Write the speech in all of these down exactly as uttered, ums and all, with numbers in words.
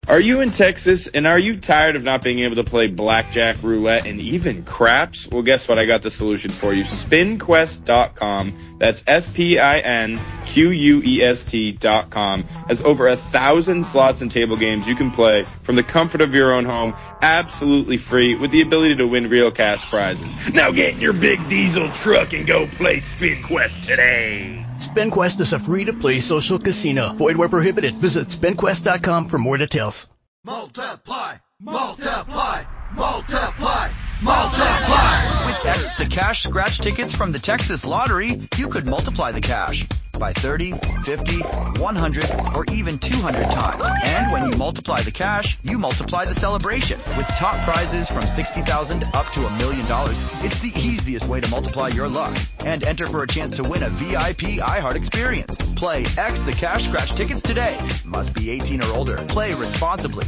Are you in Texas, and are you tired of not being able to play blackjack, roulette, and even craps? Well, guess what? I got the solution for you. spin quest dot com. That's S P I N Q U E S T dot com. Has over a thousand slots and table games you can play from the comfort of your own home, absolutely free, with the ability to win real cash prizes. Now get in your big diesel truck and go play Spin Quest today. SpinQuest is a free-to-play social casino. Void where prohibited. Visit spin quest dot com for more details. Multiply, multiply, multiply, multiply. With X the Cash scratch tickets from the Texas Lottery, you could multiply the cash by thirty, fifty, one hundred, or even two hundred times. And when you multiply the cash, you multiply the celebration. With top prizes from sixty thousand dollars up to a million dollars, it's the easiest way to multiply your luck. And enter for a chance to win a V I P iHeart experience. Play X the Cash scratch tickets today. Must be eighteen or older. Play responsibly.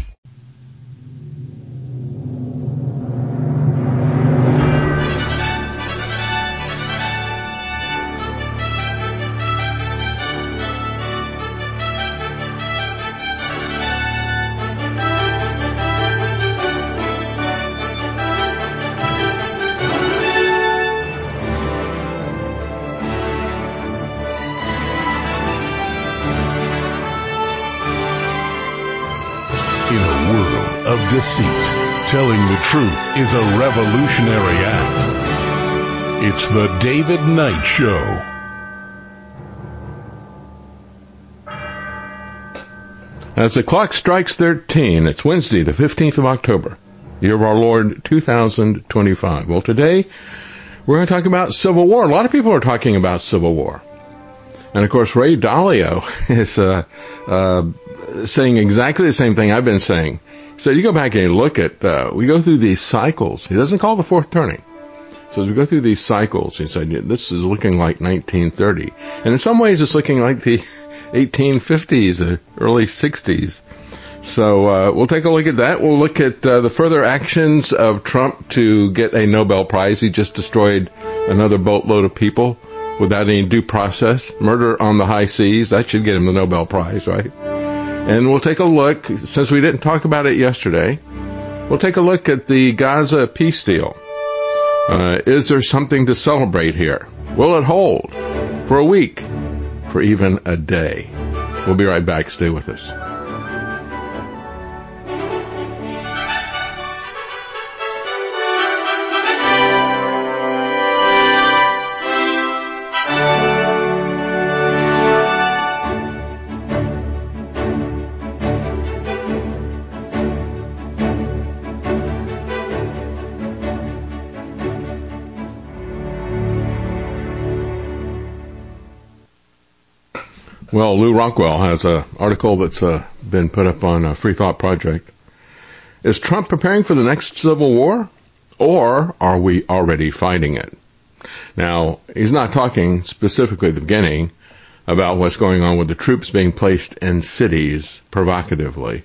Deceit. Telling the truth is a revolutionary act. It's the David Knight Show. As the clock strikes thirteen, it's Wednesday, the fifteenth of October, year of our Lord, two thousand twenty-five. Well, today, we're going to talk about Civil War. A lot of people are talking about Civil War. And, of course, Ray Dalio is uh, uh, saying exactly the same thing I've been saying. So you go back and you look at, uh, we go through these cycles. He doesn't call the fourth turning. So as we go through these cycles, he said, this is looking like nineteen thirty. And in some ways, it's looking like the eighteen fifties or early sixties. So uh, we'll take a look at that. We'll look at uh, the further actions of Trump to get a Nobel Prize. He just destroyed another boatload of people without any due process. Murder on the high seas. That should get him the Nobel Prize, right? And we'll take a look, since we didn't talk about it yesterday, we'll take a look at the Gaza peace deal. Uh, is there something to celebrate here? Will it hold for a week, for even a day? We'll be right back. Stay with us. Well, Lou Rockwell has an article that's uh, been put up on a Free Thought Project. Is Trump preparing for the next civil war, or are we already fighting it? Now, he's not talking specifically at the beginning about what's going on with the troops being placed in cities provocatively.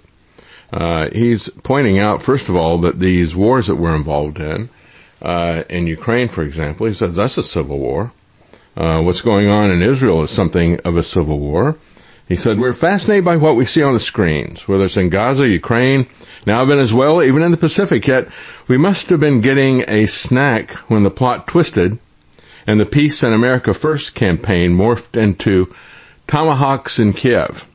Uh, he's pointing out, first of all, that these wars that we're involved in, uh, in Ukraine, for example, he said that's a civil war. Uh, what's going on in Israel is something of a civil war. He said, we're fascinated by what we see on the screens, whether it's in Gaza, Ukraine, now Venezuela, even in the Pacific, yet we must have been getting a snack when the plot twisted and the Peace and America First campaign morphed into tomahawks in Kiev.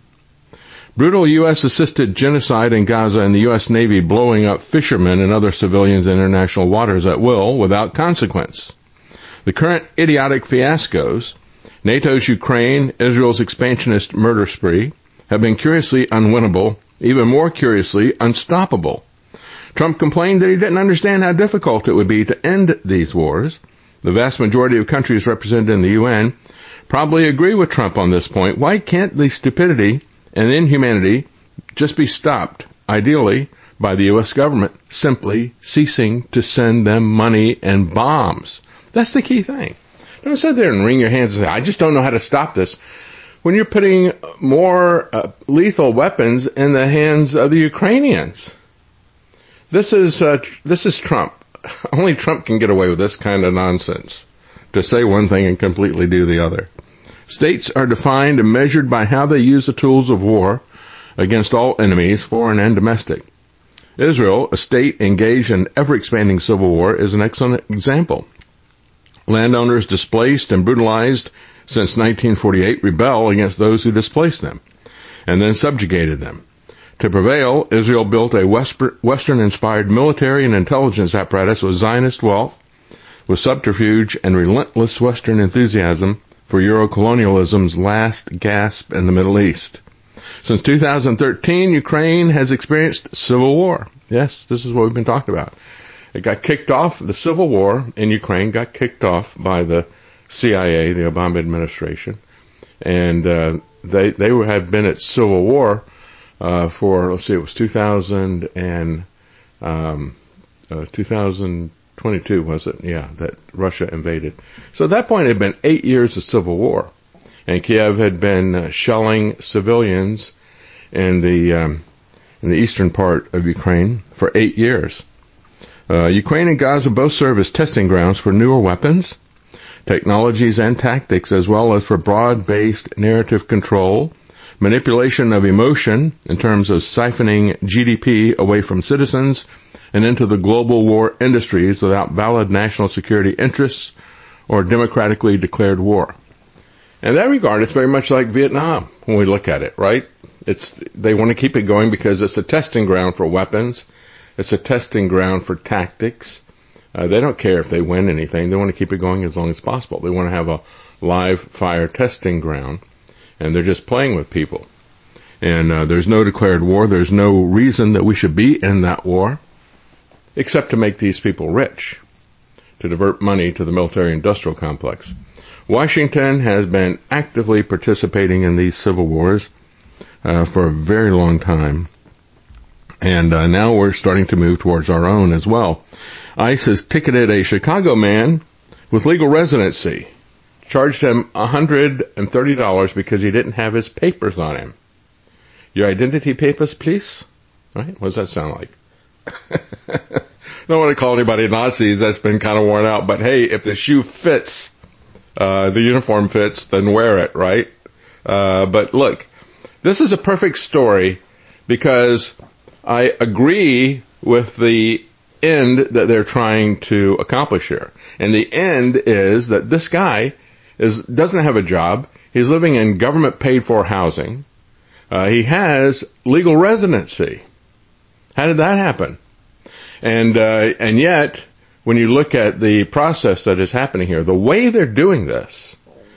Brutal U S-assisted genocide in Gaza and the U S Navy blowing up fishermen and other civilians in international waters at will without consequence. The current idiotic fiascos, NATO's Ukraine, Israel's expansionist murder spree, have been curiously unwinnable, even more curiously unstoppable. Trump complained that he didn't understand how difficult it would be to end these wars. The vast majority of countries represented in the U N probably agree with Trump on this point. Why can't the stupidity and inhumanity just be stopped, ideally, by the U S government simply ceasing to send them money and bombs? That's the key thing. Don't sit there and wring your hands and say, I just don't know how to stop this. When you're putting more uh, lethal weapons in the hands of the Ukrainians. This is, uh, this is Trump. Only Trump can get away with this kind of nonsense. To say one thing and completely do the other. States are defined and measured by how they use the tools of war against all enemies, foreign and domestic. Israel, a state engaged in ever-expanding civil war, is an excellent example. Landowners displaced and brutalized since nineteen forty-eight rebel against those who displaced them and then subjugated them. To prevail, Israel built a Western-inspired military and intelligence apparatus with Zionist wealth, with subterfuge and relentless Western enthusiasm for Eurocolonialism's last gasp in the Middle East. Since two thousand thirteen, Ukraine has experienced civil war. Yes, this is what we've been talking about. It got kicked off, the civil war in Ukraine got kicked off by the C I A, the Obama administration, and uh, they they were, had been at civil war uh, for, let's see, it was two thousand and um, uh, two thousand twenty-two, was it? Yeah, that Russia invaded. So at that point, it had been eight years of civil war, and Kiev had been uh, shelling civilians in the um, in the eastern part of Ukraine for eight years. Uh, Ukraine and Gaza both serve as testing grounds for newer weapons, technologies, and tactics, as well as for broad-based narrative control, manipulation of emotion in terms of siphoning G D P away from citizens and into the global war industries without valid national security interests or democratically declared war. In that regard, it's very much like Vietnam when we look at it, right? It's they want to keep it going because it's a testing ground for weapons. It's a testing ground for tactics. Uh, they don't care if they win anything. They want to keep it going as long as possible. They want to have a live fire testing ground, and they're just playing with people. And uh, there's no declared war. There's no reason that we should be in that war, except to make these people rich, to divert money to the military-industrial complex. Washington has been actively participating in these civil wars uh, for a very long time. And uh, now we're starting to move towards our own as well. ICE has ticketed a Chicago man with legal residency, charged him one hundred thirty dollars because he didn't have his papers on him. Your identity papers, please? Right? What does that sound like? Don't want to call anybody Nazis. That's been kind of worn out. But hey, if the shoe fits, uh, the uniform fits, then wear it, right? Uh, but look, this is a perfect story because I agree with the end that they're trying to accomplish here. And the end is that this guy is doesn't have a job. He's living in government paid for housing. Uh, he has legal residency. How did that happen? And uh, and yet, when you look at the process that is happening here, the way they're doing this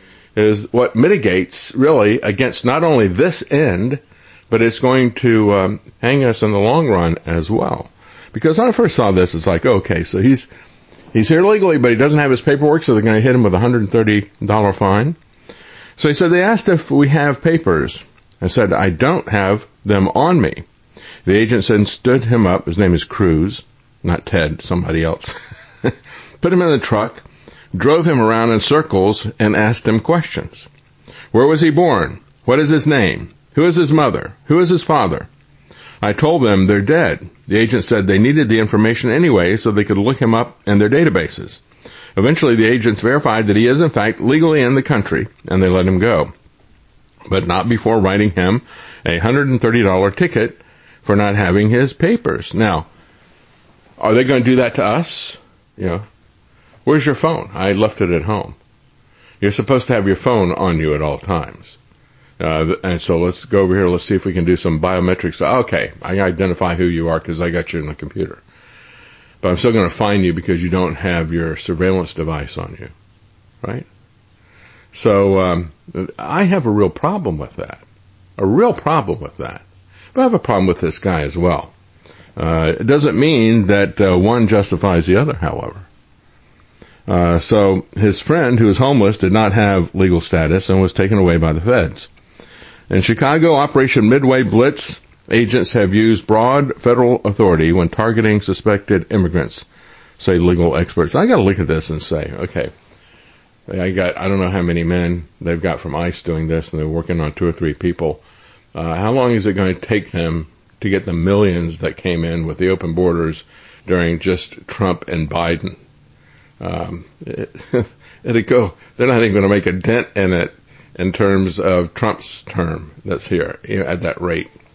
is what mitigates really against not only this end, but it's going to um, hang us in the long run as well. Because when I first saw this, it's like, okay, so he's he's here legally, but he doesn't have his paperwork, so they're going to hit him with a one hundred thirty dollars fine. So he said, they asked if we have papers. I said, I don't have them on me. The agent then stood him up. His name is Cruz, not Ted, somebody else. Put him in the truck, drove him around in circles, and asked him questions. Where was he born? What is his name? Who is his mother? Who is his father? I told them they're dead. The agent said they needed the information anyway so they could look him up in their databases. Eventually, the agents verified that he is, in fact, legally in the country, and they let him go. But not before writing him a one hundred thirty dollars ticket for not having his papers. Now, are they going to do that to us? You know, where's your phone? I left it at home. You're supposed to have your phone on you at all times. Uh, and so let's go over here. Let's see if we can do some biometrics. Okay, I identify who you are because I got you in the computer. But I'm still going to fine you because you don't have your surveillance device on you, right? So um, I have a real problem with that, a real problem with that. But I have a problem with this guy as well. Uh, it doesn't mean that uh, one justifies the other, however. Uh, so his friend, who was homeless, did not have legal status and was taken away by the feds. In Chicago, Operation Midway Blitz, agents have used broad federal authority when targeting suspected immigrants, say legal experts. I got to look at this and say, okay, I got, I don't know how many men they've got from ICE doing this, and they're working on two or three people. Uh, how long is it going to take them to get the millions that came in with the open borders during just Trump and Biden? Um, it, it'd go, they're not even going to make a dent in it in terms of Trump's term that's here, you know, at that rate.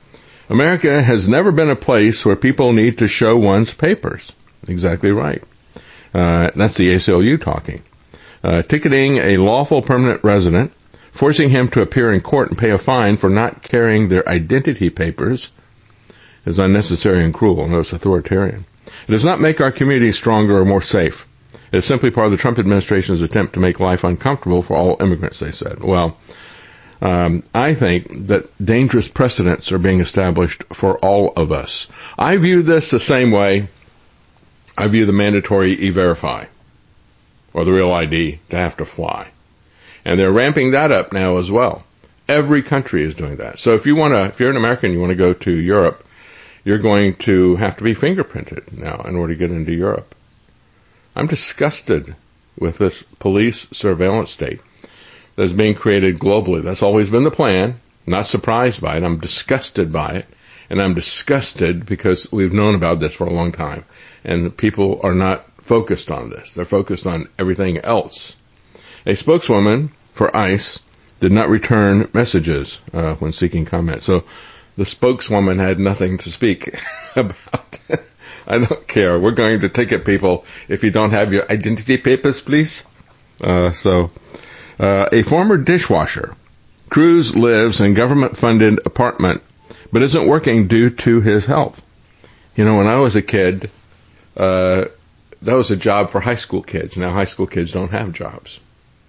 America has never been a place where people need to show one's papers. Exactly right. Uh, that's the A C L U talking. Uh, ticketing a lawful permanent resident, forcing him to appear in court and pay a fine for not carrying their identity papers is unnecessary and cruel, and it's authoritarian. It does not make our community stronger or more safe. It is simply part of the Trump administration's attempt to make life uncomfortable for all immigrants, they said. Well, um, I think that dangerous precedents are being established for all of us. I view this the same way I view the mandatory E-Verify, or the Real I D, to have to fly. And they're ramping that up now as well. Every country is doing that. So if you want to, if you're an American, you want to go to Europe, you're going to have to be fingerprinted now in order to get into Europe. I'm disgusted with this police surveillance state that's being created globally. That's always been the plan. I'm not surprised by it. I'm disgusted by it. And I'm disgusted because we've known about this for a long time. And people are not focused on this. They're focused on everything else. A spokeswoman for ICE did not return messages uh, when seeking comment. So the spokeswoman had nothing to speak about. I don't care. We're going to ticket people if you don't have your identity papers, please. Uh, so uh, a former dishwasher. Cruz lives in government-funded apartment, but isn't working due to his health. You know, when I was a kid, uh, that was a job for high school kids. Now high school kids don't have jobs.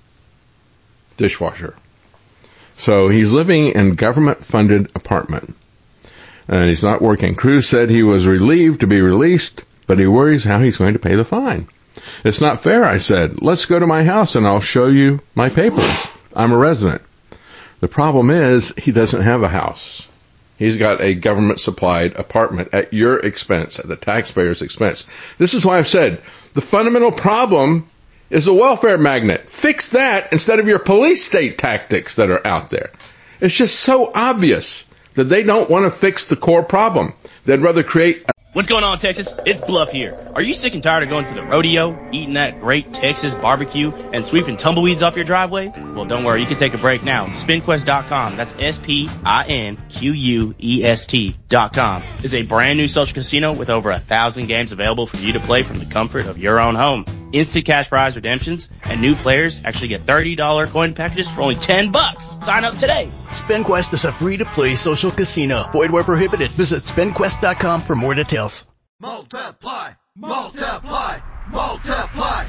Dishwasher. So he's living in government-funded apartment, and he's not working. Cruz said he was relieved to be released, but he worries how he's going to pay the fine. It's not fair, I said. Let's go to my house and I'll show you my papers. I'm a resident. The problem is he doesn't have a house. He's got a government-supplied apartment at your expense, at the taxpayer's expense. This is why I've said the fundamental problem is a welfare magnet. Fix that instead of your police state tactics that are out there. It's just so obvious that they don't want to fix the core problem. They'd rather create a What's going on, Texas? It's Bluff here. Are you sick and tired of going to the rodeo, eating that great Texas barbecue, and sweeping tumbleweeds off your driveway? Well, don't worry. You can take a break now. spin quest dot com. That's S P I N Q U E S T dot com. Is a brand new social casino with over a thousand games available for you to play from the comfort of your own home. Instant cash prize redemptions, and new players actually get thirty dollars coin packages for only ten bucks. Sign up today. SpinQuest is a free-to-play social casino. Void where prohibited. Visit spin quest dot com for more details. Multiply, multiply, multiply,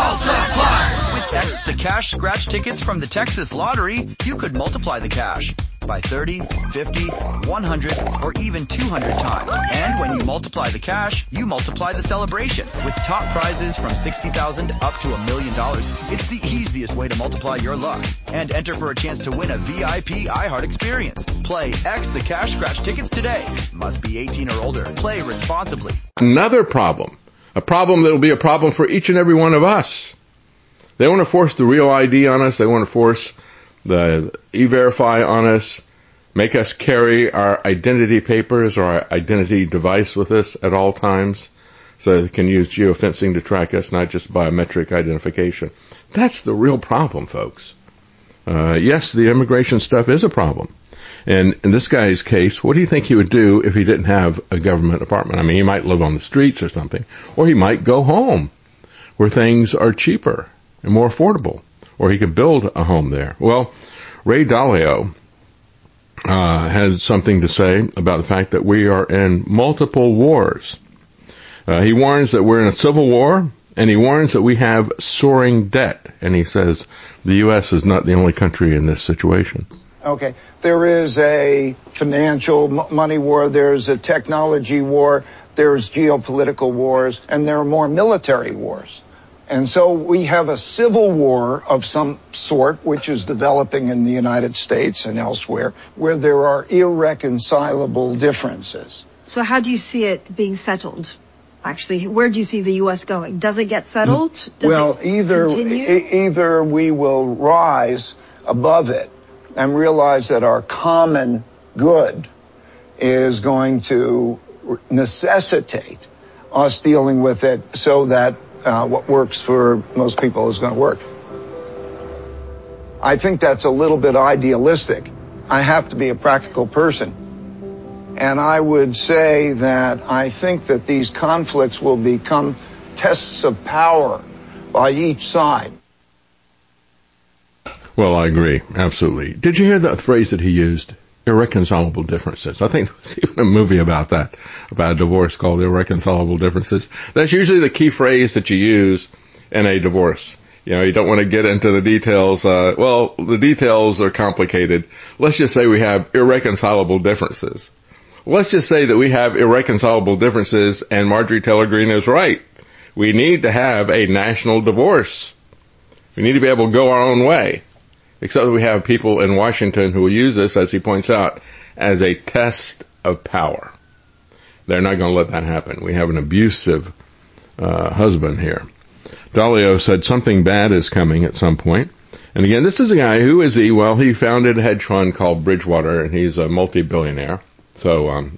multiply. With X the Cash scratch tickets from the Texas Lottery, you could multiply the cash by thirty, fifty, one hundred, or even two hundred times. And when you multiply the cash, you multiply the celebration. With top prizes from sixty thousand dollars up to a million dollars, it's the easiest way to multiply your luck. And enter for a chance to win a V I P iHeart experience. Play X the Cash scratch tickets today. Must be eighteen or older. Play responsibly. another problem, a problem that will be a problem for each and every one of us. They want to force the Real I D on us. They want to force the E-Verify on us, make us carry our identity papers or our identity device with us at all times so they can use geofencing to track us, not just biometric identification. That's the real problem, folks. Uh, yes, the immigration stuff is a problem. And in this guy's case, what do you think he would do if he didn't have a government apartment? I mean, he might live on the streets or something, or he might go home where things are cheaper and more affordable, or he could build a home there. Well, Ray Dalio uh, has something to say about the fact that we are in multiple wars. Uh, he warns that we're in a civil war, and he warns that we have soaring debt. And he says the U S is not the only country in this situation. Okay. There is a financial m- money war, there's a technology war, there's geopolitical wars, and there are more military wars. And so we have a civil war of some sort, which is developing in the United States and elsewhere, where there are irreconcilable differences. So how do you see it being settled? Actually, where do you see the U S going? Does it get settled? Does well, it either e- either we will rise above it and realize that our common good is going to necessitate us dealing with it so that uh, what works for most people is going to work. I think that's a little bit idealistic. I have to be a practical person. And I would say that I think that these conflicts will become tests of power by each side. Well, I agree. Absolutely. Did you hear that phrase that he used? Irreconcilable differences. I think there's even a movie about that, about a divorce called Irreconcilable Differences. That's usually the key phrase that you use in a divorce. You know, you don't want to get into the details. Uh, well, the details are complicated. Let's just say we have irreconcilable differences. Let's just say that we have irreconcilable differences and Marjorie Taylor Greene is right. We need to have a national divorce. We need to be able to go our own way. Except that we have people in Washington who will use this, as he points out, as a test of power. They're not going to let that happen. We have an abusive uh, husband here. Dalio said something bad is coming at some point. And again, this is a guy, who is he? Well, he founded a hedge fund called Bridgewater, and he's a multi-billionaire. So um,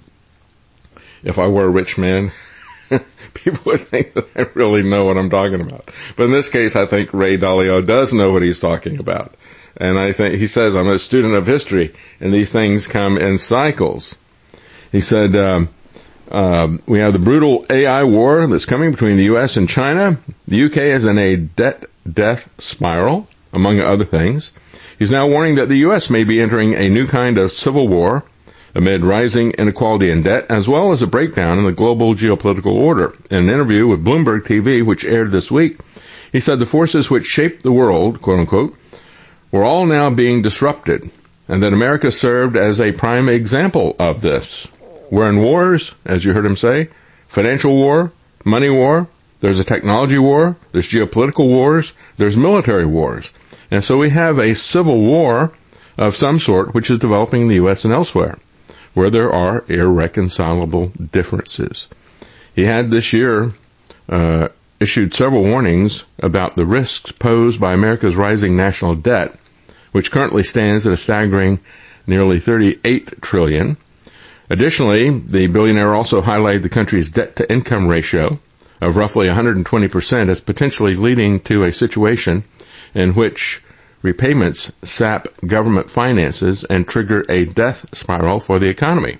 if I were a rich man, people would think that I really know what I'm talking about. But in this case, I think Ray Dalio does know what he's talking about. And I think he says, I'm a student of history, and these things come in cycles. He said, um, um, we have the brutal A I war that's coming between the U S and China. The U K is in a debt death spiral, among other things. He's now warning that the U S may be entering a new kind of civil war amid rising inequality and debt, as well as a breakdown in the global geopolitical order. In an interview with Bloomberg T V, which aired this week, he said the forces which shaped the world, quote unquote, were all now being disrupted, and that America served as a prime example of this. We're in wars, as you heard him say, financial war, money war, there's a technology war, there's geopolitical wars, there's military wars. And so we have a civil war of some sort which is developing in the U S and elsewhere, where there are irreconcilable differences. He had this year uh, issued several warnings about the risks posed by America's rising national debt, which currently stands at a staggering nearly thirty-eight trillion dollars. Additionally, the billionaire also highlighted the country's debt-to-income ratio of roughly one hundred twenty percent as potentially leading to a situation in which repayments sap government finances and trigger a death spiral for the economy.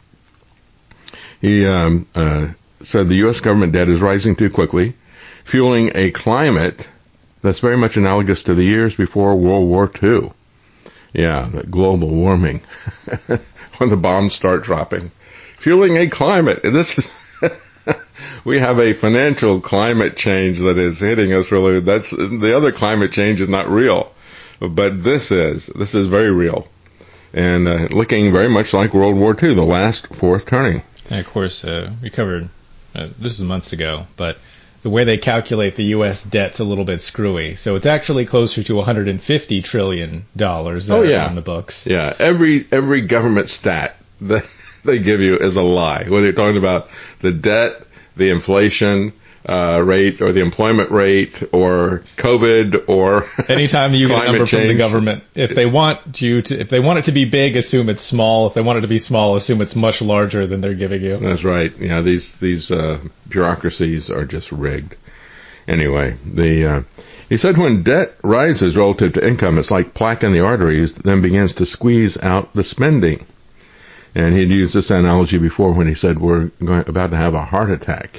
He um, uh, said the U S government debt is rising too quickly, fueling a climate that's very much analogous to the years before World War Two. Yeah, that global warming, when the bombs start dropping. Fueling a climate. This is, we have a financial climate change that is hitting us really. That's, the other climate change is not real, but this is, this is very real. And uh, looking very much like World War Two, the last fourth turning. And of course, uh, we covered, uh, this was months ago, but the way they calculate the U S debt's a little bit screwy. So it's actually closer to one hundred fifty trillion dollars that oh, are yeah. on the books. Yeah, every every government stat that they give you is a lie. Whether you're talking about the debt, the inflation uh, rate, or the employment rate, or COVID, or anytime you get a number change. From the government, if they want you to, if they want it to be big, assume it's small. If they want it to be small, assume it's much larger than they're giving you. That's right. Yeah, these these uh, bureaucracies are just rigged. Anyway, the uh, he said when debt rises relative to income, it's like plaque in the arteries, then begins to squeeze out the spending. And he'd used this analogy before when he said we're going, about to have a heart attack.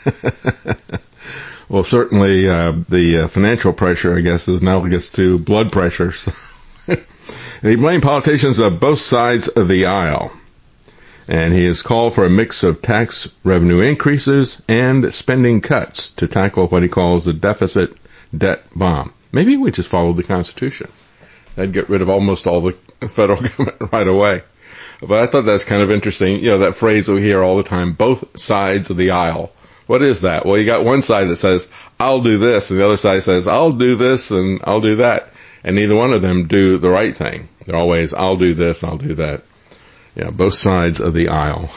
Well, certainly uh, the uh, financial pressure, I guess, is analogous to blood pressure. So and he blamed politicians of both sides of the aisle. And he has called for a mix of tax revenue increases and spending cuts to tackle what he calls the deficit debt bomb. Maybe we just followed the Constitution. That'd get rid of almost all the federal government right away. But I thought that's kind of interesting. You know, that phrase we hear all the time, both sides of the aisle. What is that? Well, you got one side that says, I'll do this, and the other side says, I'll do this, and I'll do that. And neither one of them do the right thing. They're always, I'll do this, I'll do that. Yeah, both sides of the aisle.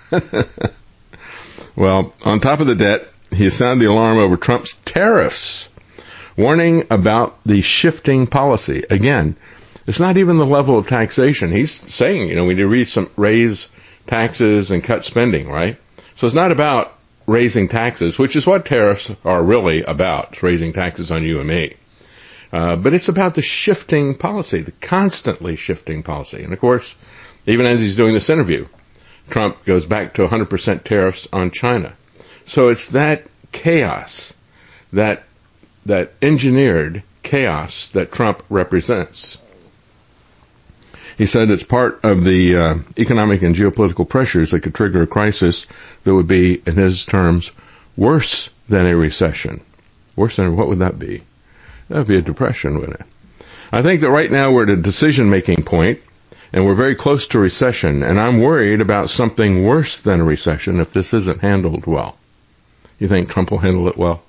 Well, on top of the debt, he has sounded the alarm over Trump's tariffs, warning about the shifting policy. Again, it's not even the level of taxation. He's saying, you know, we need to raise, some, raise taxes and cut spending, right? So it's not about raising taxes, which is what tariffs are really about. It's raising taxes on you and me. Uh, but it's about the shifting policy, the constantly shifting policy. And of course, even as he's doing this interview, Trump goes back to one hundred percent tariffs on China. So it's that chaos, that that engineered chaos that Trump represents. He said it's part of the uh, economic and geopolitical pressures that could trigger a crisis that would be, in his terms, worse than a recession. Worse than, what would that be? That would be a depression, wouldn't it? I think that right now we're at a decision-making point, and we're very close to recession, and I'm worried about something worse than a recession if this isn't handled well. You think Trump will handle it well?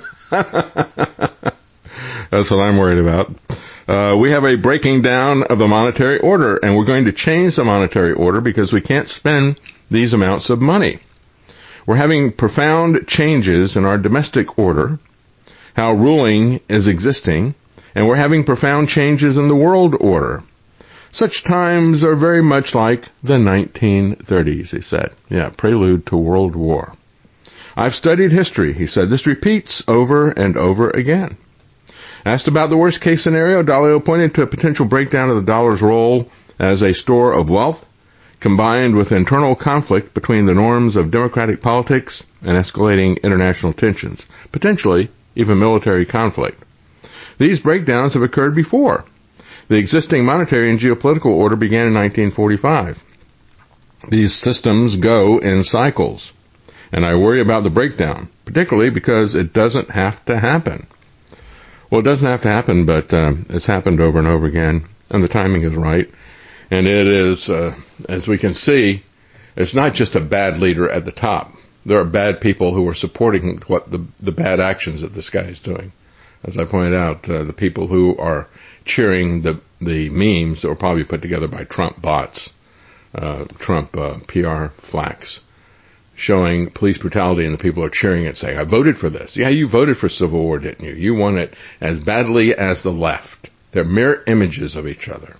That's what I'm worried about. Uh, we have a breaking down of the monetary order, and we're going to change the monetary order because we can't spend these amounts of money. We're having profound changes in our domestic order, how ruling is existing, and we're having profound changes in the world order. Such times are very much like the nineteen thirties, he said. Yeah, prelude to World War. I've studied history, he said. This repeats over and over again. Asked about the worst-case scenario, Dalio pointed to a potential breakdown of the dollar's role as a store of wealth, combined with internal conflict between the norms of democratic politics and escalating international tensions, potentially even military conflict. These breakdowns have occurred before. The existing monetary and geopolitical order began in nineteen forty-five. These systems go in cycles, and I worry about the breakdown, particularly because it doesn't have to happen. Well, it doesn't have to happen, but um, it's happened over and over again, and the timing is right. And it is, uh, as we can see, it's not just a bad leader at the top. There are bad people who are supporting what the, the bad actions that this guy is doing. As I pointed out, uh, the people who are cheering the, the memes that were probably put together by Trump bots, uh, Trump uh, P R flacks, showing police brutality, and the people are cheering it, saying, I voted for this. Yeah, you voted for civil war, didn't you? You want it as badly as the left. They're mirror images of each other.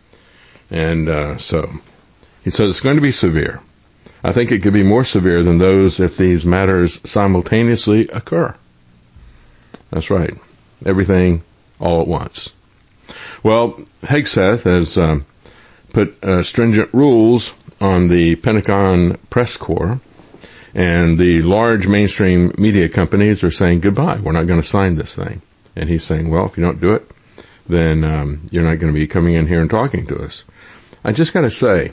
And uh, so he says it's going to be severe. I think it could be more severe than those if these matters simultaneously occur. That's right. Everything all at once. Well, Hegseth has um, put uh, stringent rules on the Pentagon press corps, and the large mainstream media companies are saying goodbye. We're not going to sign this thing. And he's saying, well, if you don't do it, then um, you're not going to be coming in here and talking to us. I just got to say,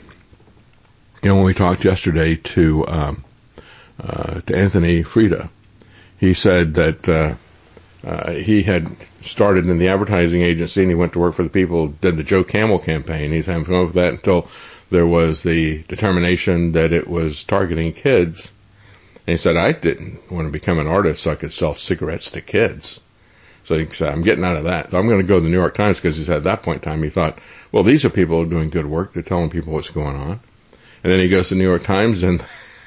you know, when we talked yesterday to um, uh, to Anthony Freda, he said that uh, uh, he had started in the advertising agency and he went to work for the people who did the Joe Camel campaign. He's having fun with that until there was the determination that it was targeting kids. And he said, I didn't want to become an artist so I could sell cigarettes to kids. So he said, I'm getting out of that. So I'm going to go to the New York Times because he said at that point in time he thought, well, these are people doing good work. They're telling people what's going on. And then he goes to the New York Times and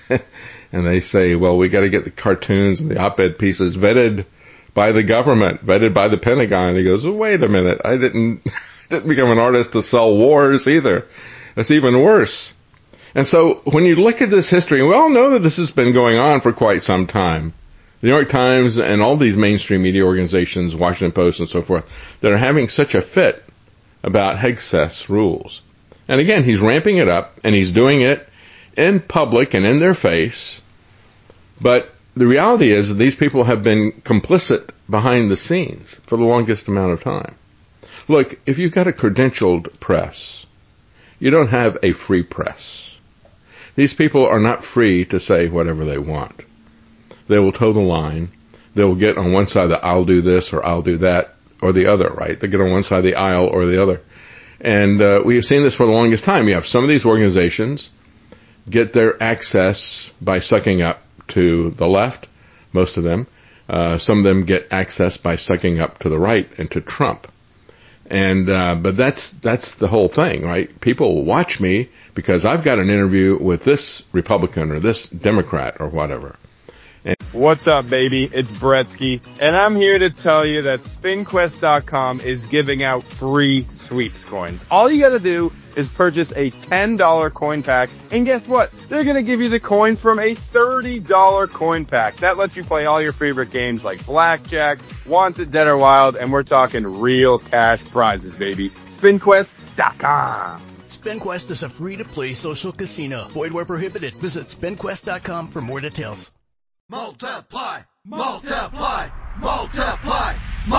and they say, well, we got to get the cartoons and the op-ed pieces vetted by the government, vetted by the Pentagon. And he goes, well, wait a minute. I didn't didn't become an artist to sell wars either. That's even worse. And so when you look at this history, and we all know that this has been going on for quite some time, the New York Times and all these mainstream media organizations, Washington Post and so forth, that are having such a fit about Hegseth's rules. And again, he's ramping it up, and he's doing it in public and in their face. But the reality is that these people have been complicit behind the scenes for the longest amount of time. Look, if you've got a credentialed press, you don't have a free press. These people are not free to say whatever they want. They will toe the line. They will get on one side that I'll do this or I'll do that or the other, right? They get on one side of the aisle or the other. And uh, we have seen this for the longest time. You have some of these organizations get their access by sucking up to the left, most of them. Uh, some of them get access by sucking up to the right and to Trump. And uh, but that's that's the whole thing, right? People watch me because I've got an interview with this Republican or this Democrat or whatever. And what's up, baby? It's Bretsky, and I'm here to tell you that Spin Quest dot com is giving out free sweeps coins. All you gotta do is purchase a ten dollar coin pack, and guess what? They're gonna give you the coins from a thirty dollar coin pack. That lets you play all your favorite games like Blackjack, Wanted, Dead or Wild, and we're talking real cash prizes, baby. Spin Quest dot com. SpinQuest is a free-to-play social casino. Void where prohibited. Visit spin quest dot com for more details. Multiply, multiply, multiply,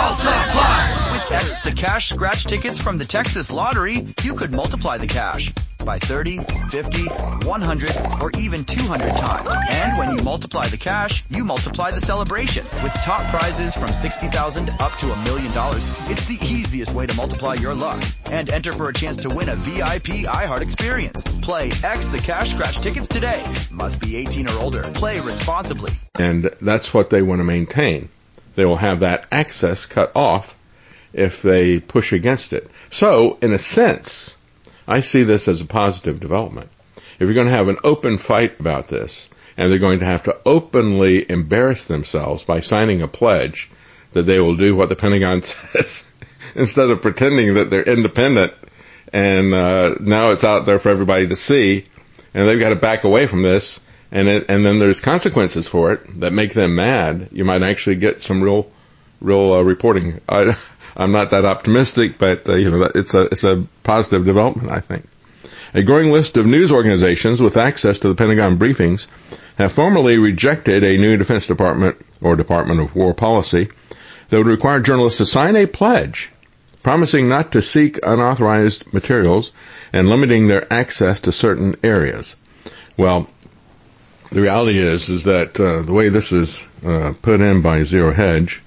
multiply. With X the Cash scratch tickets from the Texas Lottery, you could multiply the cash by thirty, fifty, one hundred, or even two hundred times. And when you multiply the cash, you multiply the celebration. With top prizes from sixty thousand dollars up to a million dollars, it's the easiest way to multiply your luck. And enter for a chance to win a V I P iHeart experience. Play X the Cash scratch tickets today. Must be eighteen or older. Play responsibly. And that's what they want to maintain. They will have that access cut off if they push against it. So, in a sense, I see this as a positive development. If you're going to have an open fight about this, and they're going to have to openly embarrass themselves by signing a pledge that they will do what the Pentagon says, instead of pretending that they're independent, and uh, now it's out there for everybody to see, and they've got to back away from this, and it, and then there's consequences for it that make them mad. You might actually get some real, real uh, reporting. I, I'm not that optimistic, but uh, you know, it's a it's a positive development, I think. A growing list of news organizations with access to the Pentagon briefings have formally rejected a new Defense Department or Department of War policy that would require journalists to sign a pledge promising not to seek unauthorized materials and limiting their access to certain areas. Well, the reality is is that uh, the way this is uh, put in by Zero Hedge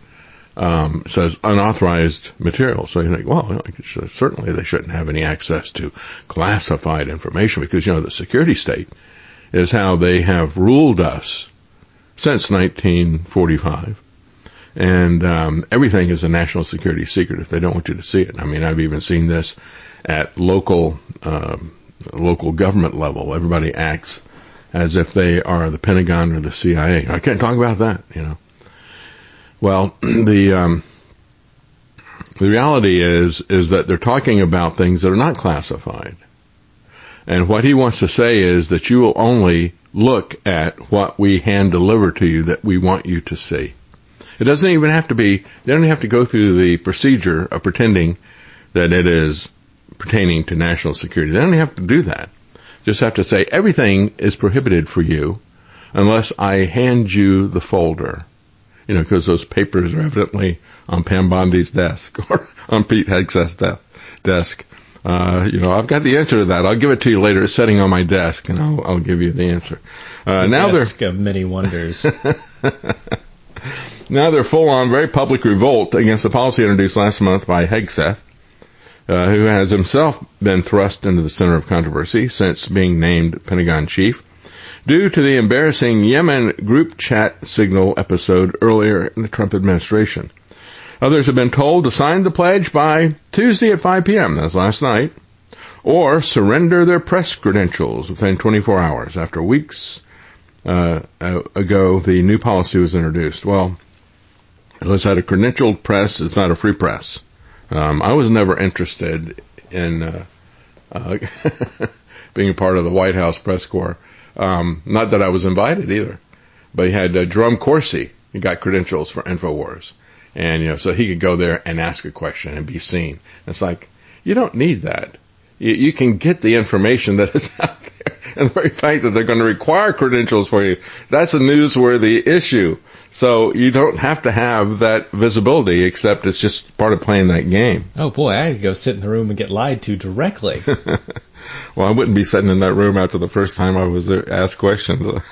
um, says unauthorized materials. So you think, well, certainly they shouldn't have any access to classified information because, you know, the security state is how they have ruled us since nineteen forty-five. And um, everything is a national security secret if they don't want you to see it. I mean, I've even seen this at local um, local government level. Everybody acts as if they are the Pentagon or the C I A. I can't talk about that, you know. Well, the um, the reality is is that they're talking about things that are not classified. And what he wants to say is that you will only look at what we hand deliver to you that we want you to see. It doesn't even have to be, they don't have to go through the procedure of pretending that it is pertaining to national security. They don't have to do that. Just have to say everything is prohibited for you unless I hand you the folder. You know, because those papers are evidently on Pam Bondi's desk or on Pete Hegseth's desk. Uh, you know, I've got the answer to that. I'll give it to you later. It's sitting on my desk, and I'll, I'll give you the answer. Uh, the now desk they're of many wonders. Now they're full-on, very public revolt against the policy introduced last month by Hegseth, uh, who has himself been thrust into the center of controversy since being named Pentagon chief, due to the embarrassing Yemen group chat signal episode earlier in the Trump administration. Others have been told to sign the pledge by Tuesday at five p.m., that's last night, or surrender their press credentials within twenty-four hours. After weeks uh, ago, the new policy was introduced. Well, as I said, a credentialed press is not a free press. Um, I was never interested in uh, uh, being part of the White House press corps. Um, not that I was invited either, but he had uh, Jerome Corsi. He got credentials for InfoWars. And, you know, so he could go there and ask a question and be seen. It's like, you don't need that. You, you can get the information that is out there. And the very fact that they're going to require credentials for you, that's a newsworthy issue. So you don't have to have that visibility, except it's just part of playing that game. Oh, boy, I could go sit in the room and get lied to directly. Well, I wouldn't be sitting in that room after the first time I was asked questions.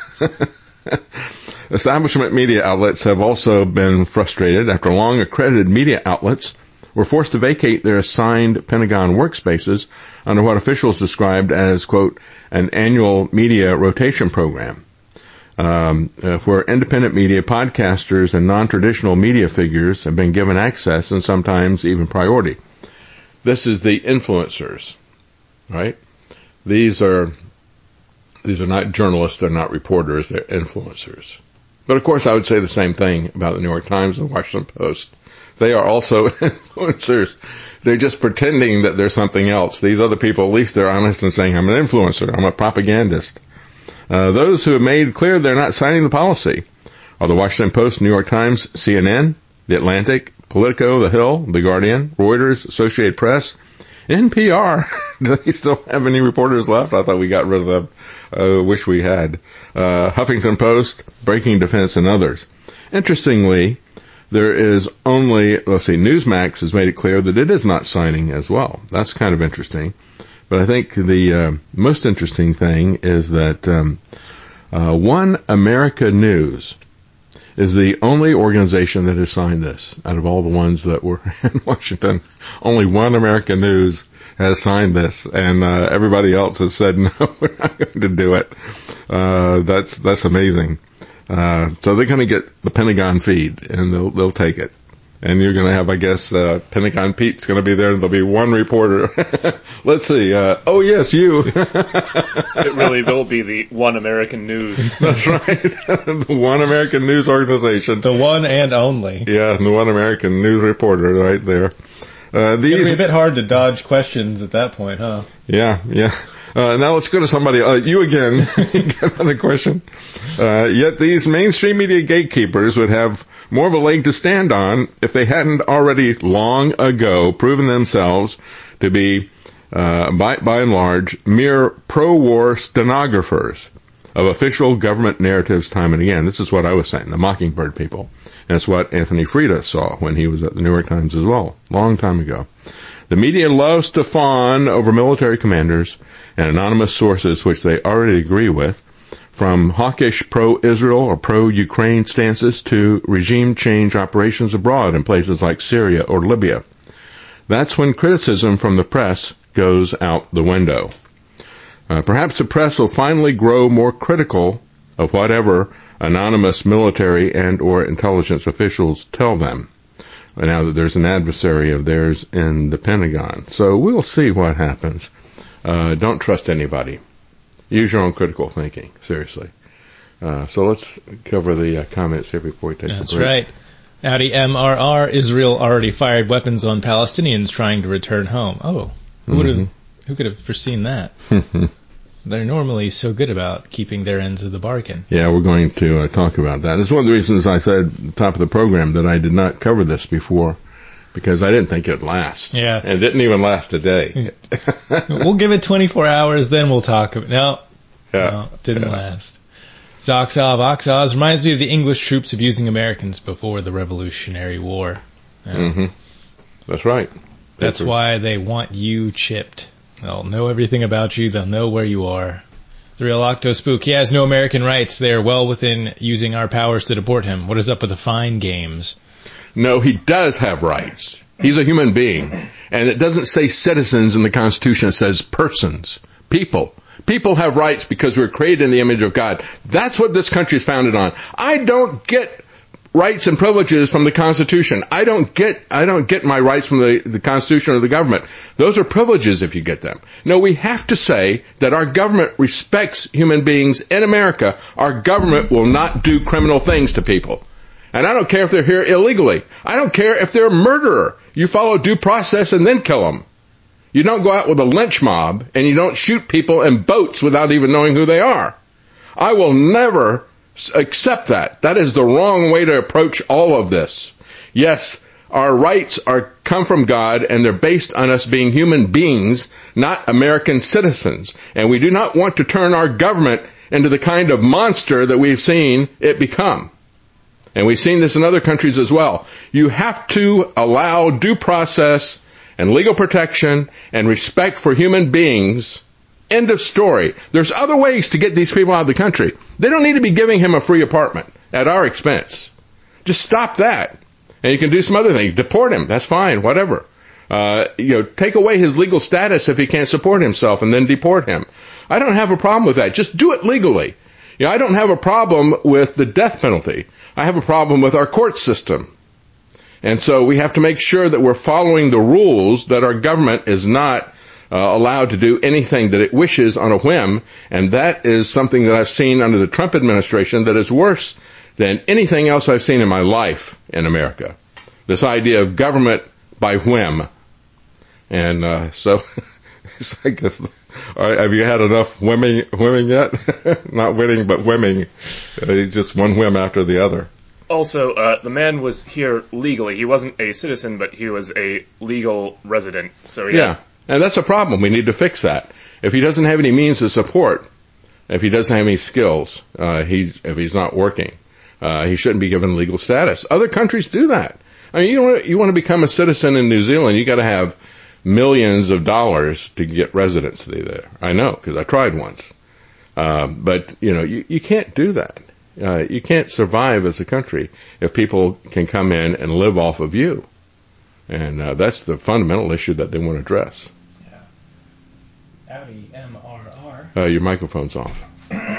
Establishment media outlets have also been frustrated after long accredited media outlets were forced to vacate their assigned Pentagon workspaces under what officials described as, quote, an annual media rotation program, um, uh, where independent media, podcasters, and non-traditional media figures have been given access and sometimes even priority. This is the influencers, right? These are these are not journalists, they're not reporters, they're influencers. But of course, I would say the same thing about the New York Times and the Washington Post. They are also influencers. They're just pretending that they're something else. These other people, at least they're honest in saying, I'm an influencer, I'm a propagandist. Uh, those who have made clear they're not signing the policy are the Washington Post, New York Times, C N N, The Atlantic, Politico, The Hill, The Guardian, Reuters, Associated Press, N P R, do they still have any reporters left? I thought we got rid of them. I uh, wish we had. Uh, Huffington Post, Breaking Defense, and others. Interestingly, there is only, let's see, Newsmax has made it clear that it is not signing as well. That's kind of interesting. But I think the uh, most interesting thing is that um, uh, One America News is the only organization that has signed this. Out of all the ones that were in Washington, only One America News has signed this, and uh, everybody else has said, no, we're not going to do it. Uh, that's that's amazing. Uh, so they're going to get the Pentagon feed, and they'll they'll take it. And you're going to have, I guess, uh, Pentagon Pete's going to be there, and there'll be one reporter. Let's see. Uh, oh, yes, you. It really will be the One American News. That's right. The One American News Organization. The one and only. Yeah, the One American News reporter right there. Uh, these, It'd be a bit hard to dodge questions at that point, huh? Yeah, yeah. Uh, now let's go to somebody, uh, you again. Get another question. Uh, yet these mainstream media gatekeepers would have more of a leg to stand on if they hadn't already long ago proven themselves to be, uh, by, by and large, mere pro-war stenographers of official government narratives time and again. This is what I was saying, the Mockingbird people. That's what Anthony Freda saw when he was at the New York Times as well, long time ago. The media loves to fawn over military commanders and anonymous sources which they already agree with, from hawkish pro-Israel or pro-Ukraine stances to regime change operations abroad in places like Syria or Libya. That's when criticism from the press goes out the window. Uh, perhaps the press will finally grow more critical of whatever anonymous military and or intelligence officials tell them, now that there's an adversary of theirs in the Pentagon. So we'll see what happens. Uh, don't trust anybody. Use your own critical thinking, seriously. Uh, so let's cover the uh, comments here before we take That's a break. right. Audi M R R, Israel already fired weapons on Palestinians trying to return home. Oh, who would have, mm-hmm. who could have foreseen that? They're normally so good about keeping their ends of the bargain. Yeah, we're going to uh, talk about that. It's one of the reasons I said at the top of the program that I did not cover this before, because I didn't think it'd last. Yeah. And it didn't even last a day. We'll give it twenty-four hours, then we'll talk about it. No, yeah. no, it didn't yeah. last. Zoxov Oxoz reminds me of the English troops abusing Americans before the Revolutionary War. Yeah. Mm-hmm. That's right. That's, That's why they want you chipped. They'll know everything about you. They'll know where you are. The real Octospook. He has no American rights. They are well within using our powers to deport him. What is up with the fine games? No, he does have rights. He's a human being. And it doesn't say citizens in the Constitution. It says persons, people. People have rights because we're created in the image of God. That's what this country is founded on. I don't get rights and privileges from the Constitution. I don't get I don't get my rights from the, the Constitution or the government. Those are privileges if you get them. No, we have to say that our government respects human beings in America. Our government will not do criminal things to people. And I don't care if they're here illegally. I don't care if they're a murderer. You follow due process and then kill them. You don't go out with a lynch mob and you don't shoot people in boats without even knowing who they are. I will never accept that. That is the wrong way to approach all of this. Yes, our rights are come from God, and they're based on us being human beings, not American citizens. And we do not want to turn our government into the kind of monster that we've seen it become. And we've seen this in other countries as well. You have to allow due process and legal protection and respect for human beings. End of story. There's other ways to get these people out of the country. They don't need to be giving him a free apartment at our expense. Just stop that. And you can do some other things. Deport him. That's fine. Whatever. Uh, you know, take away his legal status if he can't support himself and then deport him. I don't have a problem with that. Just do it legally. You know, I don't have a problem with the death penalty. I have a problem with our court system. And so we have to make sure that we're following the rules, that our government is not Uh, allowed to do anything that it wishes on a whim, and that is something that I've seen under the Trump administration that is worse than anything else I've seen in my life in America. This idea of government by whim. And uh, so, I guess, all right, have you had enough whimming, whimming yet? Not winning, but whimming. Uh, just one whim after the other. Also, uh, the man was here legally. He wasn't a citizen, but he was a legal resident. So he yeah. had And that's a problem. We need to fix that. If he doesn't have any means of support, if he doesn't have any skills, uh, he, if he's not working, uh, he shouldn't be given legal status. Other countries do that. I mean, you want to, you want to become a citizen in New Zealand, you got to have millions of dollars to get residency there. I know, because I tried once. Uh, but, you know, you, you can't do that. Uh, you can't survive as a country if people can come in and live off of you. And uh, that's the fundamental issue that they want to address. Yeah. Audi M R R. Uh, your microphone's off.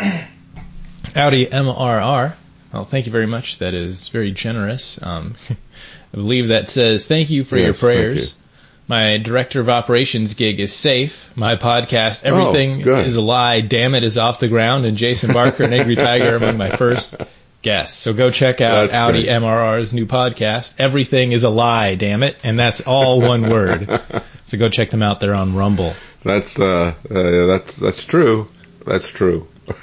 Audi M R R. Well, thank you very much. That is very generous. Um, I believe that says, thank you for yes, your prayers. My director of operations gig is safe. My podcast, Everything oh, is a Lie, Damn It, is off the ground. And Jason Barker and Angry Tiger are among my first guests. So go check out that's Audi great. M R R's new podcast, Everything is a Lie, Damn It. And that's all one word. So go check them out. They're on Rumble. That's, uh, uh that's, that's true. That's true.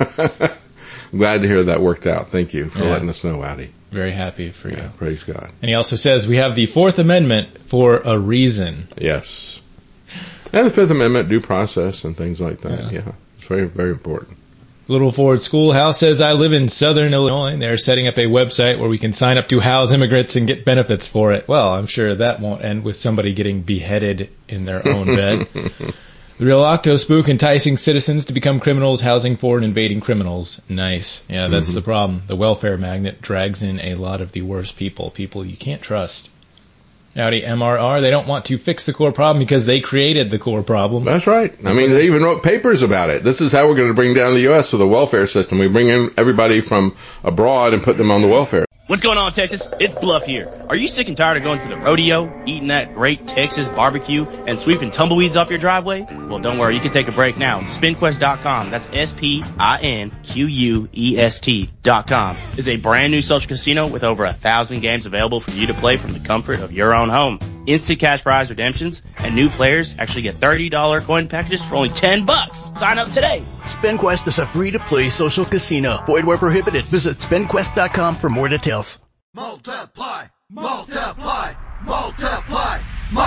I'm glad to hear that worked out. Thank you for yeah. letting us know, Audi. Very happy for yeah, you. Praise God. And he also says we have the Fourth Amendment for a reason. Yes. And the Fifth Amendment, due process and things like that. Yeah. yeah. It's very, very important. Little Ford Schoolhouse says, I live in southern Illinois, and they're setting up a website where we can sign up to house immigrants and get benefits for it. Well, I'm sure that won't end with somebody getting beheaded in their own bed. The Real Octo Spook enticing citizens to become criminals, housing for and invading criminals. Nice. Yeah, that's Mm-hmm. the problem. The welfare magnet drags in a lot of the worst people, people you can't trust. Audi M R R, they don't want to fix the core problem because they created the core problem. That's right. I mean, they even wrote papers about it. This is how we're going to bring down the U S with a welfare system. We bring in everybody from abroad and put them on the welfare. What's going on, Texas? It's Bluff here. Are you sick and tired of going to the rodeo, eating that great Texas barbecue, and sweeping tumbleweeds off your driveway? Well, don't worry. You can take a break now. spin quest dot com, that's S P I N Q U E S T dot com, is a brand new social casino with over a thousand games available for you to play from the comfort of your own home. Instant cash prize redemptions, and new players actually get thirty dollars coin packages for only ten bucks. Sign up today. SpinQuest is a free-to-play social casino. Void where prohibited. Visit spin quest dot com for more details. Multiply, multiply, multiply,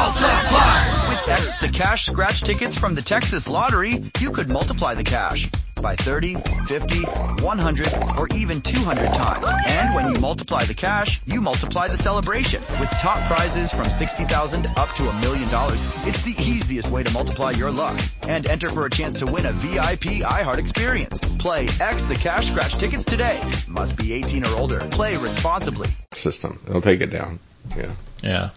multiply. With X the Cash scratch tickets from the Texas Lottery, you could multiply the cash by thirty, fifty, one hundred, or even two hundred times. And when you multiply the cash, you multiply the celebration. With top prizes from sixty thousand dollars up to a million dollars, it's the easiest way to multiply your luck. And enter for a chance to win a V I P iHeart experience. Play X the Cash scratch tickets today. Must be eighteen or older. Play responsibly. System. They'll take it down. Yeah. Yeah.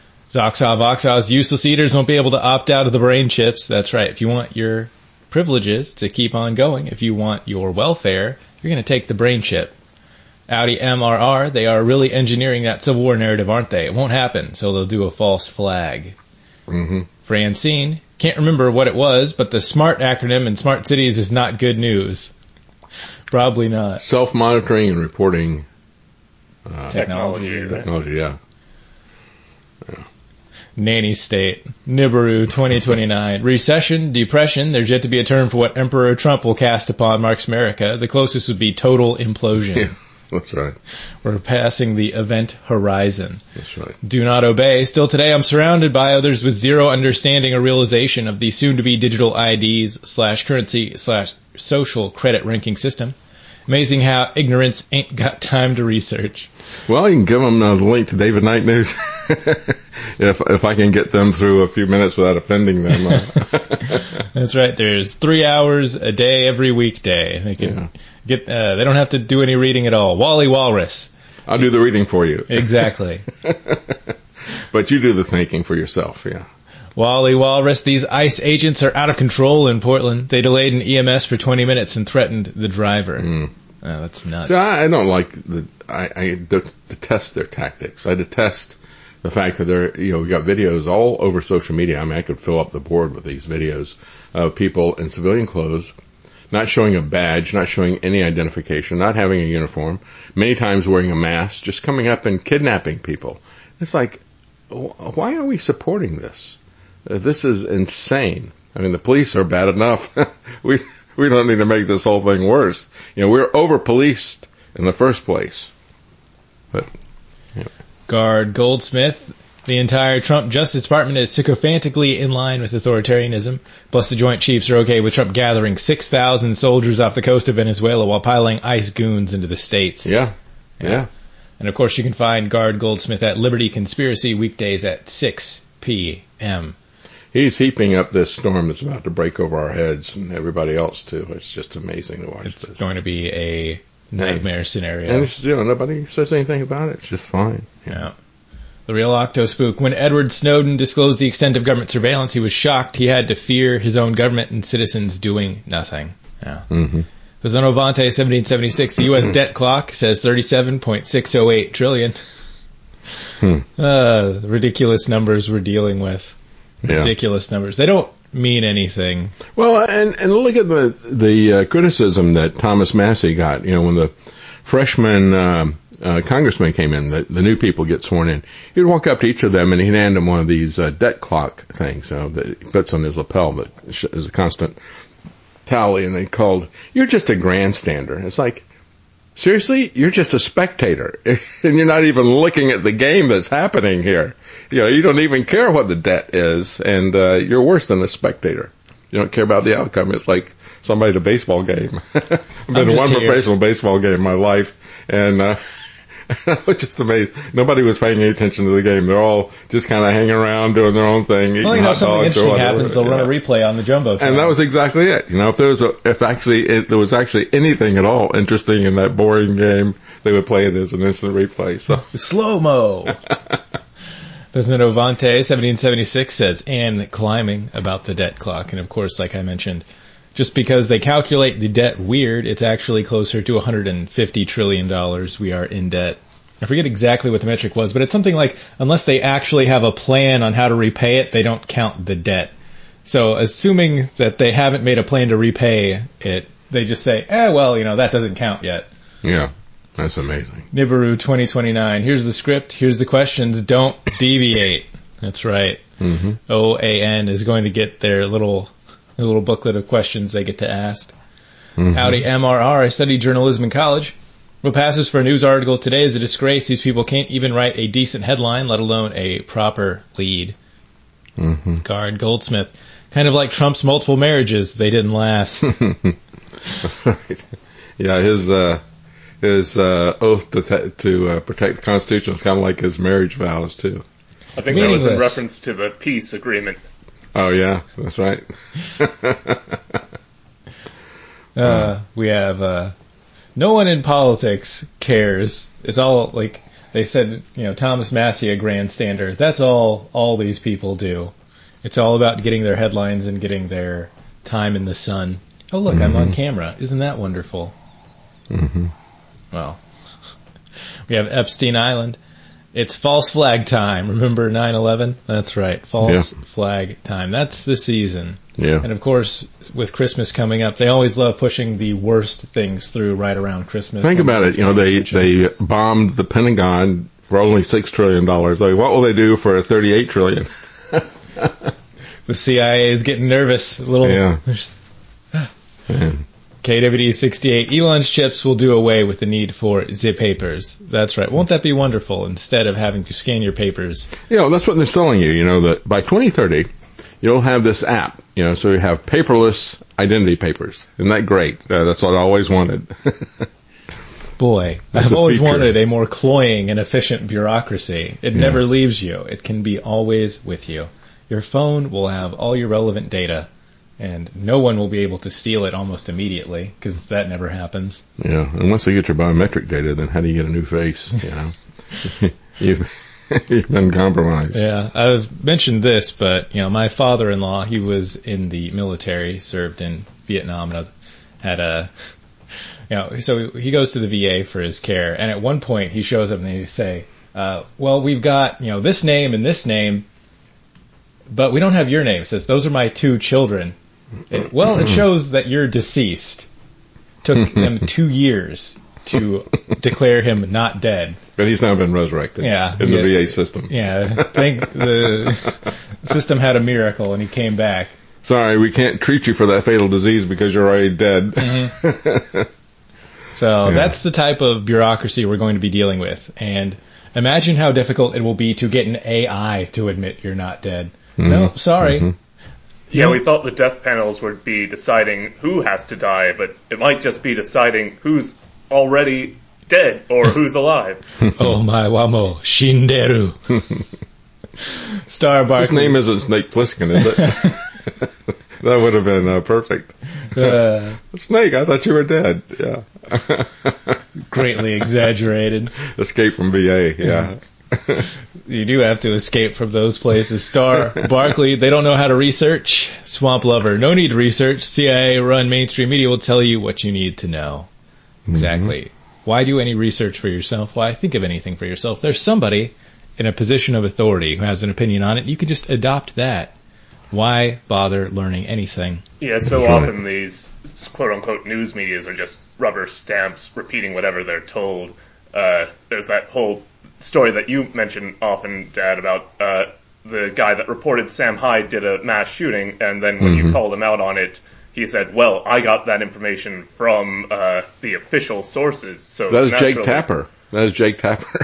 Zoxaw Voxaw's useless eaters won't be able to opt out of the brain chips. That's right. If you want your privileges to keep on going, if you want your welfare, you're going to take the brain chip. Audi M R R, they are really engineering that Civil War narrative, aren't they? It won't happen, so they'll do a false flag. Mm-hmm. Francine, can't remember what it was, but the SMART acronym in Smart Cities is not good news. Probably not. Self-monitoring and reporting uh, Technology. Right? Technology, yeah. yeah. Nanny state. Nibiru twenty twenty-nine. Recession, depression, there's yet to be a term for what Emperor Trump will cast upon Marx America. The closest would be total implosion. Yeah, that's right. We're passing the event horizon. That's right. Do not obey. Still today, I'm surrounded by others with zero understanding or realization of the soon-to-be digital I Ds slash currency slash social credit ranking system. Amazing how ignorance ain't got time to research. Well, you can give them the link to David Knight News if if I can get them through a few minutes without offending them. Uh. That's right. There's three hours a day every weekday. They can Yeah. get. Uh, they don't have to do any reading at all. Wally Walrus. I'll do the reading for you. Exactly. But you do the thinking for yourself, yeah. Wally Walrus, these ICE agents are out of control in Portland. They delayed an E M S for twenty minutes and threatened the driver. Mm. Oh, that's nuts. So I, I don't like the. I, I de- detest their tactics. I detest the fact that they're. You know, we got videos all over social media. I mean, I could fill up the board with these videos of people in civilian clothes, not showing a badge, not showing any identification, not having a uniform, many times wearing a mask, just coming up and kidnapping people. It's like, why are we supporting this? Uh, this is insane. I mean, the police are bad enough. we we don't need to make this whole thing worse. You know, we're over-policed in the first place. But, you know. Guard Goldsmith, The entire Trump Justice Department is sycophantically in line with authoritarianism. Plus, the Joint Chiefs are okay with Trump gathering six thousand soldiers off the coast of Venezuela while piling ICE goons into the states. Yeah. Yeah. yeah. And, of course, you can find Guard Goldsmith at Liberty Conspiracy weekdays at six p.m. He's heaping up this storm that's about to break over our heads and everybody else, too. It's just amazing to watch it's this. It's going to be a nightmare and, scenario. And it's, you know, nobody says anything about it. It's just fine. Yeah. yeah. The real Octospook. When Edward Snowden disclosed the extent of government surveillance, he was shocked. He had to fear his own government and citizens doing nothing. Yeah. Mm-hmm. Novante, seventeen seventy-six. The U S debt clock says thirty-seven point six oh eight trillion. Hmm. Uh, ridiculous numbers we're dealing with. Yeah. Ridiculous numbers. They don't mean anything. Well, and and look at the the uh, criticism that Thomas Massey got. You know, when the freshman um, uh, congressman came in, the, the new people get sworn in. He'd walk up to each of them and he'd hand them one of these uh, debt clock things uh, that he puts on his lapel that is a constant tally, and they called, "You're just a grandstander." It's like, seriously, you're just a spectator, and you're not even looking at the game that's happening here. You know, you don't even care what the debt is, and uh, you're worse than a spectator. You don't care about the outcome. It's like somebody at a baseball game. I've been to one here. professional baseball game in my life, and uh, I was just amazed. Nobody was paying any attention to the game. They're all just kind of hanging around, doing their own thing, eating well, you know, hot something dogs interesting or whatever. happens, they'll yeah. run a replay on the Jumbotron. And that was exactly it. You know, if there was a, if actually it, there was actually anything at all interesting in that boring game, they would play it as an instant replay. So slow-mo. President Ovante, seventeen seventy-six, says, and climbing about the debt clock. And, of course, like I mentioned, just because they calculate the debt weird, it's actually closer to one hundred fifty trillion dollars we are in debt. I forget exactly what the metric was, but it's something like unless they actually have a plan on how to repay it, they don't count the debt. So assuming that they haven't made a plan to repay it, they just say, eh, well, you know, that doesn't count yet. Yeah. That's amazing. Nibiru twenty twenty-nine. Here's the script. Here's the questions. Don't deviate. That's right. Mm-hmm. O A N is going to get their little their little booklet of questions they get to ask. Mm-hmm. Howdy, M R R. I studied journalism in college. What passes for a news article today is a disgrace. These people can't even write a decent headline, let alone a proper lead. Mm-hmm. Guard Goldsmith. Kind of like Trump's multiple marriages. They didn't last. Right. Yeah, his... uh His uh, oath to, te- to uh, protect the Constitution is kind of like his marriage vows, too. I think that was in reference to the peace agreement. Oh, yeah, that's right. uh, we have, uh, no one in politics cares. It's all, like, they said, you know, Thomas Massey, a grandstander. That's all, all these people do. It's all about getting their headlines and getting their time in the sun. Oh, look, mm-hmm. I'm on camera. Isn't that wonderful? Mm-hmm. Well, we have Epstein Island. It's false flag time. Remember nine eleven? That's right. False yeah. flag time. That's the season. Yeah. And, of course, with Christmas coming up, they always love pushing the worst things through right around Christmas. Think about it. You know, they, they bombed the Pentagon for only six trillion dollars. Like, what will they do for thirty-eight trillion dollars? The C I A is getting nervous. A little. Yeah. Yeah. K W D sixty-eight, Elon's chips will do away with the need for zip papers. That's right. Won't that be wonderful instead of having to scan your papers? You know, that's what they're selling you, you know, that by twenty thirty, you'll have this app, you know, so you have paperless identity papers. Isn't that great? Uh, that's what I always wanted. Boy, that's I've always feature. wanted a more cloying and efficient bureaucracy. It yeah. never leaves you. It can be always with you. Your phone will have all your relevant data. And no one will be able to steal it almost immediately, because that never happens. Yeah, and once they get your biometric data, then how do you get a new face? You know, you've, you've been compromised. Yeah, I've mentioned this, but you know, my father-in-law, he was in the military, served in Vietnam, and had a, you know, so he goes to the V A for his care, and at one point he shows up and they say, uh, "Well, we've got you know this name and this name, but we don't have your name." It says, "Those are my two children." It, well, it shows that you're deceased. Took them two years to declare him not dead. But he's now been resurrected yeah, in the had, V A system. Yeah, I think the system had a miracle and he came back. Sorry, we can't treat you for that fatal disease because you're already dead. Mm-hmm. So yeah. That's the type of bureaucracy we're going to be dealing with. And Imagine how difficult it will be to get an A I to admit you're not dead. Mm-hmm. No, sorry. Mm-hmm. Yeah, we thought the death panels would be deciding who has to die, but it might just be deciding who's already dead or who's alive. Oh my wamo, Shinderu. Star Barkley. His name isn't Snake Plissken, is it? That would have been uh, perfect. Uh, Snake, I thought you were dead. Yeah. Greatly exaggerated. Escape from V A, yeah. You do have to escape from those places. Star Barkley, they don't know how to research. Swamp Lover, no need to research. C I A run mainstream media will tell you what you need to know. Exactly. Mm-hmm. Why do any research for yourself? Why think of anything for yourself? There's somebody in a position of authority who has an opinion on it. You can just adopt that. Why bother learning anything? Yeah, so often these quote-unquote news medias are just rubber stamps repeating whatever they're told. Uh, there's that whole story that you mention often, Dad, about uh, the guy that reported Sam Hyde did a mass shooting, and then when mm-hmm. you called him out on it, he said, well, I got that information from uh, the official sources. So that was Jake Tapper. That was Jake Tapper.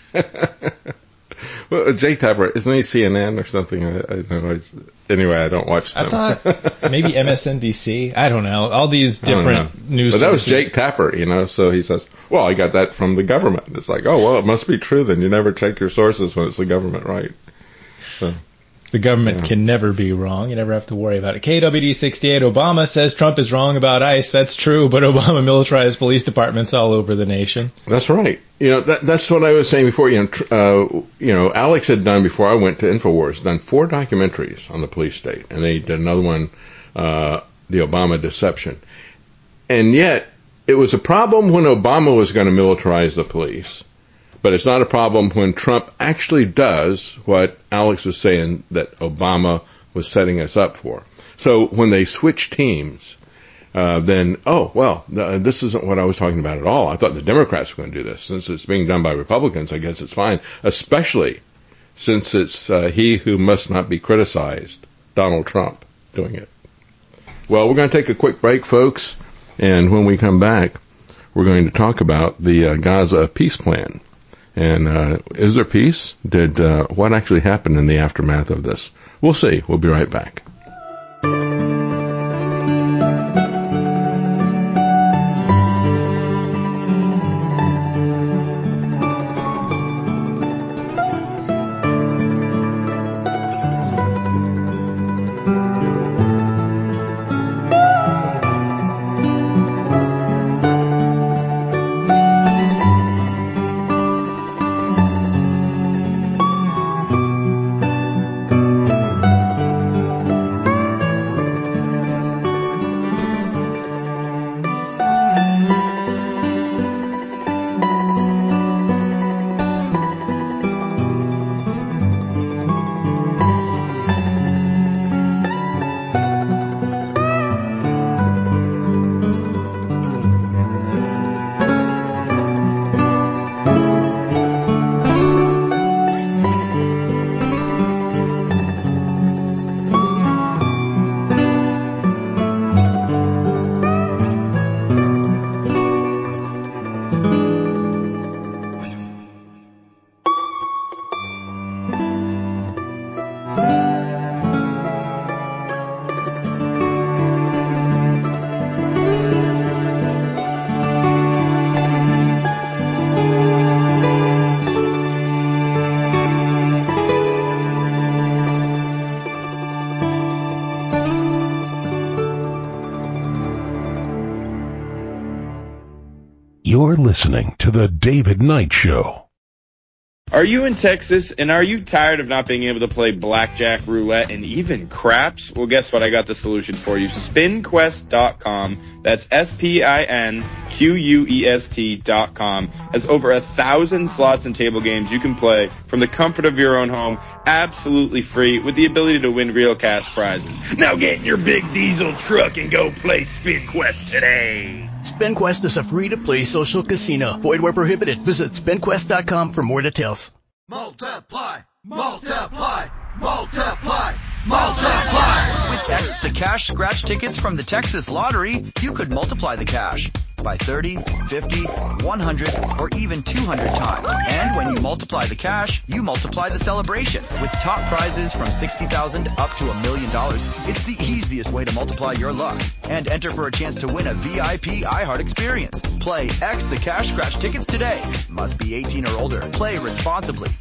Well, Jake Tapper, isn't he C N N or something? I, I don't know. Anyway, I don't watch them. I thought maybe M S N B C. I don't know. All these different news. But that was sources. Jake Tapper, you know. So he says, "Well, I got that from the government." It's like, oh, well, it must be true. Then you never check your sources when it's the government, right? So. The government Yeah. can never be wrong. You never have to worry about it. K W D sixty-eight, Obama says Trump is wrong about ICE. That's true, but Obama militarized police departments all over the nation. That's right. You know, that, that's what I was saying before. You know, tr- uh, you know, Alex had done before I went to InfoWars, done four documentaries on the police state, and they did another one, uh, the Obama deception. And yet, it was a problem when Obama was going to militarize the police. But it's not a problem when Trump actually does what Alex was saying that Obama was setting us up for. So when they switch teams, uh, then, oh, well, th- this isn't what I was talking about at all. I thought the Democrats were going to do this. Since it's being done by Republicans, I guess it's fine, especially since it's uh, he who must not be criticized, Donald Trump, doing it. Well, we're going to take a quick break, folks, and when we come back, we're going to talk about the uh, Gaza peace plan. And uh, is there peace? Did uh, what actually happened in the aftermath of this? We'll see. We'll be right back. You're listening to The David Knight Show. Are you in Texas and are you tired of not being able to play blackjack, roulette, and even craps? Well, guess what? I got the solution for you. spin quest dot com. That's S P I N Q U E S T dot com. Has over a thousand slots and table games you can play from the comfort of your own home, absolutely free, with the ability to win real cash prizes. Now get in your big diesel truck and go play Spin Quest today. SpinQuest is a free-to-play social casino. Void where prohibited. Visit spin quest dot com for more details. Multiply, multiply, multiply, multiply. With X, the cash scratch tickets from the Texas Lottery, you could multiply the cash. by thirty, fifty, one hundred, or even two hundred times. And when you multiply the cash, you multiply the celebration. With top prizes from sixty thousand dollars up to a million dollars, it's the easiest way to multiply your luck. And enter for a chance to win a V I P iHeart experience. Play X the Cash Scratch tickets today. Must be eighteen or older. Play responsibly.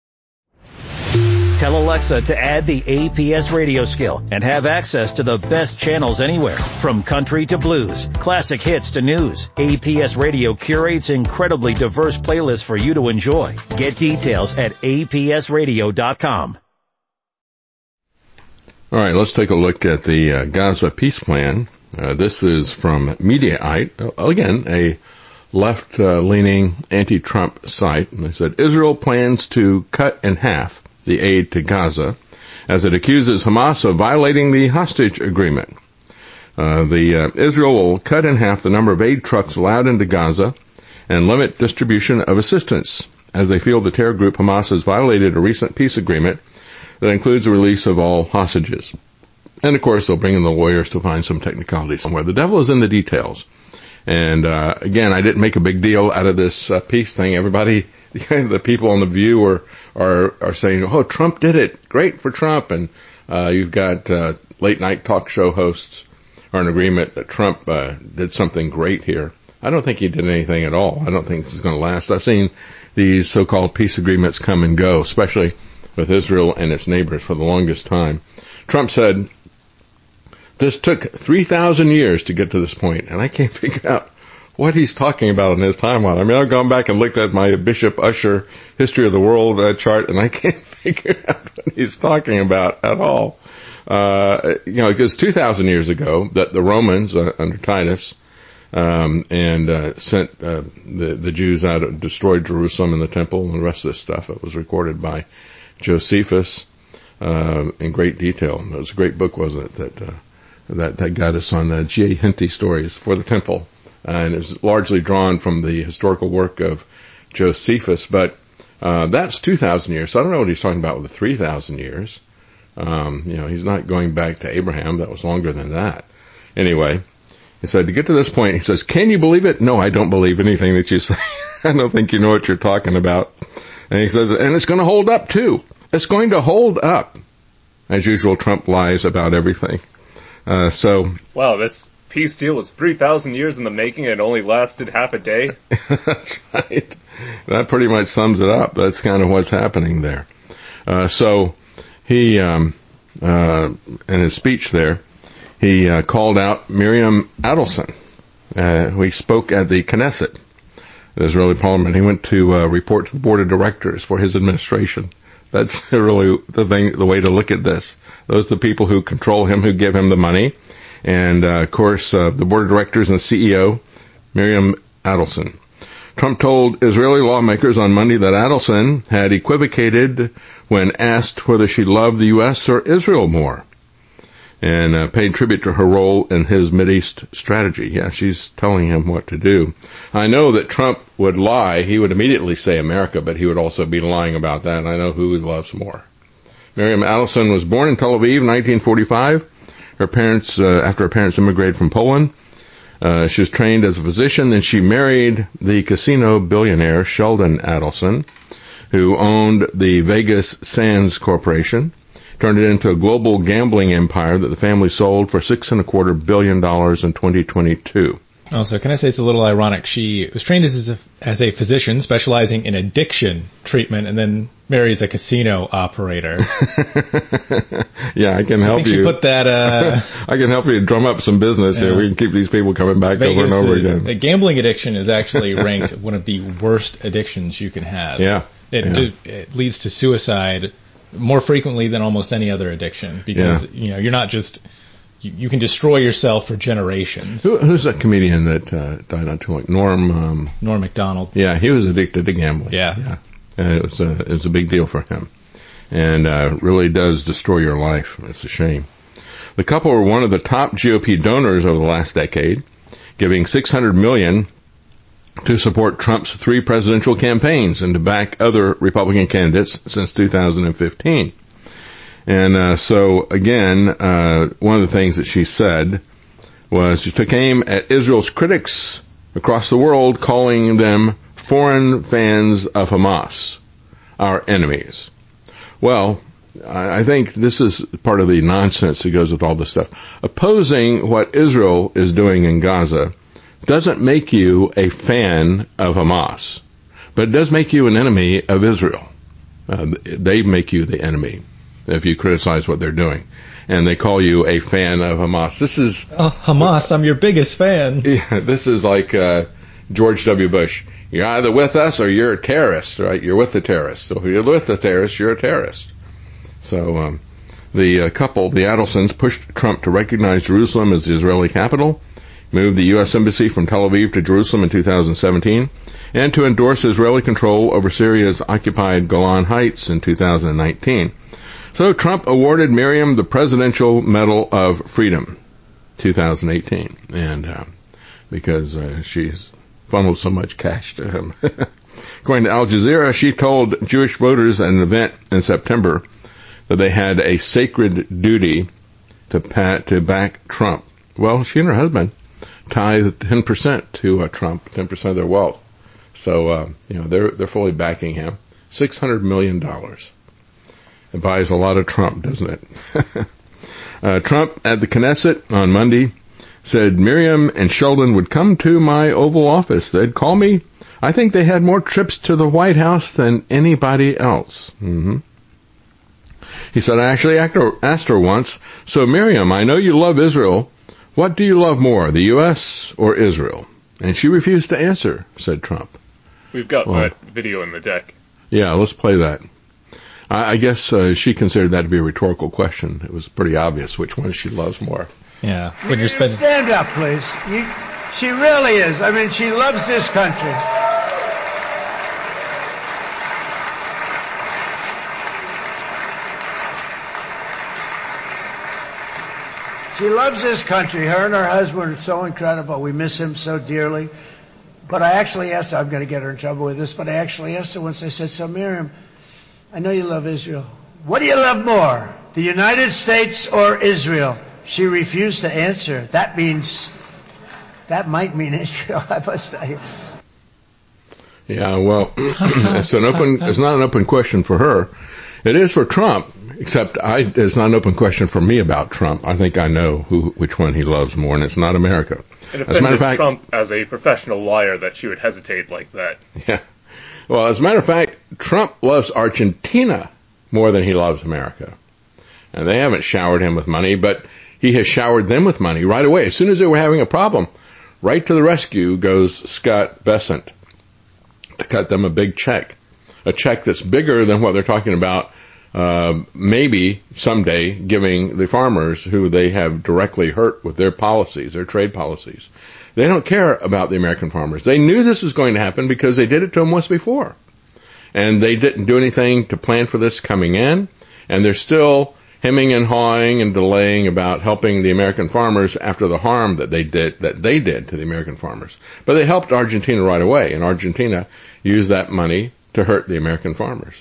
Tell Alexa to add the A P S radio skill and have access to the best channels anywhere. From country to blues, classic hits to news, A P S Radio curates incredibly diverse playlists for you to enjoy. Get details at A P S radio dot com. All right, let's take a look at the uh, Gaza peace plan. Uh, this is from Mediaite, uh, again, a left-leaning uh, anti-Trump site. And they said, Israel plans to cut in half the aid to Gaza as it accuses Hamas of violating the hostage agreement. Uh, the uh, Israel will cut in half the number of aid trucks allowed into Gaza and limit distribution of assistance as they feel the terror group Hamas has violated a recent peace agreement that includes the release of all hostages. And of course, they'll bring in the lawyers to find some technicalities somewhere. The devil is in the details. And uh, again, I didn't make a big deal out of this uh, peace thing. Everybody, the people on The View are are are saying, "Oh, Trump did it! Great for Trump!" And uh, you've got uh, late night talk show hosts are in agreement that Trump uh, did something great here. I don't think he did anything at all. I don't think this is going to last. I've seen these so-called peace agreements come and go, especially with Israel and its neighbors for the longest time. Trump said, this took three thousand years to get to this point, and I can't figure out what he's talking about in his timeline. I mean, I've gone back and looked at my Bishop Usher History of the World uh, chart, and I can't figure out what he's talking about at all. Uh, you know, because two thousand years ago, that the Romans, uh, under Titus, um, and uh, sent uh, the, the Jews out, and destroyed Jerusalem and the temple and the rest of this stuff. It was recorded by Josephus uh, in great detail. It was a great book, wasn't it, that uh, that, that got us on uh, G A Henty stories for the temple. Uh, and it's largely drawn from the historical work of Josephus. But uh, that's two thousand years. So I don't know what he's talking about with the three thousand years. Um, you know, he's not going back to Abraham. That was longer than that. Anyway, he said, to get to this point, he says, can you believe it? No, I don't believe anything that you say. I don't think you know what you're talking about. And he says, and it's going to hold up, too. It's going to hold up. As usual, Trump lies about everything. Uh, so. Wow, this peace deal was three thousand years in the making and only lasted half a day? That's right. That pretty much sums it up. That's kind of what's happening there. Uh, so he, um, uh, in his speech there, he uh, called out Miriam Adelson, uh, who he spoke at the Knesset, the Israeli parliament. He went to uh, report to the board of directors for his administration. That's really the thing, the way to look at this. Those are the people who control him, who give him the money. And, uh, of course, uh, the board of directors and the C E O, Miriam Adelson. Trump told Israeli lawmakers on Monday that Adelson had equivocated when asked whether she loved the U S or Israel more, and uh, paid tribute to her role in his Mideast strategy. Yeah, she's telling him what to do. I know that Trump would lie. He would immediately say America, but he would also be lying about that, and I know who he loves more. Miriam Adelson was born in Tel Aviv in nineteen forty-five. Her parents, uh, after her parents immigrated from Poland, uh, she was trained as a physician, then she married the casino billionaire Sheldon Adelson, who owned the Vegas Sands Corporation, turned it into a global gambling empire that the family sold for six and a quarter billion dollars in twenty twenty-two. Also, can I say it's a little ironic? She was trained as a, as a physician specializing in addiction treatment and then marries a casino operator. Yeah, I can I help think you. She put that, uh, I can help you drum up some business yeah. here. We can keep these people coming back Vegas, over and over uh, again. A gambling addiction is actually ranked one of the worst addictions you can have. Yeah. It, yeah. do, it leads to suicide more frequently than almost any other addiction because, yeah. you know, you're not just... You, you can destroy yourself for generations. Who, who's that comedian that uh, died not too long? Norm. Um, Norm Macdonald. Yeah, he was addicted to gambling. Yeah, yeah. And it was a it was a big deal for him, and uh, really does destroy your life. It's a shame. The couple were one of the top G O P donors over the last decade, giving six hundred million dollars to support Trump's three presidential campaigns and to back other Republican candidates since two thousand fifteen. And uh, so, again, uh, one of the things that she said was she took aim at Israel's critics across the world, calling them foreign fans of Hamas, our enemies. Well, I think this is part of the nonsense that goes with all this stuff. Opposing what Israel is doing in Gaza doesn't make you a fan of Hamas, but it does make you an enemy of Israel. Uh, they make you the enemy if you criticize what they're doing. And they call you a fan of Hamas. This is... Oh, Hamas, I'm your biggest fan. Yeah, this is like uh, George W. Bush. You're either with us or you're a terrorist, right? You're with the terrorists. So if you're with the terrorists, you're a terrorist. So um, the uh, couple, the Adelsons, pushed Trump to recognize Jerusalem as the Israeli capital, moved the U S Embassy from Tel Aviv to Jerusalem in two thousand seventeen, and to endorse Israeli control over Syria's occupied Golan Heights in two thousand nineteen. So Trump awarded Miriam the Presidential Medal of Freedom, two thousand eighteen, and uh, because uh, she's funneled so much cash to him. According to Al Jazeera, she told Jewish voters at an event in September that they had a sacred duty to pat, to back Trump. Well, she and her husband tithe ten percent to uh, Trump, ten percent of their wealth. So, uh, you know, they're they're fully backing him. six hundred million dollars. It buys a lot of Trump, doesn't it? uh, Trump at the Knesset on Monday said Miriam and Sheldon would come to my Oval Office. They'd call me. I think they had more trips to the White House than anybody else. Mm-hmm. He said, I actually asked her once, so Miriam, I know you love Israel. What do you love more, the U S or Israel? And she refused to answer, said Trump. We've got well, that video in the deck. Yeah, let's play that. I, I guess uh, she considered that to be a rhetorical question. It was pretty obvious which one she loves more. Yeah, when you're spending... Stand up, please. You, she really is. I mean, she loves this country. She loves this country. Her and her husband are so incredible. We miss him so dearly. But I actually asked her, I'm going to get her in trouble with this, but I actually asked her once, I said, so Miriam, I know you love Israel. What do you love more, the United States or Israel? She refused to answer. That means, that might mean Israel, I must tell you. Yeah, well, it's an open, it's not an open question for her. It is for Trump. Except I, it's not an open question for me about Trump. I think I know who, which one he loves more, and it's not America. It offended as a matter of fact, Trump as a professional liar that she would hesitate like that. Yeah. Well, as a matter of fact, Trump loves Argentina more than he loves America. And they haven't showered him with money, but he has showered them with money right away. As soon as they were having a problem, right to the rescue goes Scott Bessent to cut them a big check. A check that's bigger than what they're talking about Uh, maybe someday giving the farmers who they have directly hurt with their policies, their trade policies. They don't care about the American farmers. They knew this was going to happen because they did it to them once before. And they didn't do anything to plan for this coming in. And they're still hemming and hawing and delaying about helping the American farmers after the harm that they did, that they did to the American farmers. But they helped Argentina right away. And Argentina used that money to hurt the American farmers.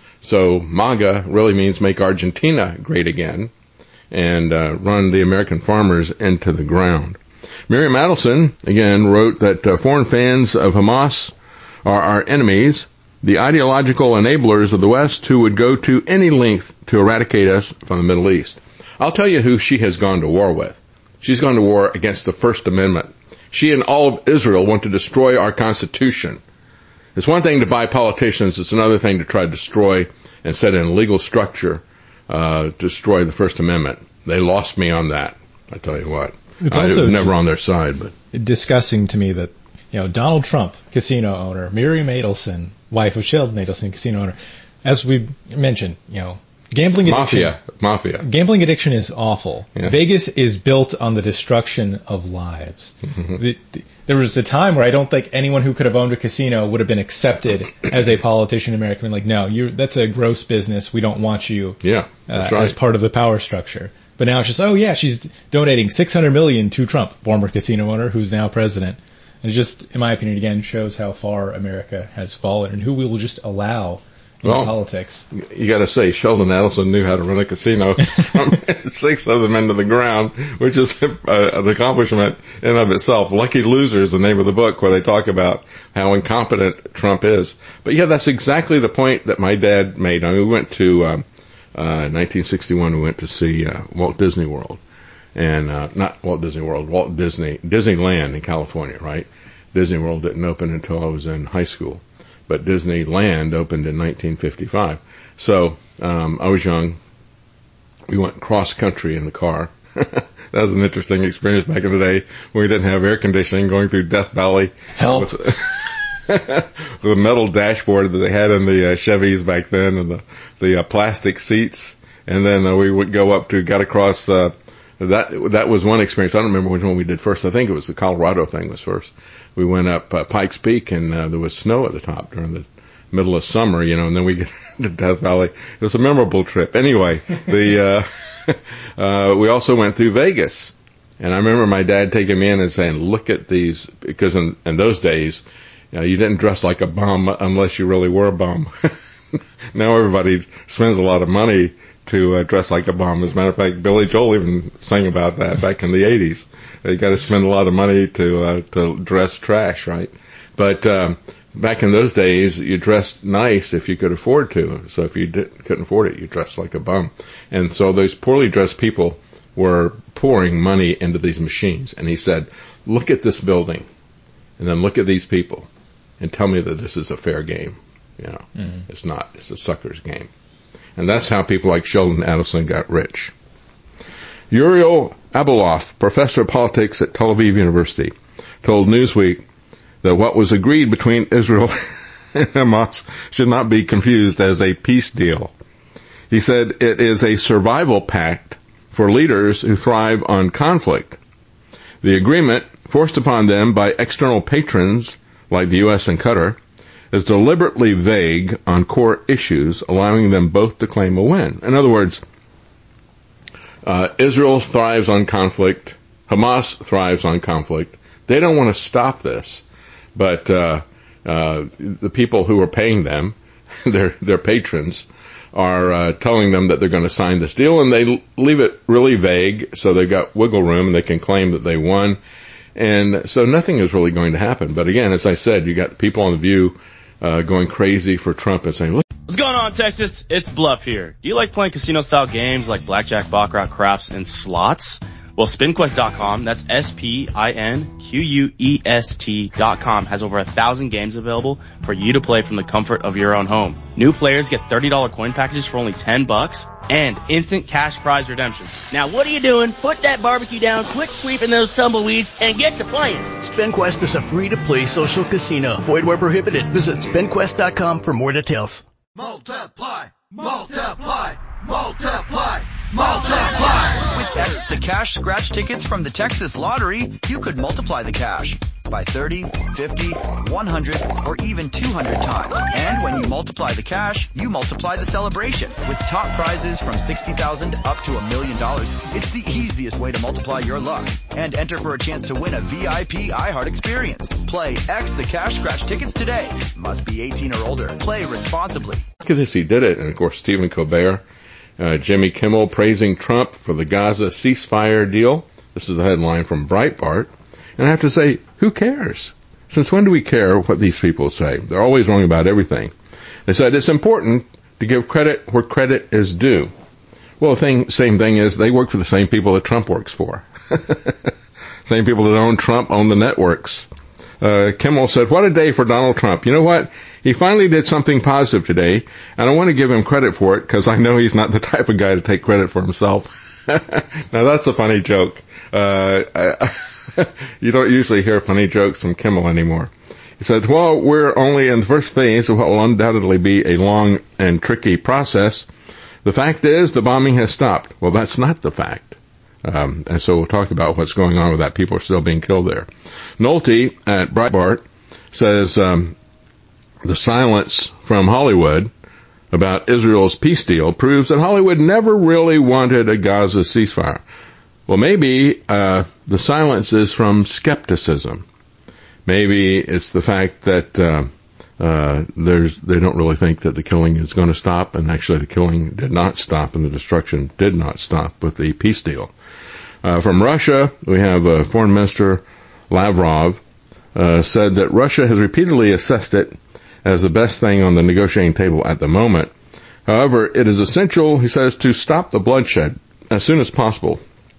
So MAGA really means make Argentina great again and uh, run the American farmers into the ground. Miriam Adelson, again, wrote that uh, foreign fans of Hamas are our enemies, the ideological enablers of the West who would go to any length to eradicate us from the Middle East. I'll tell you who she has gone to war with. She's gone to war against the First Amendment. She and all of Israel want to destroy our Constitution. It's one thing to buy politicians. It's another thing to try to destroy and set in a legal structure, uh, destroy the First Amendment. They lost me on that. I tell you what. It's I also was never on their side, but disgusting to me that, you know, Donald Trump, casino owner, Miriam Adelson, wife of Sheldon Adelson, casino owner, as we mentioned, you know, gambling addiction. Mafia. Mafia. Gambling addiction is awful. Yeah. Vegas is built on the destruction of lives. Mm-hmm. The, the, there was a time where I don't think anyone who could have owned a casino would have been accepted as a politician in America. I mean, like, no, you that's a gross business. We don't want you yeah, that's uh, right. as part of the power structure. But now it's just, oh, yeah, she's donating six hundred million dollars to Trump, former casino owner who's now president. And it just, in my opinion, again, shows how far America has fallen and who we will just allow in well, politics. You got to say Sheldon Adelson knew how to run a casino from six of them into the ground, which is uh, an accomplishment in and of itself. Lucky Loser is the name of the book where they talk about how incompetent Trump is. But yeah, that's exactly the point that my dad made. I mean, we went to um, uh, nineteen sixty-one. We went to see uh, Walt Disney World, and uh, not Walt Disney World, Walt Disney Disneyland in California, right? Disney World didn't open until I was in high school, but Disneyland opened in nineteen fifty-five. So um, I was young. We went cross country in the car. That was an interesting experience back in the day when we didn't have air conditioning, going through Death Valley. Help. With the metal dashboard that they had in the uh, Chevys back then, and the the uh, plastic seats. And then uh, we would go up to, got across, uh, that that was one experience. I don't remember which one we did first. I think it was the Colorado thing was first. We went up uh, Pikes Peak, and uh, there was snow at the top during the middle of summer, you know, and then we get to Death Valley. It was a memorable trip. Anyway, the uh, uh, we also went through Vegas, and I remember my dad taking me in and saying, "Look at these," because in, in those days, you know, you didn't dress like a bum unless you really were a bum. Now everybody spends a lot of money to uh, dress like a bum. As a matter of fact, Billy Joel even sang about that back in the eighties. You got to spend a lot of money to uh, to dress trash, right? But um, back in those days, you dressed nice if you could afford to. So if you didn't, couldn't afford it, you dressed like a bum. And so those poorly dressed people were pouring money into these machines. And he said, "Look at this building, and then look at these people, and tell me that this is a fair game." You know, mm-hmm. It's not. It's a sucker's game. And that's how people like Sheldon Adelson got rich. Uriel Abeloff, professor of politics at Tel Aviv University, told Newsweek that what was agreed between Israel and Hamas should not be confused as a peace deal. He said it is a survival pact for leaders who thrive on conflict. The agreement, forced upon them by external patrons like the U S and Qatar, is deliberately vague on core issues, allowing them both to claim a win. In other words, uh, Israel thrives on conflict, Hamas thrives on conflict. They don't want to stop this, but uh, uh, the people who are paying them, their their patrons, are uh, telling them that they're going to sign this deal, and they leave it really vague, so they've got wiggle room, and they can claim that they won. And so nothing is really going to happen. But again, as I said, you got people on The View uh, going crazy for Trump and saying, look. What's going on, Texas? It's Bluff here. Do you like playing casino-style games like blackjack, baccarat, craps, and slots? Well, spin quest dot com, that's S P I N Q U E S T dot com, has over a thousand games available for you to play from the comfort of your own home. New players get thirty dollars coin packages for only ten bucks and instant cash prize redemption. Now, what are you doing? Put that barbecue down, quit sweeping those tumbleweeds, and get to playing. SpinQuest is a free-to-play social casino. Void where prohibited. Visit spin quest dot com for more details. Multiply, multiply, multiply, multiply. With extra cash scratch tickets from the Texas Lottery, you could multiply the cash by thirty, fifty, one hundred, or even two hundred times. And when you multiply the cash, you multiply the celebration. With top prizes from sixty thousand dollars up to a million dollars, it's the easiest way to multiply your luck. And enter for a chance to win a V I P iHeart experience. Play X the Cash Scratch tickets today. Must be eighteen or older. Play responsibly. Look at this, he did it. And of course, Stephen Colbert, uh, Jimmy Kimmel praising Trump for the Gaza ceasefire deal. This is the headline from Breitbart. And I have to say, who cares? Since when do we care what these people say? They're always wrong about everything. They said it's important to give credit where credit is due. Well, the thing, same thing is they work for the same people that Trump works for. Same people that own Trump own the networks. Uh, Kimmel said, what a day for Donald Trump. You know what? He finally did something positive today, and I want to give him credit for it because I know he's not the type of guy to take credit for himself. Now, that's a funny joke. Uh, I, you don't usually hear funny jokes from Kimmel anymore. He said, well, we're only in the first phase of what will undoubtedly be a long and tricky process. The fact is the bombing has stopped. Well, that's not the fact. Um, and so we'll talk about what's going on with that. People are still being killed there. Nolte at Breitbart says um, the silence from Hollywood about Israel's peace deal proves that Hollywood never really wanted a Gaza ceasefire. Well, maybe uh, the silence is from skepticism. Maybe it's the fact that uh, uh, there's they don't really think that the killing is going to stop, and actually the killing did not stop, and the destruction did not stop with the peace deal. Uh, from Russia, we have uh, Foreign Minister Lavrov uh, said that Russia has repeatedly assessed it as the best thing on the negotiating table at the moment. However, it is essential, he says, to stop the bloodshed as soon as possible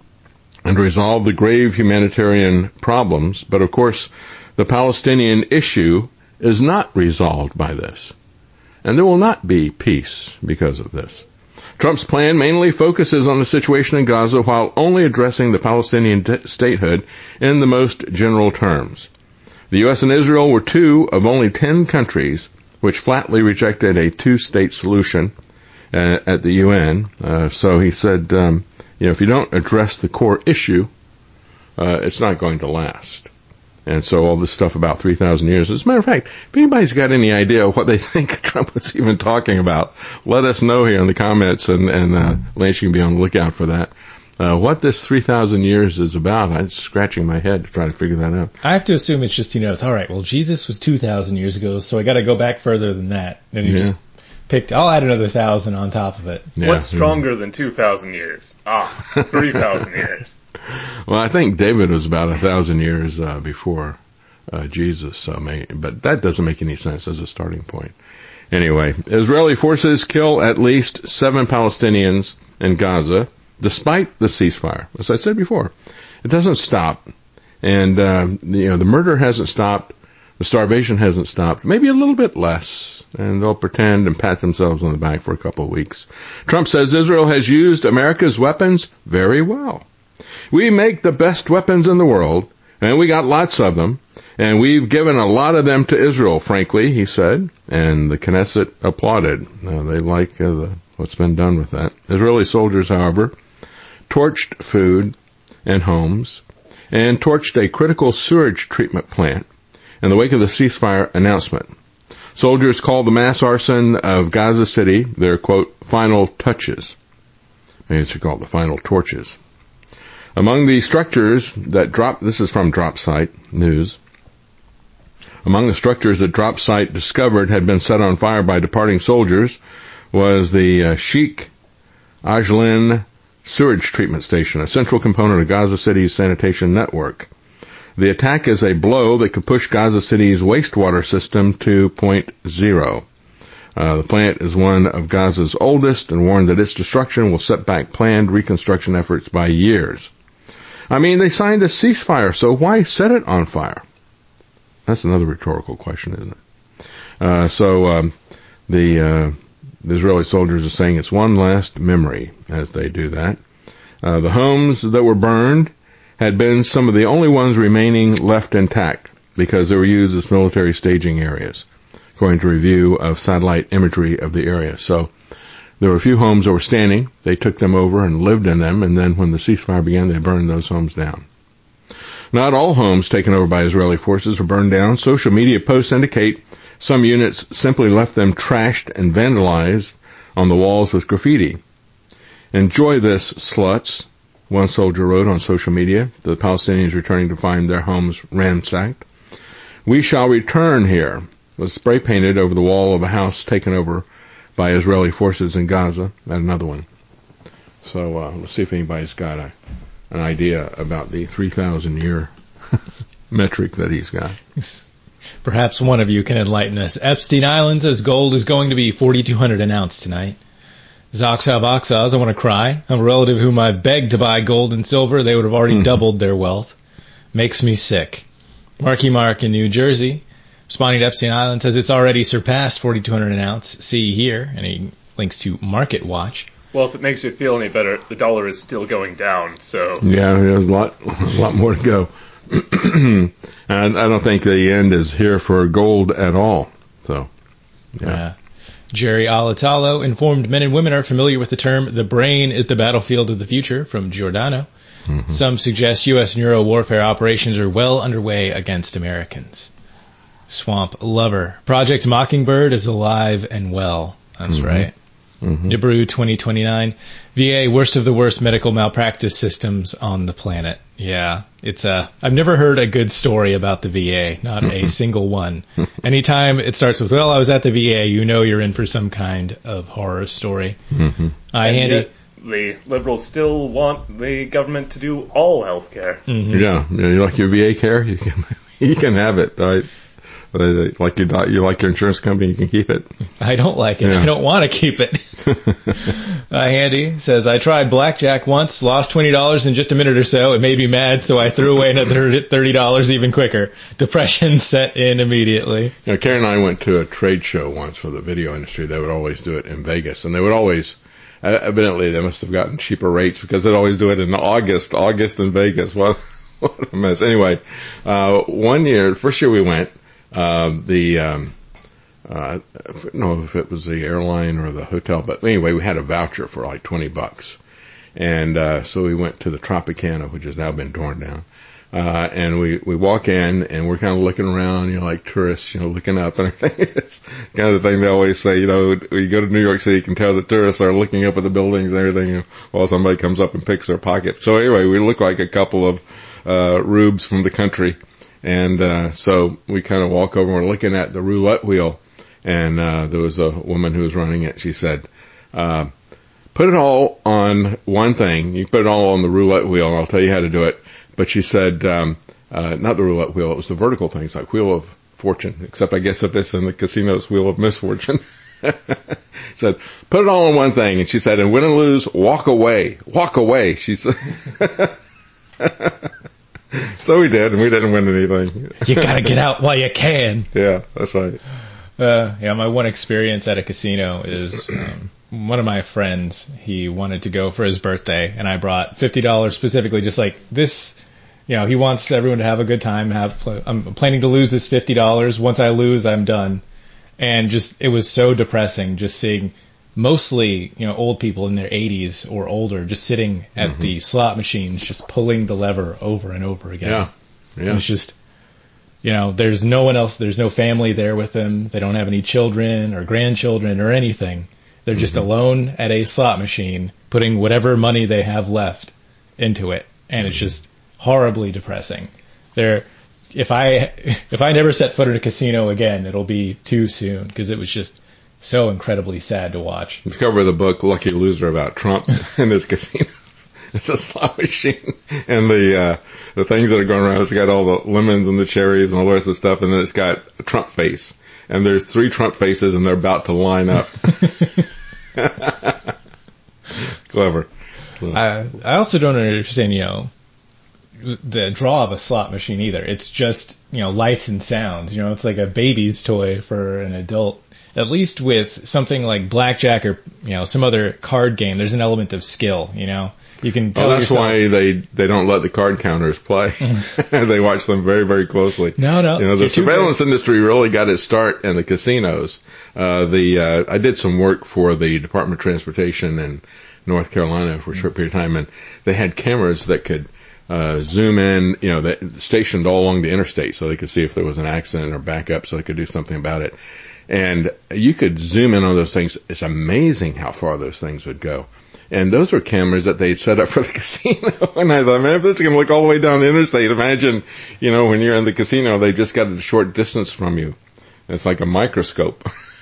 and resolve the grave humanitarian problems. But of course, the Palestinian issue is not resolved by this, and there will not be peace because of this. Trump's plan mainly focuses on the situation in Gaza while only addressing the Palestinian t- statehood in the most general terms. The U S and Israel were two of only ten countries which flatly rejected a two-state solution uh, at the U N. Uh, so he said, um, you know, if you don't address the core issue, uh, it's not going to last. And so all this stuff about three thousand years, as a matter of fact, if anybody's got any idea what they think Trump was even talking about, let us know here in the comments, and, and uh, Lance, you can be on the lookout for that. Uh, what this three thousand years is about, I'm scratching my head to try to figure that out. I have to assume it's just, you know, it's all right, well, Jesus was two thousand years ago, so I got to go back further than that. And you Yeah. just picked, I'll add another thousand on top of it. Yeah, What's stronger yeah. than two thousand years? Ah, three thousand years. Well, I think David was about a thousand years uh, before uh, Jesus, so may, but that doesn't make any sense as a starting point. Anyway, Israeli forces kill at least seven Palestinians in Gaza, despite the ceasefire. As I said before, it doesn't stop, and uh, you know the murder hasn't stopped, the starvation hasn't stopped. Maybe a little bit less, and they'll pretend and pat themselves on the back for a couple of weeks. Trump says Israel has used America's weapons very well. We make the best weapons in the world, and we got lots of them, and we've given a lot of them to Israel, frankly, he said, and the Knesset applauded. Uh, they like uh, the, what's been done with that. Israeli soldiers, however, torched food and homes, and torched a critical sewage treatment plant in the wake of the ceasefire announcement. Soldiers called the mass arson of Gaza City their, quote, final touches. Maybe it's called the final torches. Among the structures that dropped, this is from Drop Site News, among the structures that Drop Site discovered had been set on fire by departing soldiers was the uh, Sheikh Ajlan sewage treatment station, a central component of Gaza City's sanitation network. The attack is a blow that could push Gaza City's wastewater system to point zero. Uh, the plant is one of Gaza's oldest and warned that its destruction will set back planned reconstruction efforts by years. I mean, they signed a ceasefire, so why set it on fire? That's another rhetorical question, isn't it? Uh, so um, the, uh, the Israeli soldiers are saying it's one last memory as they do that. Uh, the homes that were burned had been some of the only ones remaining left intact because they were used as military staging areas, according to a review of satellite imagery of the area. So there were a few homes that were standing. They took them over and lived in them, and then when the ceasefire began, they burned those homes down. Not all homes taken over by Israeli forces were burned down. Social media posts indicate some units simply left them trashed and vandalized on the walls with graffiti. Enjoy this, sluts, one soldier wrote on social media, the Palestinians returning to find their homes ransacked. We shall return here was spray painted over the wall of a house taken over by Israeli forces in Gaza, and another one. So uh, let's see if anybody's got a, an idea about the three thousand year metric that he's got. Perhaps one of you can enlighten us. Epstein Island says gold is going to be forty-two hundred an ounce tonight. Zoxav Oxaz, I want to cry. I'm a relative whom I begged to buy gold and silver. They would have already doubled their wealth. Makes me sick. Marky Mark in New Jersey, responding to Epstein Island, says it's already surpassed forty-two hundred an ounce. See here, and he links to Market Watch. Well, if it makes you feel any better, the dollar is still going down, so... Yeah, there's a lot, a lot more to go. And I don't think the end is here for gold at all. So, yeah. Uh, Jerry Alatalo informed men and women are familiar with the term, the brain is the battlefield of the future, from Giordano. Mm-hmm. Some suggest U S neuro warfare operations are well underway against Americans. Swamp Lover. Project Mockingbird is alive and well. That's mm-hmm. right. Mm-hmm. Nibru twenty twenty-nine. V A, worst of the worst medical malpractice systems on the planet. Yeah, it's a. I've never heard a good story about the V A, not a single one. Anytime it starts with, well, I was at the V A, you know you're in for some kind of horror story. Mm-hmm. Uh, Handy. The Liberals still want the government to do all health care. Mm-hmm. Yeah, you like your V A care? You can, you can have it, right? Like you, you like your insurance company, you can keep it. I don't like it. Yeah. I don't want to keep it. uh, Handy says, I tried blackjack once, lost twenty dollars in just a minute or so. It made me mad, so I threw away another thirty dollars even quicker. Depression set in immediately. You know, Karen and I went to a trade show once for the video industry. They would always do it in Vegas, and they would always, uh, evidently they must have gotten cheaper rates because they'd always do it in August, August in Vegas. What, what a mess. Anyway, uh, one year, the first year we went, Um, the, um, uh, I don't know if it was the airline or the hotel, but anyway, we had a voucher for like twenty bucks. And, uh, so we went to the Tropicana, which has now been torn down. Uh, and we, we walk in and we're kind of looking around, you know, like tourists, you know, looking up and everything. It's kind of the thing they always say, you know, when you go to New York City, you can tell the tourists are looking up at the buildings and everything, you know, while somebody comes up and picks their pocket. So anyway, we look like a couple of, uh, rubes from the country. And, uh, so we kind of walk over and we're looking at the roulette wheel. And, uh, there was a woman who was running it. She said, uh, put it all on one thing. You put it all on the roulette wheel and I'll tell you how to do it. But she said, um, uh, not the roulette wheel. It was the vertical thing. It's like Wheel of Fortune, except I guess if it's in the casino's Wheel of Misfortune. Said, put it all on one thing. And she said, and win and lose, walk away, walk away. She said, so we did, and we didn't win anything. You gotta get out while you can. Yeah, that's right. Uh, yeah, my one experience at a casino is um, one of my friends, he wanted to go for his birthday, and I brought fifty dollars specifically, just like this, you know, he wants everyone to have a good time. Have I'm planning to lose this fifty dollars. Once I lose, I'm done. And just, it was so depressing just seeing mostly, you know, old people in their eighties or older just sitting at mm-hmm. the slot machines, just pulling the lever over and over again. Yeah. Yeah. And it's just, you know, there's no one else, there's no family there with them. They don't have any children or grandchildren or anything. They're just mm-hmm. alone at a slot machine, putting whatever money they have left into it. And mm-hmm. it's just horribly depressing. They're, if I, if I never set foot in a casino again, it'll be too soon, because it was just so incredibly sad to watch. The cover of the book, Lucky Loser, about Trump and his casinos. It's a slot machine, and the uh, the things that are going around, it's got all the lemons and the cherries and all the rest of the stuff, and then it's got a Trump face. And there's three Trump faces, and they're about to line up. Clever. I, I also don't understand, you know, the draw of a slot machine either. It's just, you know, lights and sounds. You know, it's like a baby's toy for an adult. At least with something like blackjack or, you know, some other card game, there's an element of skill, you know. You can tell oh, that's yourself, why they, they don't let the card counters play. They watch them very, very closely. No, no. You know, the surveillance industry really got its start in the casinos. Uh, the, uh, I did some work for the Department of Transportation in North Carolina for a short period of time, and they had cameras that could, uh, zoom in, you know, that stationed all along the interstate so they could see if there was an accident or backup so they could do something about it. And you could zoom in on those things. It's amazing how far those things would go. And those were cameras that they set up for the casino. And I thought, man, if this can look all the way down the interstate, imagine, you know, when you're in the casino, they just got a short distance from you. It's like a microscope.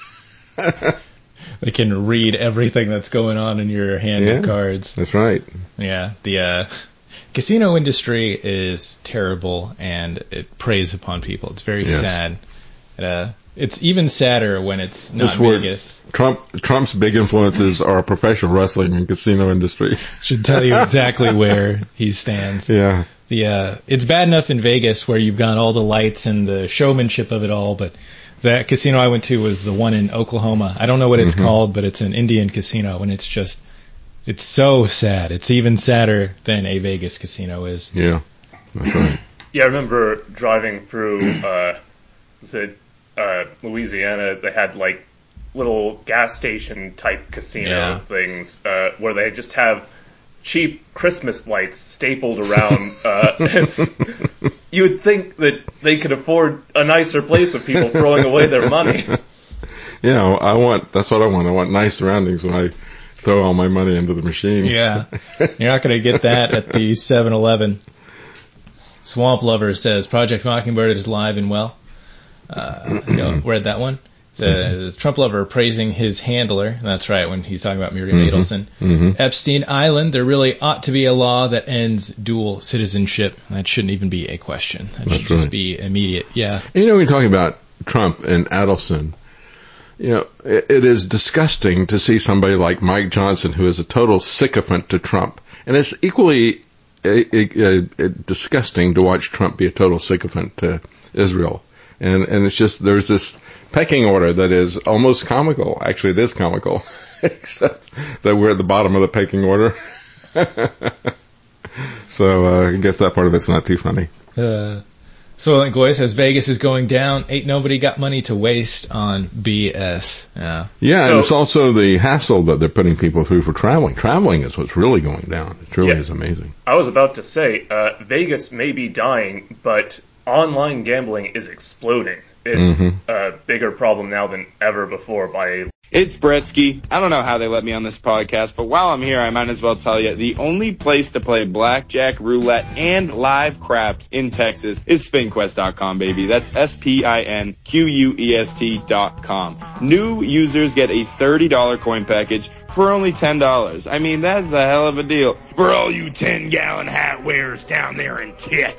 They can read everything that's going on in your hand yeah, of cards. That's right. Yeah. The uh, casino industry is terrible, and it preys upon people. It's very yes. sad. It, uh, It's even sadder when it's not That's where Vegas. Trump, Trump's big influences are professional wrestling and casino industry. Should tell you exactly where he stands. Yeah. The uh, it's bad enough in Vegas where you've got all the lights and the showmanship of it all, but that casino I went to was the one in Oklahoma. I don't know what it's mm-hmm. called, but it's an Indian casino, and it's just, it's so sad. It's even sadder than a Vegas casino is. Yeah. That's right. Yeah, I remember driving through, uh, was it, Uh, Louisiana, they had like little gas station type casino yeah. things uh, where they just have cheap Christmas lights stapled around. Uh, it's, you would think that they could afford a nicer place of people throwing away their money. You know, I want, that's what I want. I want nice surroundings when I throw all my money into the machine. Yeah. You're not going to get that at the seven eleven. Swamp Lover says, Project Mockingbird is live and well. Uh, you know, read that one. It says, Trump Lover praising his handler. That's right, when he's talking about Miriam Mm-hmm. Adelson. Mm-hmm. Epstein Island, there really ought to be a law that ends dual citizenship. That shouldn't even be a question. That That's should just right. be immediate. Yeah. You know, when you're talking about Trump and Adelson, you know, it, it is disgusting to see somebody like Mike Johnson, who is a total sycophant to Trump. And it's equally uh, uh, uh, disgusting to watch Trump be a total sycophant to Israel. And, and it's just, there's this pecking order that is almost comical. Actually, it is comical, except that we're at the bottom of the pecking order. So uh, I guess that part of it's not too funny. Uh, Soylent Goy says Vegas is going down. Ain't nobody got money to waste on B S. Yeah. Yeah, So- and it's also the hassle that they're putting people through for traveling. Traveling is what's really going down. It really Yeah. is amazing. I was about to say, uh, Vegas may be dying, but online gambling is exploding. It's Mhm. a bigger problem now than ever before by a It's Bretsky. I don't know how they let me on this podcast, but while I'm here, I might as well tell you the only place to play blackjack, roulette, and live craps in Texas is spin quest dot com, baby. That's S P I N Q U E S T dot com. New users get a thirty dollars coin package for only ten dollars. I mean, that's a hell of a deal for all you ten-gallon hat wearers down there in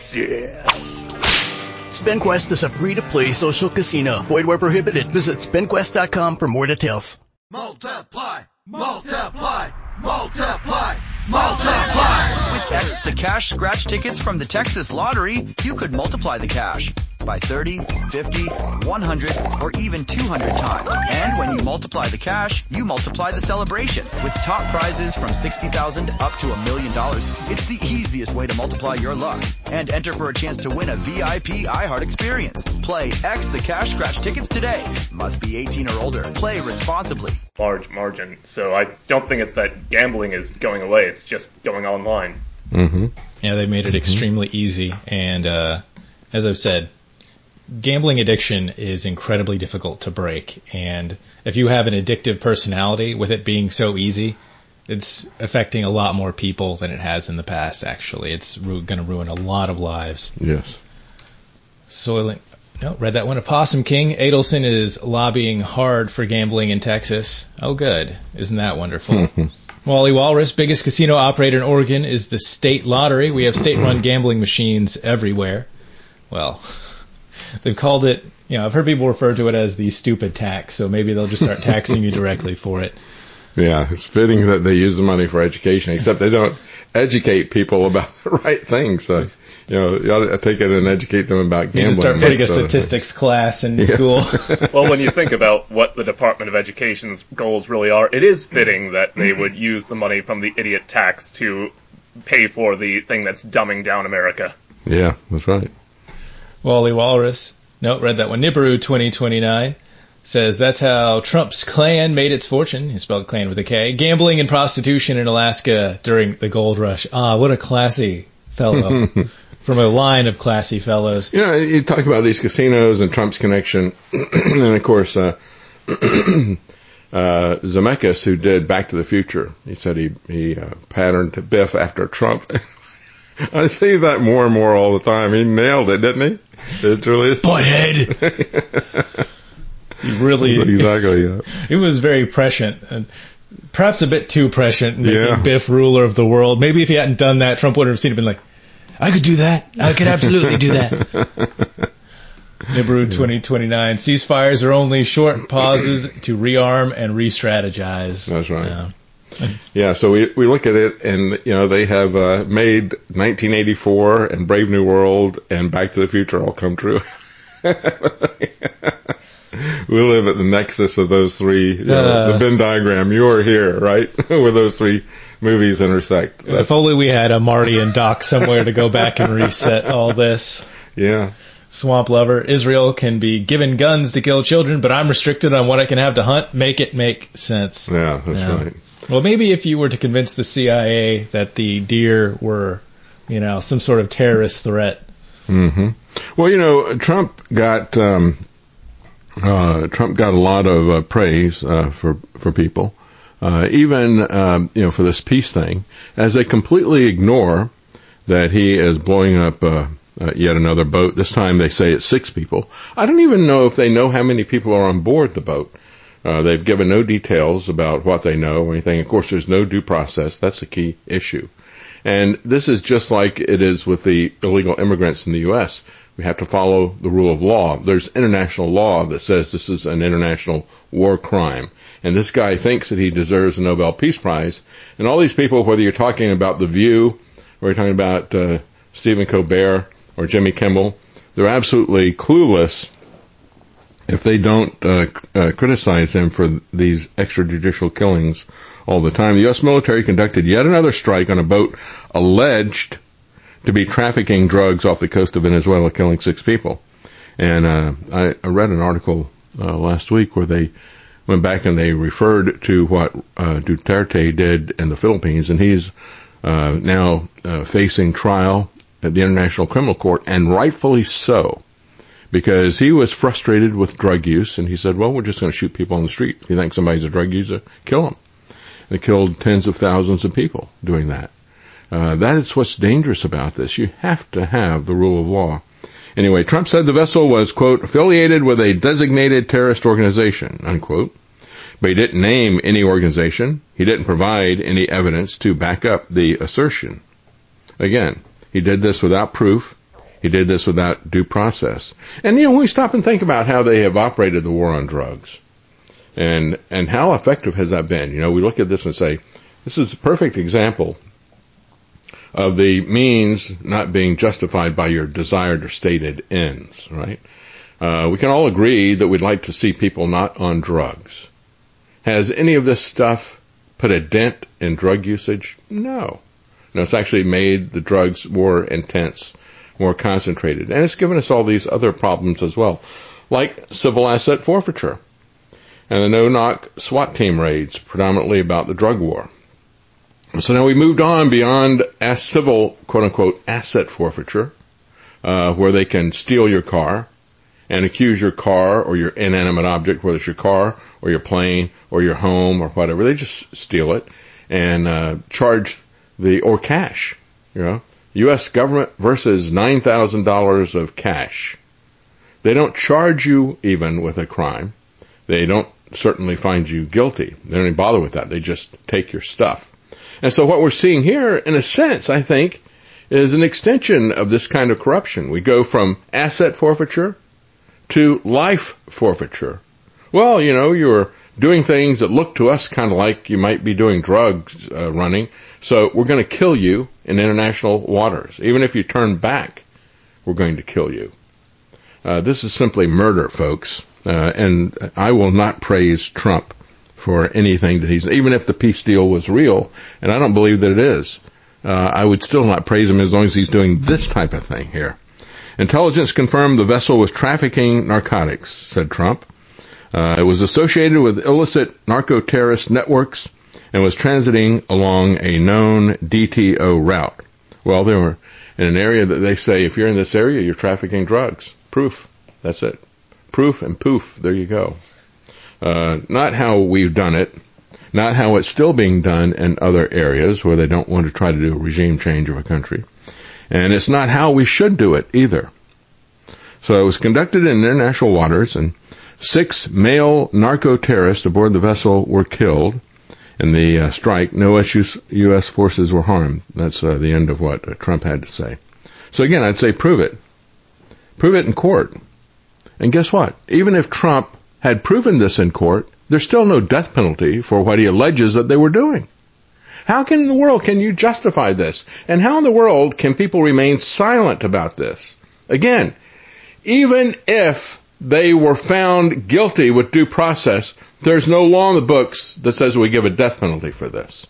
Texas. SpinQuest is a free-to-play social casino. Void where prohibited. Visit spin quest dot com for more details. Multiply, multiply, multiply, multiply. With X the Cash scratch tickets from the Texas Lottery, you could multiply the cash by thirty, fifty, one hundred, or even two hundred times. And when you multiply the cash, you multiply the celebration. With top prizes from sixty thousand dollars up to a million dollars, it's the easiest way to multiply your luck. And enter for a chance to win a V I P iHeart experience. Play X the Cash scratch tickets today. Must be eighteen or older. Play responsibly. large margin. So I don't think it's that gambling is going away. It's just going online. Mm-hmm. Yeah, they made it extremely easy. And uh, as I've said, gambling addiction is incredibly difficult to break. And if you have an addictive personality, with it being so easy, it's affecting a lot more people than it has in the past, actually. It's ru- going to ruin a lot of lives. Yes. Soylent, no, read that one. Opossum King, Adelson is lobbying hard for gambling in Texas. Oh, good. Isn't that wonderful? Wally Walrus, biggest casino operator in Oregon is the state lottery. We have state-run gambling machines everywhere. Well, they've called it, you know, I've heard people refer to it as the stupid tax, so maybe they'll just start taxing you directly for it. Yeah, it's fitting that they use the money for education, except they don't educate people about the right things. So, you know, you ought to take it and educate them about gambling. You just start putting a That's, uh, statistics class in Yeah. school. Well, when you think about what the Department of Education's goals really are, it is fitting that they would use the money from the idiot tax to pay for the thing that's dumbing down America. Yeah, that's right. Wally Walrus, no, read that one. Nibiru twenty twenty-nine says that's how Trump's Klan made its fortune. He spelled Klan with a K. Gambling and prostitution in Alaska during the gold rush. Ah, what a classy fellow. From a line of classy fellows. You know, you talk about these casinos and Trump's connection, and of course, uh, uh, Zemeckis, who did Back to the Future, he said he, he uh, patterned Biff after Trump. I see that more and more all the time. He nailed it, didn't he? It really is. Butthead! He really, exactly, yeah. It was very prescient, and perhaps a bit too prescient, making Yeah. Biff ruler of the world. Maybe if he hadn't done that, Trump would have seen it and been like, I could do that. I could absolutely do that. Nibiru twenty twenty-nine. Ceasefires are only short pauses to rearm and re-strategize. That's right. Yeah. Yeah, so we we look at it, and you know they have uh, made nineteen eighty-four and Brave New World and Back to the Future all come true. We live at the nexus of those three, you know, Uh. the Venn diagram. You're here, right, where those three movies intersect. If only we had a Marty and Doc somewhere to go back and reset all this. Yeah. Swamp Lover. Israel can be given guns to kill children, but I'm restricted on what I can have to hunt. Make it make sense. Yeah, that's Yeah. right. Well, maybe if you were to convince the C I A that the deer were, you know, some sort of terrorist threat. hmm Well, you know, Trump got um, uh, Trump got a lot of uh, praise uh, for for people, uh, even um, you know for this peace thing, as they completely ignore that he is blowing up uh, uh, yet another boat. This time they say it's six people. I don't even know if they know how many people are on board the boat. Uh, they've given no details about what they know or anything. Of course, there's no due process. That's the key issue. And this is just like it is with the illegal immigrants in the U S We have to follow the rule of law. There's international law that says this is an international war crime. And this guy thinks that he deserves a Nobel Peace Prize. And all these people, whether you're talking about The View or you're talking about uh, Stephen Colbert or Jimmy Kimmel, they're absolutely clueless if they don't uh, uh, criticize him for these extrajudicial killings all the time. The U S military conducted yet another strike on a boat alleged to be trafficking drugs off the coast of Venezuela, killing six people. And uh, I, I read an article uh, last week where they went back and they referred to what uh, Duterte did in the Philippines, and he's uh, now uh, facing trial at the International Criminal Court, and rightfully so, because he was frustrated with drug use, and he said, well, we're just going to shoot people on the street. If you think somebody's a drug user, kill them. They killed tens of thousands of people doing that. Uh, that is what's dangerous about this. You have to have the rule of law. Anyway, Trump said the vessel was, quote, affiliated with a designated terrorist organization, unquote. But he didn't name any organization. He didn't provide any evidence to back up the assertion. Again, he did this without proof. He did this without due process. And, you know, when we stop and think about how they have operated the war on drugs, and and how effective has that been? You know, we look at this and say, this is a perfect example of the means not being justified by your desired or stated ends, right? Uh, we can all agree that we'd like to see people not on drugs. Has any of this stuff put a dent in drug usage? No. No, it's actually made the drugs more intense, more concentrated. And it's given us all these other problems as well, like civil asset forfeiture and the no-knock SWAT team raids, predominantly about the drug war. So now we moved on beyond as civil, quote-unquote, asset forfeiture, uh, where they can steal your car and accuse your car or your inanimate object, whether it's your car or your plane or your home or whatever. They just steal it and uh, charge the, or cash, you know, U S government versus nine thousand dollars of cash. They don't charge you even with a crime. They don't certainly find you guilty. They don't even bother with that. They just take your stuff. And so what we're seeing here, in a sense, I think, is an extension of this kind of corruption. We go from asset forfeiture to life forfeiture. Well, you know, you're doing things that look to us kind of like you might be doing drugs uh, running, so we're going to kill you in international waters. Even if you turn back, we're going to kill you. Uh, this is simply murder, folks. Uh, and I will not praise Trump for anything that he's, even if the peace deal was real, and I don't believe that it is, uh, I would still not praise him as long as he's doing this type of thing here. Intelligence confirmed the vessel was trafficking narcotics, said Trump. Uh, it was associated with illicit narco-terrorist networks and was transiting along a known D T O route. Well, they were in an area that they say, if you're in this area, you're trafficking drugs. Proof. That's it. Proof and poof. There you go. Uh, not how we've done it, not how it's still being done in other areas where they don't want to try to do a regime change of a country. And it's not how we should do it either. So it was conducted in international waters, and six male narco-terrorists aboard the vessel were killed in the uh, strike. No U S forces were harmed. That's uh, the end of what uh, Trump had to say. So again, I'd say prove it. Prove it in court. And guess what? Even if Trump had proven this in court, there's still no death penalty for what he alleges that they were doing. How can in the world can you justify this? And how in the world can people remain silent about this? Again, even if they were found guilty with due process, there's no law in the books that says we give a death penalty for this.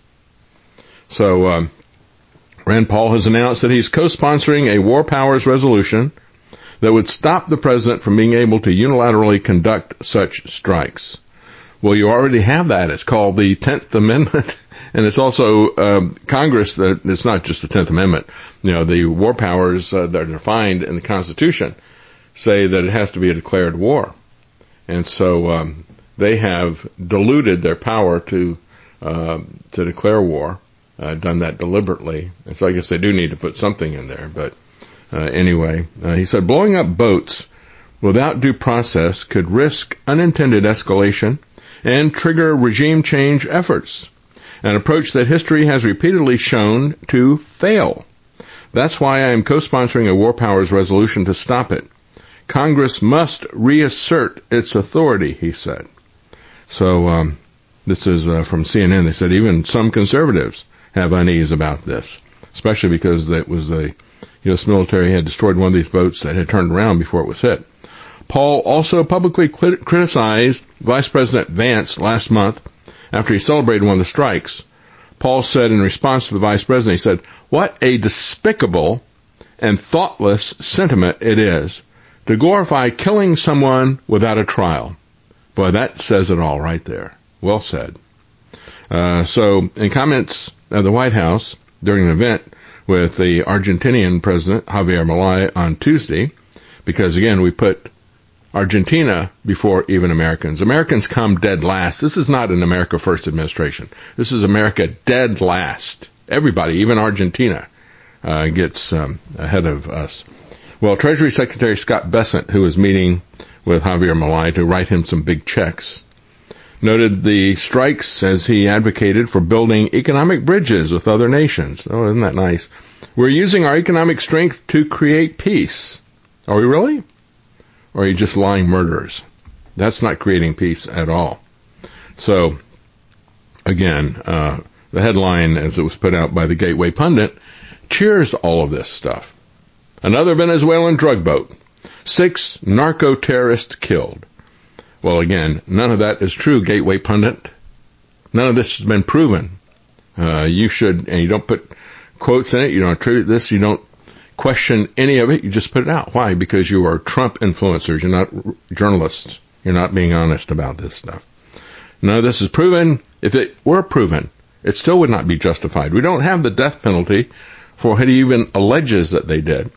So um, Rand Paul has announced that he's co-sponsoring a war powers resolution that would stop the president from being able to unilaterally conduct such strikes. Well, you already have that. It's called the tenth Amendment, and it's also um, Congress. That it's not just the tenth Amendment. You know, the war powers uh, that are defined in the Constitution say that it has to be a declared war. And so um, they have diluted their power to uh, to declare war, uh, done that deliberately. And so I guess they do need to put something in there. But uh, anyway, uh, he said blowing up boats without due process could risk unintended escalation and trigger regime change efforts, an approach that history has repeatedly shown to fail. That's why I am co-sponsoring a War Powers resolution to stop it. Congress must reassert its authority, he said. So um, this is uh, from C N N. They said even some conservatives have unease about this, especially because it was the U S military had destroyed one of these boats that had turned around before it was hit. Paul also publicly criticized Vice President Vance last month after he celebrated one of the strikes. Paul said in response to the Vice President, he said, "What a despicable and thoughtless sentiment it is to glorify killing someone without a trial." Boy, that says it all right there. Well said. Uh, so in comments at the White House during an event with the Argentinian President Javier Milei on Tuesday, because again, we put Argentina before even Americans. Americans come dead last. This is not an America First administration. This is America dead last. Everybody, even Argentina, uh, gets um, ahead of us. Well, Treasury Secretary Scott Bessent, who was meeting with Javier Milei to write him some big checks, noted the strikes as he advocated for building economic bridges with other nations. Oh, isn't that nice? We're using our economic strength to create peace. Are we really? Or are you just lying murderers? That's not creating peace at all. So, again, uh, the headline, as it was put out by the Gateway Pundit, cheers all of this stuff. Another Venezuelan drug boat. Six narco-terrorists killed. Well, again, none of that is true, Gateway Pundit. None of this has been proven. Uh, you should, and you don't put quotes in it, you don't attribute this, you don't question any of it, you just put it out. Why? Because you are Trump influencers, you're not journalists. You're not being honest about this stuff. None of this is proven. If it were proven, it still would not be justified. We don't have the death penalty for what he even alleges that they did.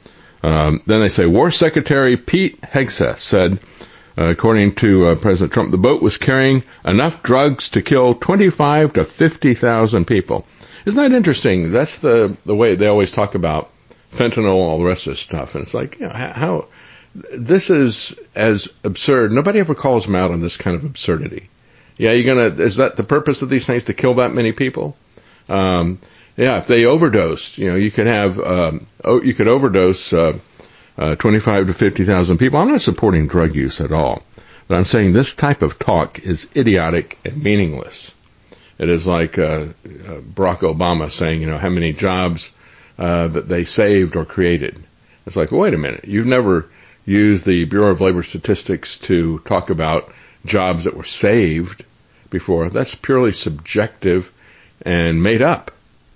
Um, then they say, War Secretary Pete Hegseth said, uh, according to uh, President Trump, the boat was carrying enough drugs to kill twenty-five to fifty thousand people. Isn't that interesting? That's the, the way they always talk about fentanyl, all the rest of this stuff. And it's like, you know, how, how this is as absurd. Nobody ever calls them out on this kind of absurdity. Yeah, you're gonna, is that the purpose of these things, to kill that many people? Um, yeah, if they overdosed, you know, you could have, um, oh, you could overdose, uh, uh, twenty-five to fifty thousand people. I'm not supporting drug use at all, but I'm saying this type of talk is idiotic and meaningless. It is like, uh, uh Barack Obama saying, you know, how many jobs, uh, that they saved or created. It's like, wait a minute, you've never used the Bureau of Labor Statistics to talk about jobs that were saved before. That's purely subjective and made up.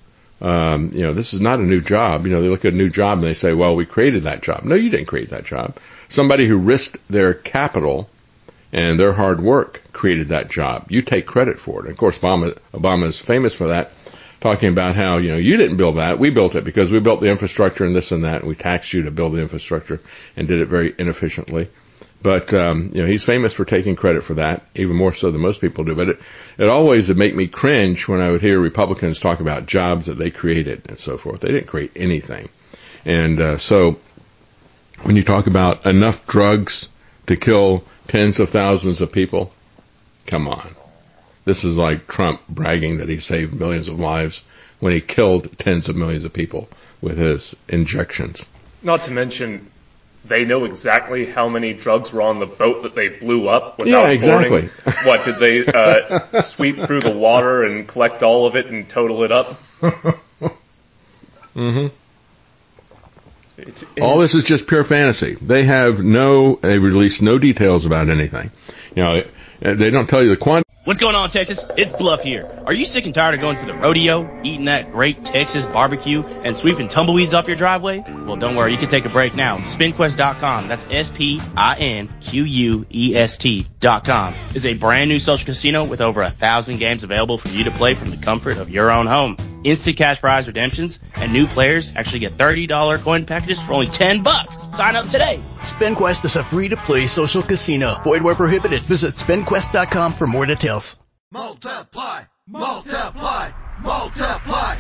Um, you know, this is not a new job. You know, they look at a new job and they say, well, we created that job. No, you didn't create that job. Somebody who risked their capital and their hard work created that job. You take credit for it. And of course, Obama, Obama is famous for that, talking about how, you know, you didn't build that. We built it because we built the infrastructure and this and that, and we taxed you to build the infrastructure and did it very inefficiently. But, um, you know, he's famous for taking credit for that, even more so than most people do. But it, it always would make me cringe when I would hear Republicans talk about jobs that they created and so forth. They didn't create anything. And, uh, so when you talk about enough drugs to kill tens of thousands of people, come on. This is like Trump bragging that he saved millions of lives when he killed tens of millions of people with his injections. Not to mention, they know exactly how many drugs were on the boat that they blew up without yeah, exactly. boarding. What, did they uh, sweep through the water and collect all of it and total it up? mm-hmm. It, all this is just pure fantasy. They have no, they release no details about anything. You know, they don't tell you the quantity. What's going on, Texas? It's Bluff here. Are you sick and tired of going to the rodeo, eating that great Texas barbecue, and sweeping tumbleweeds off your driveway? Well, don't worry. You can take a break now. spin quest dot com, that's S P I N Q U E S T dot com, is a brand new social casino with over a thousand games available for you to play from the comfort of your own home. instant cash prize redemptions, and new players actually get thirty dollars coin packages for only ten bucks. Sign up today. SpinQuest is a free-to-play social casino. Void where prohibited. Visit spin quest dot com for more details. Multiply, multiply, multiply,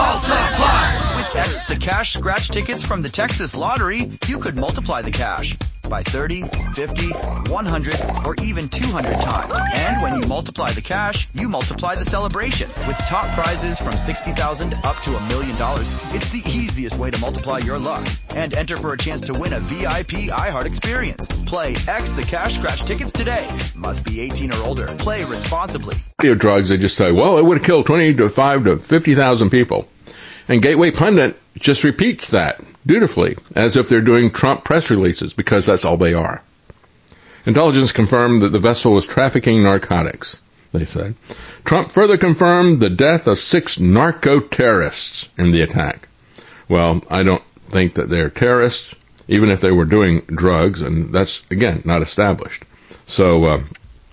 multiply. With X the Cash scratch tickets from the Texas Lottery, you could multiply the cash by thirty, fifty, one hundred, or even two hundred times. And when you multiply the cash, you multiply the celebration. With top prizes from sixty thousand dollars up to a million dollars, it's the easiest way to multiply your luck. And enter for a chance to win a V I P iHeart experience. Play X the Cash scratch tickets today. Must be eighteen or older. Play responsibly. Drugs, they just say, well, it would have killed twenty to five to fifty thousand people. And Gateway Pundit just repeats that dutifully, as if they're doing Trump press releases, because that's all they are. Intelligence confirmed that the vessel was trafficking narcotics, they said. Trump further confirmed the death of six narco-terrorists in the attack. Well, I don't think that they're terrorists, even if they were doing drugs, and that's, again, not established. So, uh,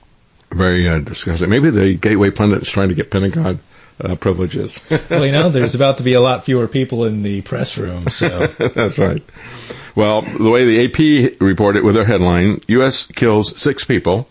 very uh, disgusting. Maybe the Gateway Pundit is trying to get Pentagon Uh, privileges. Well, you know, there's about to be a lot fewer people in the press room, so. That's right. Well, the way the A P reported with their headline, U S kills six people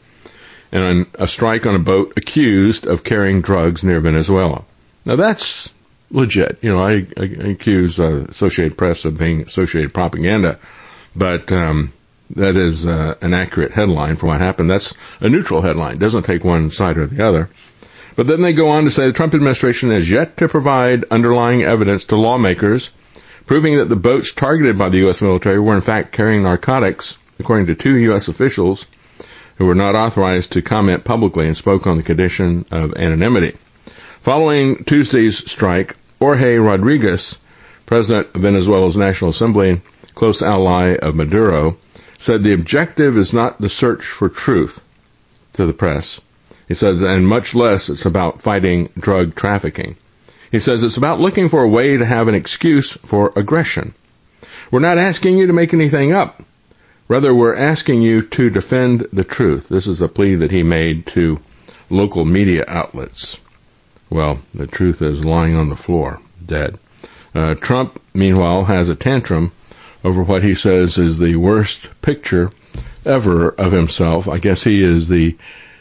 in a strike on a boat accused of carrying drugs near Venezuela. Now, that's legit. You know, I, I accuse uh, Associated Press of being Associated propaganda, but um, that is uh, an accurate headline for what happened. That's a neutral headline. It doesn't take one side or the other. But then they go on to say the Trump administration has yet to provide underlying evidence to lawmakers proving that the boats targeted by the U S military were in fact carrying narcotics, according to two U S officials who were not authorized to comment publicly and spoke on the condition of anonymity. Following Tuesday's strike, Jorge Rodriguez, president of Venezuela's National Assembly and close ally of Maduro, said the objective is not the search for truth to the press. He says, and much less it's about fighting drug trafficking. He says it's about looking for a way to have an excuse for aggression. We're not asking you to make anything up. Rather, we're asking you to defend the truth. This is a plea that he made to local media outlets. Well, the truth is lying on the floor, dead. Uh, Trump, meanwhile, has a tantrum over what he says is the worst picture ever of himself. I guess he is the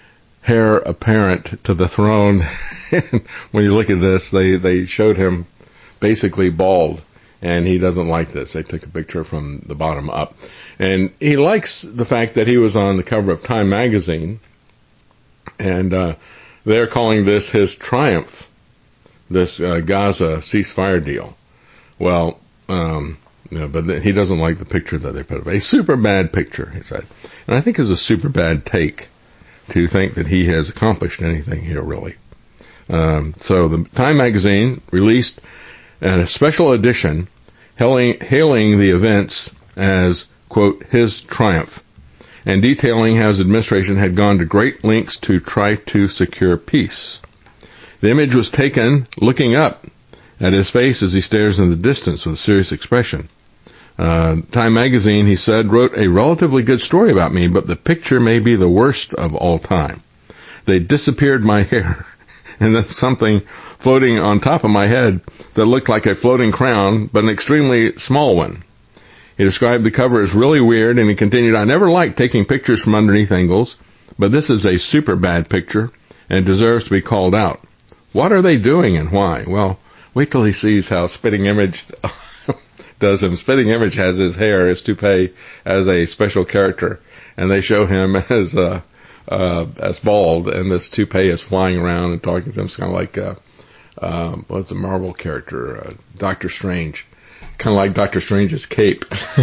heir apparent to the throne. When you look at this, they, they showed him basically bald, and he doesn't like this. They took a picture from the bottom up. And he likes the fact that he was on the cover of Time magazine, and uh, they're calling this his triumph, this uh, Gaza ceasefire deal. Well, um, you know, but th- he doesn't like the picture that they put up. A super bad picture, he said. And I think it's a super bad take to think that he has accomplished anything here, really. Um, so the Time magazine released a special edition hailing, hailing the events as, quote, his triumph, and detailing how his administration had gone to great lengths to try to secure peace. The image was taken looking up at his face as he stares in the distance with a serious expression. Uh, Time magazine, he said, wrote a relatively good story about me, but the picture may be the worst of all time. They disappeared my hair, and then something floating on top of my head that looked like a floating crown, but an extremely small one. He described the cover as really weird, and he continued, I never liked taking pictures from underneath angles, but this is a super bad picture, and deserves to be called out. What are they doing and why? Well, wait till he sees how Spitting Image does him. Spitting Image has his hair, his toupee, as a special character, and they show him as uh, uh, as bald, and this toupee is flying around and talking to him. It's kind of like uh, uh, what's the Marvel character, uh, Doctor Strange, kind of like Doctor Strange's cape.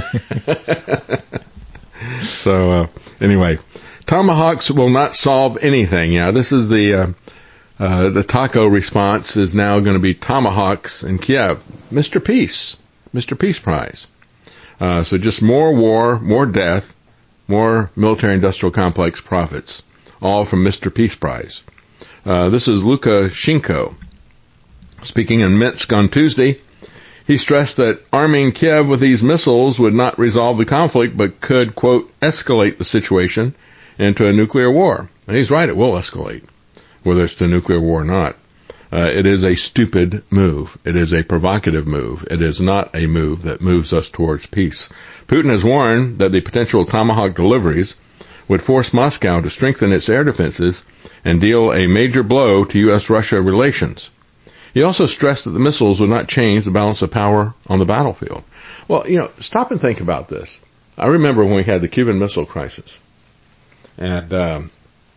So uh, anyway, tomahawks will not solve anything. Yeah, this is the uh, uh, the taco response is now going to be tomahawks in Kiev. Mister Peace. Mister Peace Prize. Uh, so just more war, more death, more military-industrial complex profits, all from Mister Peace Prize. Uh, this is Lukashenko. Speaking in Minsk on Tuesday, he stressed that arming Kiev with these missiles would not resolve the conflict, but could, quote, escalate the situation into a nuclear war. And he's right, it will escalate, whether it's to nuclear war or not. Uh, it is a stupid move. It is a provocative move. It is not a move that moves us towards peace. Putin has warned that the potential Tomahawk deliveries would force Moscow to strengthen its air defenses and deal a major blow to U S Russia relations. He also stressed that the missiles would not change the balance of power on the battlefield. Well, you know, stop and think about this. I remember when we had the Cuban Missile Crisis, and um,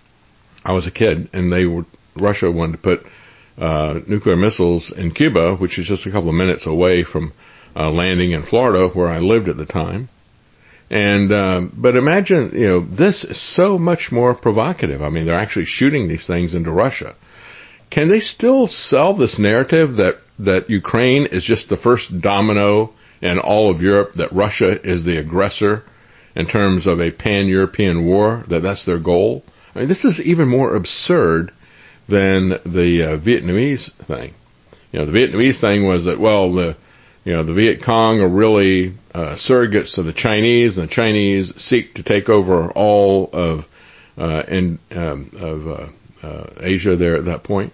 I was a kid, and they were, Russia wanted to put uh, nuclear missiles in Cuba, which is just a couple of minutes away from uh, landing in Florida, where I lived at the time. And um, but imagine, you know, this is so much more provocative. I mean, they're actually shooting these things into Russia. Can they still sell this narrative that that Ukraine is just the first domino in all of Europe, that Russia is the aggressor in terms of a pan-European war, that that's their goal? I mean, this is even more absurd than the uh, Vietnamese thing. You know, the Vietnamese thing was that, well, the you know, the Viet Cong are really uh, surrogates of the Chinese, and the Chinese seek to take over all of uh, in, um, of uh, uh, Asia there at that point.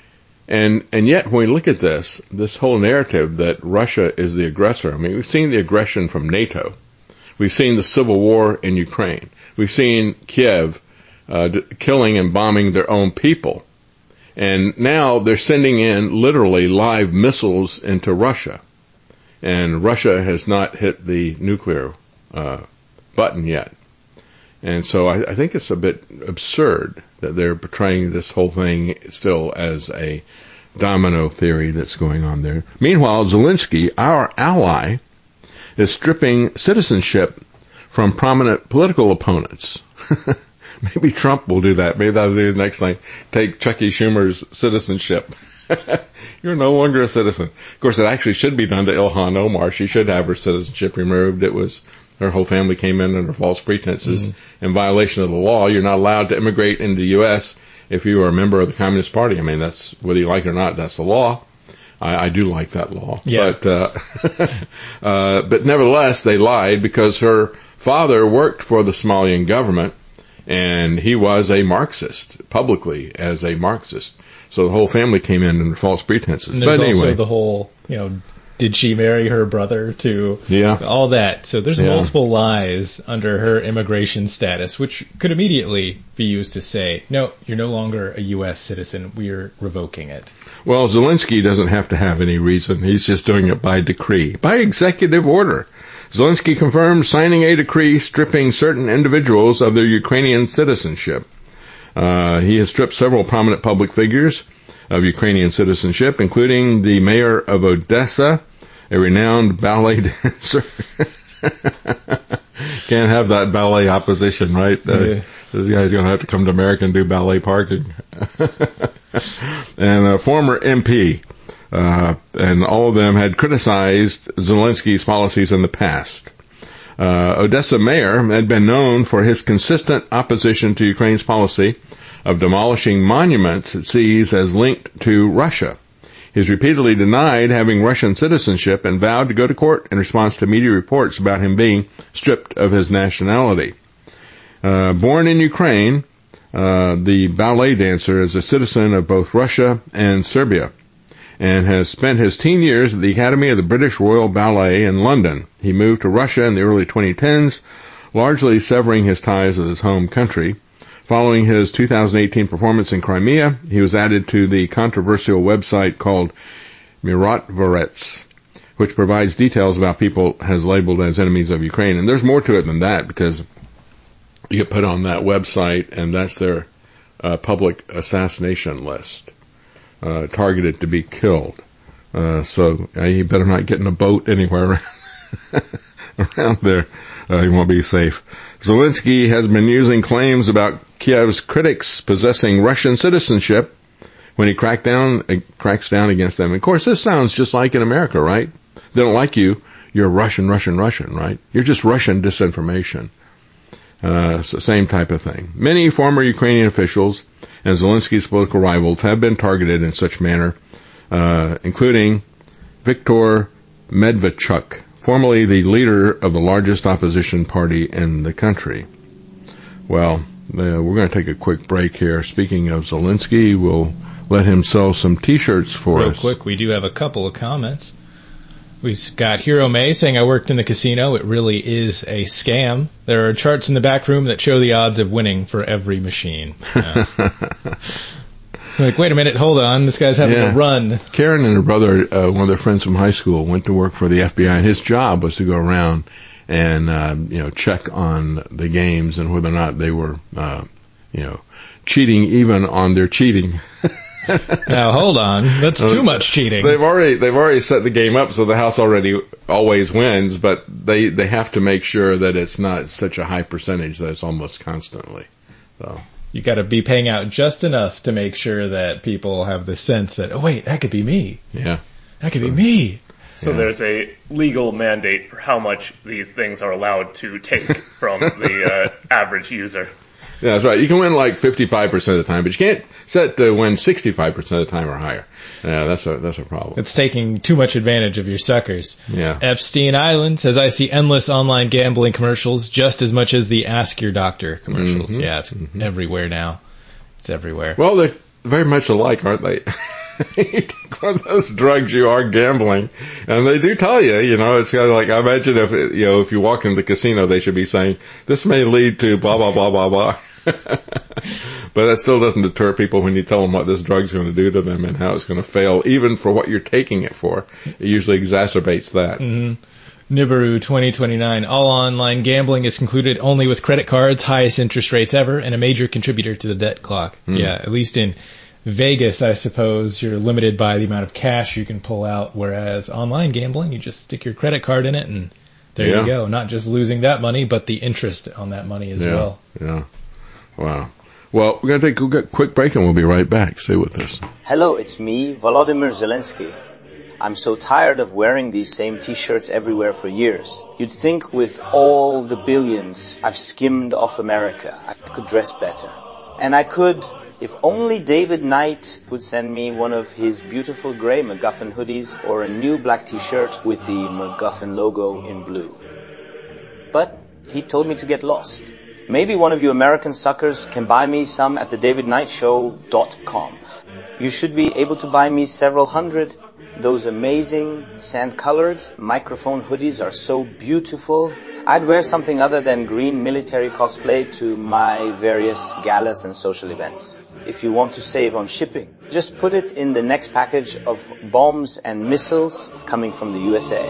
And and yet, when we look at this, this whole narrative that Russia is the aggressor, I mean, we've seen the aggression from NATO. We've seen the civil war in Ukraine. We've seen Kiev uh, d- killing and bombing their own people. And now they're sending in literally live missiles into Russia. And Russia has not hit the nuclear uh, button yet. And so I, I think it's a bit absurd that they're portraying this whole thing still as a domino theory that's going on there. Meanwhile, Zelensky, our ally, is stripping citizenship from prominent political opponents. Maybe Trump will do that. Maybe that'll be the next thing. Take Chucky Schumer's citizenship. You're no longer a citizen. Of course, it actually should be done to Ilhan Omar. She should have her citizenship removed. It was, her whole family came in under false pretenses mm-hmm. in violation of the law. You're not allowed to immigrate into the U S if you are a member of the Communist Party. I mean, that's, whether you like it or not, that's the law. I, I do like that law. Yeah. But, uh, uh, but nevertheless, they lied because her father worked for the Somalian government, and he was a Marxist, publicly as a Marxist. So the whole family came in under false pretenses. And there's but anyway, also the whole, you know, did she marry her brother to yeah. all that? So there's yeah. multiple lies under her immigration status, which could immediately be used to say, no, you're no longer a U S citizen. We're revoking it. Well, Zelensky doesn't have to have any reason. He's just doing it by decree, by executive order. Zelensky confirmed signing a decree stripping certain individuals of their Ukrainian citizenship. Uh, he has stripped several prominent public figures of Ukrainian citizenship, including the mayor of Odessa, a renowned ballet dancer. Can't have that ballet opposition, right? Uh, yeah. This guy's going to have to come to America and do ballet parking. And a former M P. Uh, and all of them had criticized Zelensky's policies in the past. Uh, Odessa mayor had been known for his consistent opposition to Ukraine's policy of demolishing monuments it sees as linked to Russia. He's repeatedly denied having Russian citizenship and vowed to go to court in response to media reports about him being stripped of his nationality. Uh, born in Ukraine, uh, the ballet dancer is a citizen of both Russia and Serbia, and has spent his teen years at the Academy of the British Royal Ballet in London. He moved to Russia in the early twenty tens, largely severing his ties with his home country. Following his two thousand eighteen performance in Crimea, he was added to the controversial website called Mirotvorets, which provides details about people has labeled as enemies of Ukraine. And there's more to it than that, because you get put on that website, and that's their uh, public assassination list. Uh, targeted to be killed. Uh, so uh, you better not get in a boat anywhere around there. Uh, you won't be safe. Zelensky has been using claims about Kiev's critics possessing Russian citizenship when he cracked down, uh, cracks down against them. Of course, this sounds just like in America, right? They don't like you. You're Russian, Russian, Russian, right? You're just Russian disinformation. Uh, so same type of thing. Many former Ukrainian officials and Zelensky's political rivals have been targeted in such manner, uh, including Viktor Medvedchuk, formerly the leader of the largest opposition party in the country. Well, Uh, we're going to take a quick break here. Speaking of Zelensky, we'll let him sell some T-shirts for Real us. quick, we do have a couple of comments. We've got Hero May saying, I worked in the casino. It really is a scam. There are charts in the back room that show the odds of winning for every machine. Uh, like, wait a minute, hold on. This guy's having Yeah. a run. Karen and her brother, uh, one of their friends from high school, went to work for the F B I, and his job was to go around and uh, you know check on the games and whether or not they were uh, you know cheating, even on their cheating. Now hold on, that's too much cheating. They've already they've already set the game up so the house already always wins, but they they have to make sure that it's not such a high percentage that it's almost constantly. So you got to be paying out just enough to make sure that people have the sense that, oh wait, that could be me. Yeah, that could be me. So Yeah. there's a legal mandate for how much these things are allowed to take from the uh, average user. Yeah, that's right. You can win like fifty-five percent of the time, but you can't set to win sixty-five percent of the time or higher. Yeah, that's a that's a problem. It's taking too much advantage of your suckers. Yeah. Epstein Island says, I see endless online gambling commercials just as much as the Ask Your Doctor commercials. Mhm. Yeah, it's Mhm. everywhere now. It's everywhere. Well, they're very much alike, aren't they? You take one of those drugs, you are gambling, and they do tell you. You know, it's kind of like, I imagine if it, you know if you walk into the casino, they should be saying this may lead to blah blah blah blah blah. But that still doesn't deter people when you tell them what this drug's going to do to them and how it's going to fail, even for what you're taking it for. It usually exacerbates that. Mm-hmm. Nibiru twenty twenty-nine. All online gambling is concluded only with credit cards, highest interest rates ever, and a major contributor to the debt clock. Mm. Yeah, at least in Vegas, I suppose, you're limited by the amount of cash you can pull out, whereas online gambling, you just stick your credit card in it and there Yeah. you go. Not just losing that money, but the interest on that money as yeah, well. Yeah. Wow. Well, we're going to take a quick break and we'll be right back. Stay with us. Hello, it's me, Volodymyr Zelensky. I'm so tired of wearing these same t-shirts everywhere for years. You'd think with all the billions I've skimmed off America, I could dress better. And I could, if only David Knight would send me one of his beautiful gray MacGuffin hoodies or a new black t-shirt with the MacGuffin logo in blue. But he told me to get lost. Maybe one of you American suckers can buy me some at the david knight show dot com. You should be able to buy me several hundred. Those amazing sand-colored microphone hoodies are so beautiful. I'd wear something other than green military cosplay to my various galas and social events. If you want to save on shipping, just put it in the next package of bombs and missiles coming from the U S A.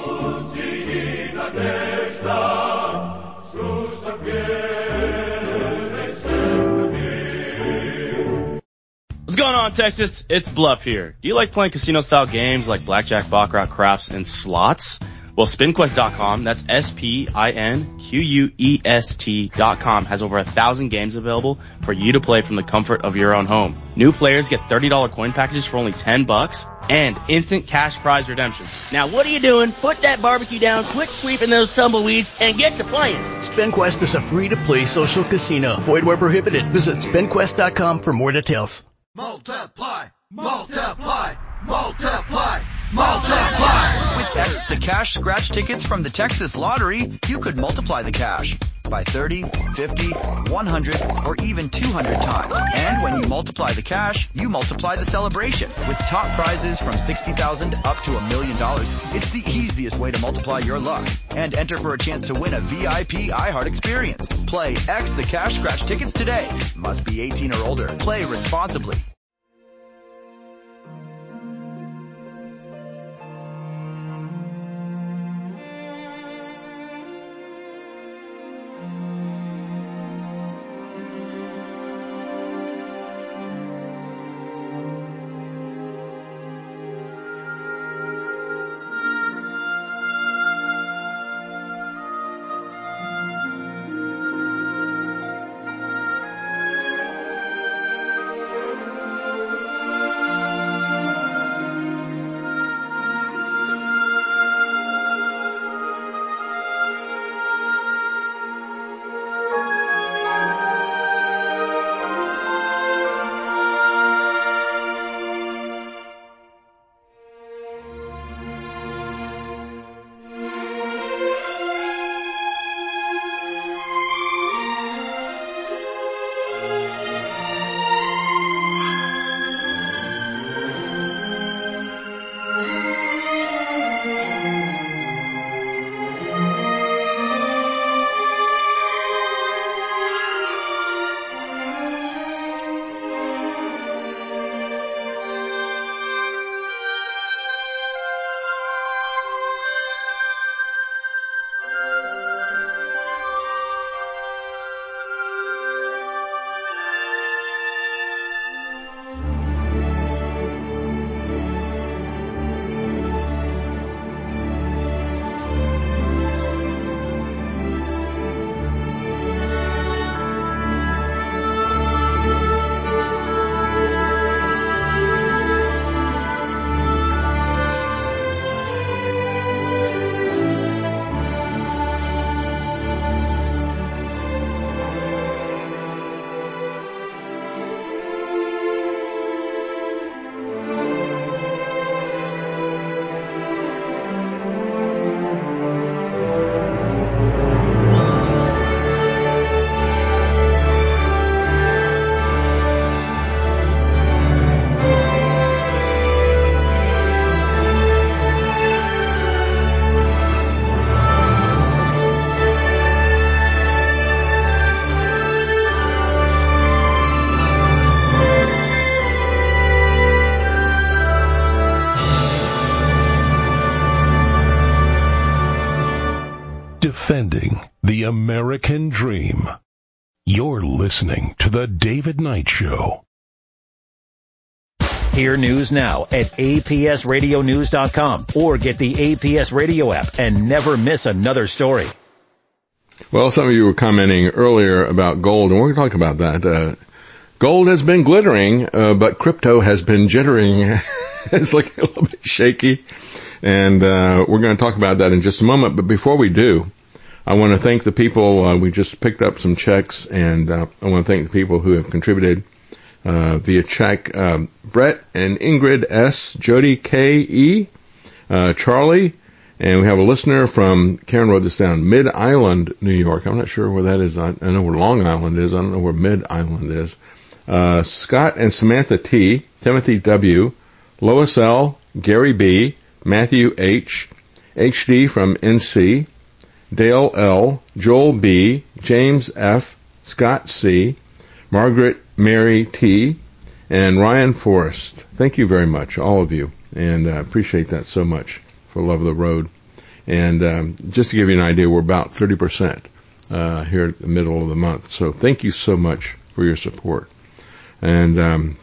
What's going on, Texas? It's Bluff here. Do you like playing casino-style games like blackjack, baccarat, craps, and slots? Well, spin quest dot com, that's S P I N Q U E S T dot com, has over a thousand games available for you to play from the comfort of your own home. New players get thirty dollars coin packages for only ten bucks and instant cash prize redemption. Now, what are you doing? Put that barbecue down, quit sweeping those tumbleweeds, and get to playing. SpinQuest is a free-to-play social casino. Void where prohibited. Visit spin quest dot com for more details. Multiply, multiply, multiply, multiply. With extra cash scratch tickets from the Texas Lottery, you could multiply the cash by thirty, fifty, one hundred, or even two hundred times. And when you multiply the cash, you multiply the celebration. With top prizes from sixty thousand dollars up to a million dollars, it's the easiest way to multiply your luck. And enter for a chance to win a V I P iHeart experience. Play X the Cash Scratch tickets today. Must be eighteen or older. Play responsibly. American dream. You're listening to The David Knight Show. Hear news now at A P S radio news dot com or get the A P S Radio app and never miss another story. Well, some of you were commenting earlier about gold, and we're going to talk about that. Uh, gold has been glittering, uh, but crypto has been jittering. It's looking a little bit shaky, and uh, we're going to talk about that in just a moment. But before we do, I want to thank the people. Uh, we just picked up some checks, and uh, I want to thank the people who have contributed uh, via check. Um, Brett and Ingrid S., Jody K E., uh, Charlie, and we have a listener from, Karen wrote this down, Mid-Island, New York. I'm not sure where that is. I, I know where Long Island is. I don't know where Mid-Island is. Uh, Scott and Samantha T., Timothy W., Lois L., Gary B., Matthew H., H D from N C, Dale L., Joel B., James F., Scott C., Margaret Mary T., and Ryan Forrest. Thank you very much, all of you, and I uh, appreciate that so much for Love of the Road. And um, just to give you an idea, we're about thirty percent uh, here at the middle of the month. So thank you so much for your support. And um,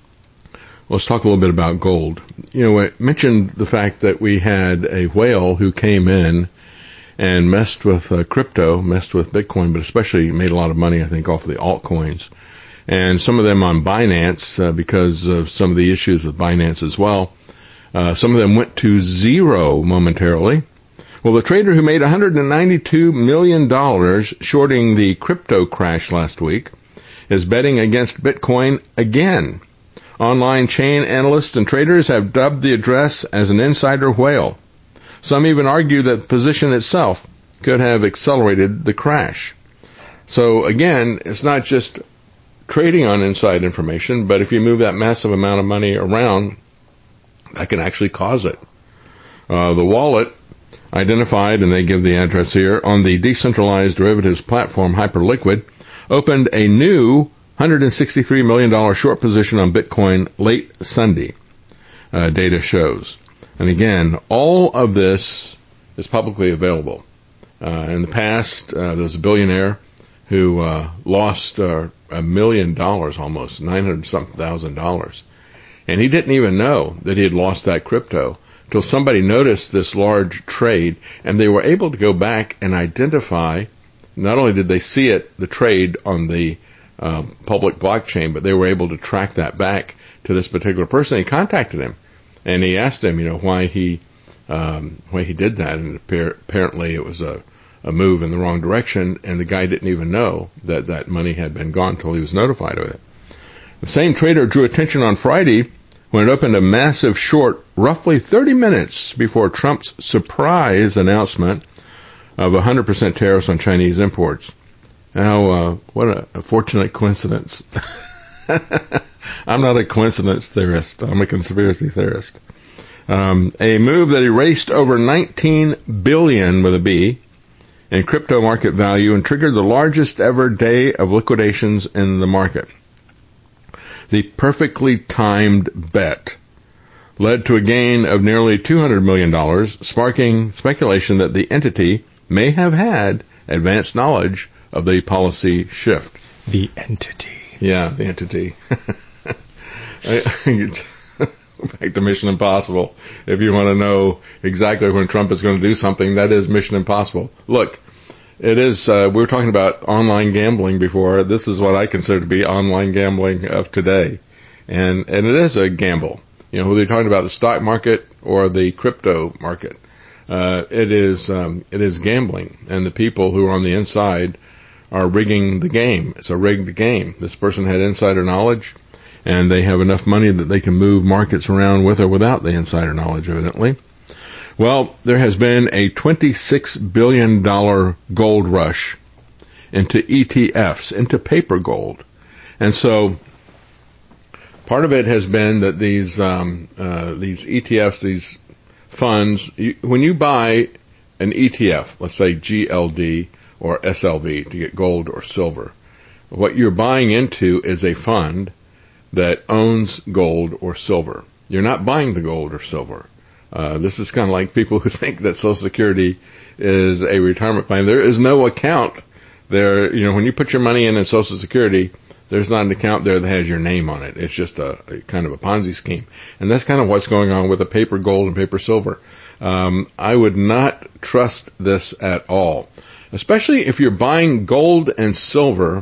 let's talk a little bit about gold. You know, I mentioned the fact that we had a whale who came in and messed with uh, crypto, messed with Bitcoin, but especially made a lot of money, I think, off the altcoins. And some of them on Binance, uh, because of some of the issues with Binance as well. Uh, some of them went to zero momentarily. Well, the trader who made one hundred ninety-two million dollars shorting the crypto crash last week is betting against Bitcoin again. Online chain analysts and traders have dubbed the address as an insider whale. Some even argue that the position itself could have accelerated the crash. So again, it's not just trading on inside information, but if you move that massive amount of money around, that can actually cause it. Uh, the wallet identified, and they give the address here, on the decentralized derivatives platform Hyperliquid, opened a new one hundred sixty-three million dollars short position on Bitcoin late Sunday, uh, data shows. And again, all of this is publicly available. Uh, in the past, uh, there was a billionaire who uh, lost uh, a million dollars almost, nine hundred something thousand dollars. And he didn't even know that he had lost that crypto until somebody noticed this large trade, and they were able to go back and identify, not only did they see it, the trade on the uh, public blockchain, but they were able to track that back to this particular person. He contacted him, and he asked him, you know, why he um, why he did that, and apparently it was a, a move in the wrong direction, and the guy didn't even know that that money had been gone until he was notified of it. The same trader drew attention on Friday when it opened a massive short roughly thirty minutes before Trump's surprise announcement of one hundred percent tariffs on Chinese imports. Now, uh, what a, a fortunate coincidence. I'm not a coincidence theorist. I'm a conspiracy theorist. Um, a move that erased over nineteen billion dollars with a B in crypto market value and triggered the largest ever day of liquidations in the market. The perfectly timed bet led to a gain of nearly two hundred million dollars, sparking speculation that the entity may have had advanced knowledge of the policy shift. The entity. Yeah, the entity. Back to Mission Impossible. If you want to know exactly when Trump is going to do something, that is Mission Impossible. Look, it is, uh, we were talking about online gambling before. This is what I consider to be online gambling of today. And, and it is a gamble. You know, whether you're talking about the stock market or the crypto market, uh, it is, um, it is gambling. And the people who are on the inside are rigging the game. It's a rigged game. This person had insider knowledge, and they have enough money that they can move markets around with or without the insider knowledge, evidently. Well, there has been a twenty-six billion dollars gold rush into E T Fs, into paper gold. And so part of it has been that these um, uh, these E T Fs, these funds, you, when you buy an E T F, let's say G L D or S L V to get gold or silver, what you're buying into is a fund that owns gold or silver. You're not buying the gold or silver. Uh, this is kind of like people who think that Social Security is a retirement plan. There is no account There, you know, when you put your money in in Social Security, there's not an account there that has your name on it. It's just a, a kind of a Ponzi scheme. And that's kind of what's going on with the paper gold and paper silver. Um, I would not trust this at all, especially if you're buying gold and silver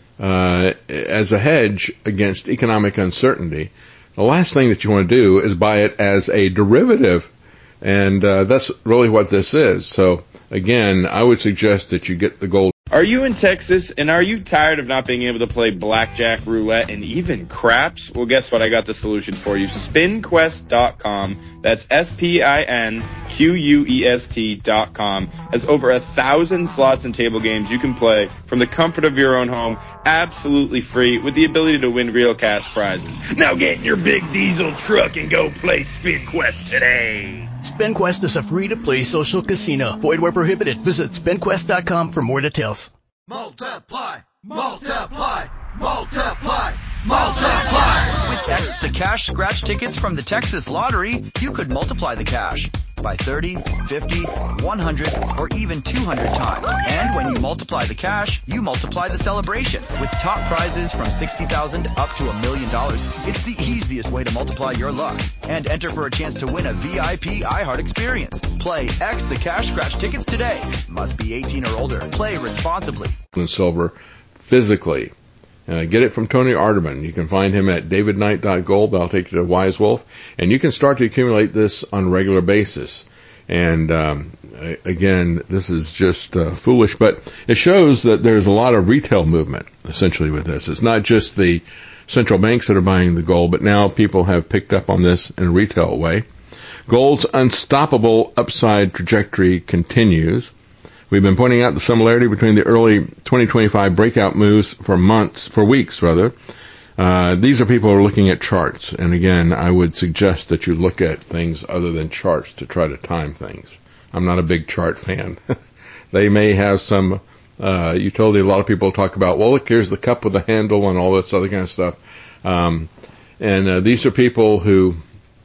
uh, as a hedge against economic uncertainty. The last thing that you want to do is buy it as a derivative, and uh, that's really what this is. So, again, I would suggest that you get the gold. Are you in Texas, and are you tired of not being able to play blackjack, roulette, and even craps? Well, guess what? I got the solution for you. spin quest dot com. That's S P I N Q U E S T dot com. Has over a thousand slots and table games you can play from the comfort of your own home, absolutely free, with the ability to win real cash prizes. Now get in your big diesel truck and go play Spin Quest today. SpinQuest is a free-to-play social casino. Void where prohibited. Visit spin quest dot com for more details. Multiply, multiply, multiply, multiply. With X the Cash scratch tickets from the Texas Lottery, you could multiply the cash by thirty, fifty, one hundred, or even two hundred times. And when you multiply the cash, you multiply the celebration. With top prizes from sixty thousand dollars up to a million dollars, it's the easiest way to multiply your luck. And enter for a chance to win a V I P iHeart experience. Play X the Cash scratch tickets today. Must be eighteen or older. Play responsibly. And silver physically. Uh, get it from Tony Arterman. You can find him at david knight dot gold. That'll take you to Wise Wolf. And you can start to accumulate this on a regular basis. And, um, again, this is just uh, foolish, but it shows that there's a lot of retail movement, essentially, with this. It's not just the central banks that are buying the gold, but now people have picked up on this in a retail way. Gold's unstoppable upside trajectory continues. We've been pointing out the similarity between the early twenty twenty-five breakout moves for months, for weeks rather. Uh, these are people who are looking at charts. And again, I would suggest that you look at things other than charts to try to time things. I'm not a big chart fan. They may have some, uh, utility. A lot of people talk about, well, look, here's the cup with the handle and all this other kind of stuff. Um, and, uh, these are people who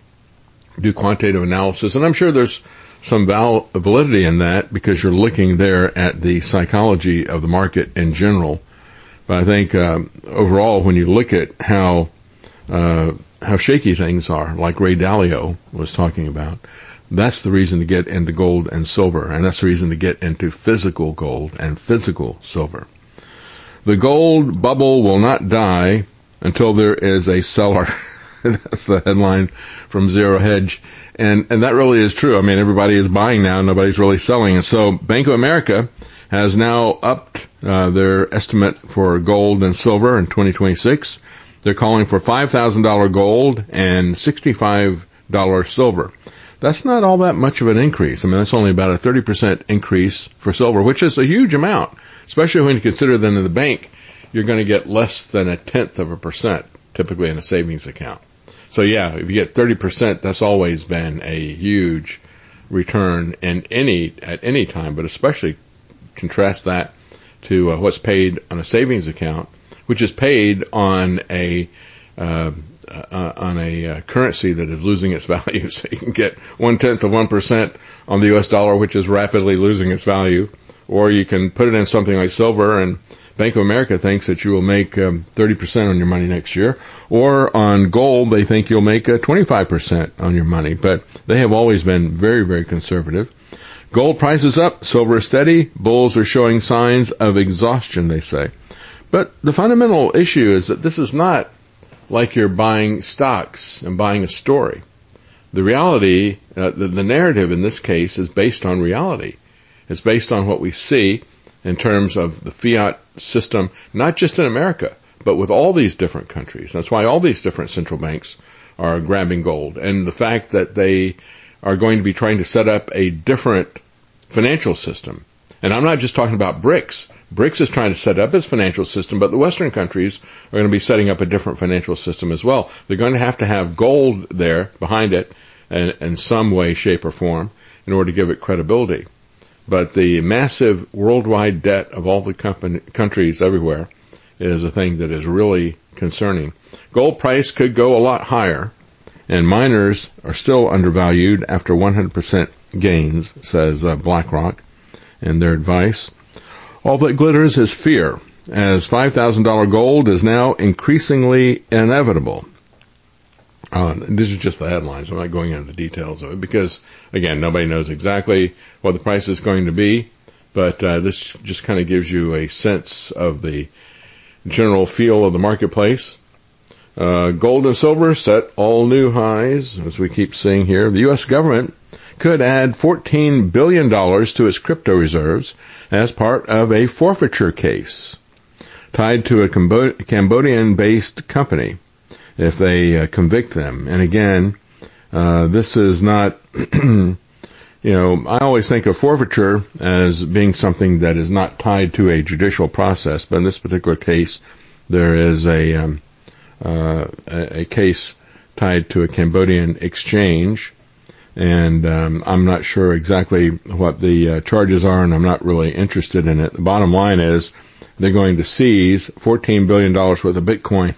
do quantitative analysis. And I'm sure there's some val- validity in that because you're looking there at the psychology of the market in general. But I think um, overall, when you look at how uh, how shaky things are, like Ray Dalio was talking about, that's the reason to get into gold and silver, and that's the reason to get into physical gold and physical silver. The gold bubble will not die until there is a seller. That's the headline from Zero Hedge. And, and that really is true. I mean, everybody is buying now. Nobody's really selling. And so Bank of America has now upped uh, their estimate for gold and silver in twenty twenty-six. They're calling for five thousand dollars gold and sixty-five dollars silver. That's not all that much of an increase. I mean, that's only about a thirty percent increase for silver, which is a huge amount, especially when you consider that in the bank, you're going to get less than a tenth of a percent, typically in a savings account. So yeah, if you get thirty percent, that's always been a huge return in any, at any time, but especially contrast that to uh, what's paid on a savings account, which is paid on a, uh, uh, on a uh, currency that is losing its value. So you can get one tenth of one percent on the U S dollar, which is rapidly losing its value, or you can put it in something like silver, and Bank of America thinks that you will make um, thirty percent on your money next year. Or on gold, they think you'll make uh, twenty-five percent on your money. But they have always been very, very conservative. Gold price is up. Silver is steady. Bulls are showing signs of exhaustion, they say. But the fundamental issue is that this is not like you're buying stocks and buying a story. The reality, uh, the, the narrative in this case is based on reality. It's based on what we see in terms of the fiat system, not just in America, but with all these different countries. That's why all these different central banks are grabbing gold. And the fact that they are going to be trying to set up a different financial system. And I'm not just talking about BRICS. BRICS is trying to set up its financial system, but the Western countries are going to be setting up a different financial system as well. They're going to have to have gold there behind it in, in some way, shape, or form in order to give it credibility. But the massive worldwide debt of all the company, countries everywhere is a thing that is really concerning. Gold price could go a lot higher, and miners are still undervalued after one hundred percent gains, says uh, BlackRock in their advice. All that glitters is fear, as five thousand dollars gold is now increasingly inevitable. Uh, these are just the headlines. I'm not going into the details of it because, again, nobody knows exactly what the price is going to be, but uh, this just kind of gives you a sense of the general feel of the marketplace. Uh, gold and silver set all new highs, as we keep seeing here. The U S government could add fourteen billion dollars to its crypto reserves as part of a forfeiture case tied to a Cambo- Cambodian-based company if they uh, convict them. And again, uh, this is not, you know, I always think of forfeiture as being something that is not tied to a judicial process, but in this particular case, there is a, um, uh, a, a case tied to a Cambodian exchange. And um, I'm not sure exactly what the uh, charges are, and I'm not really interested in it. The bottom line is they're going to seize fourteen billion dollars worth of Bitcoin.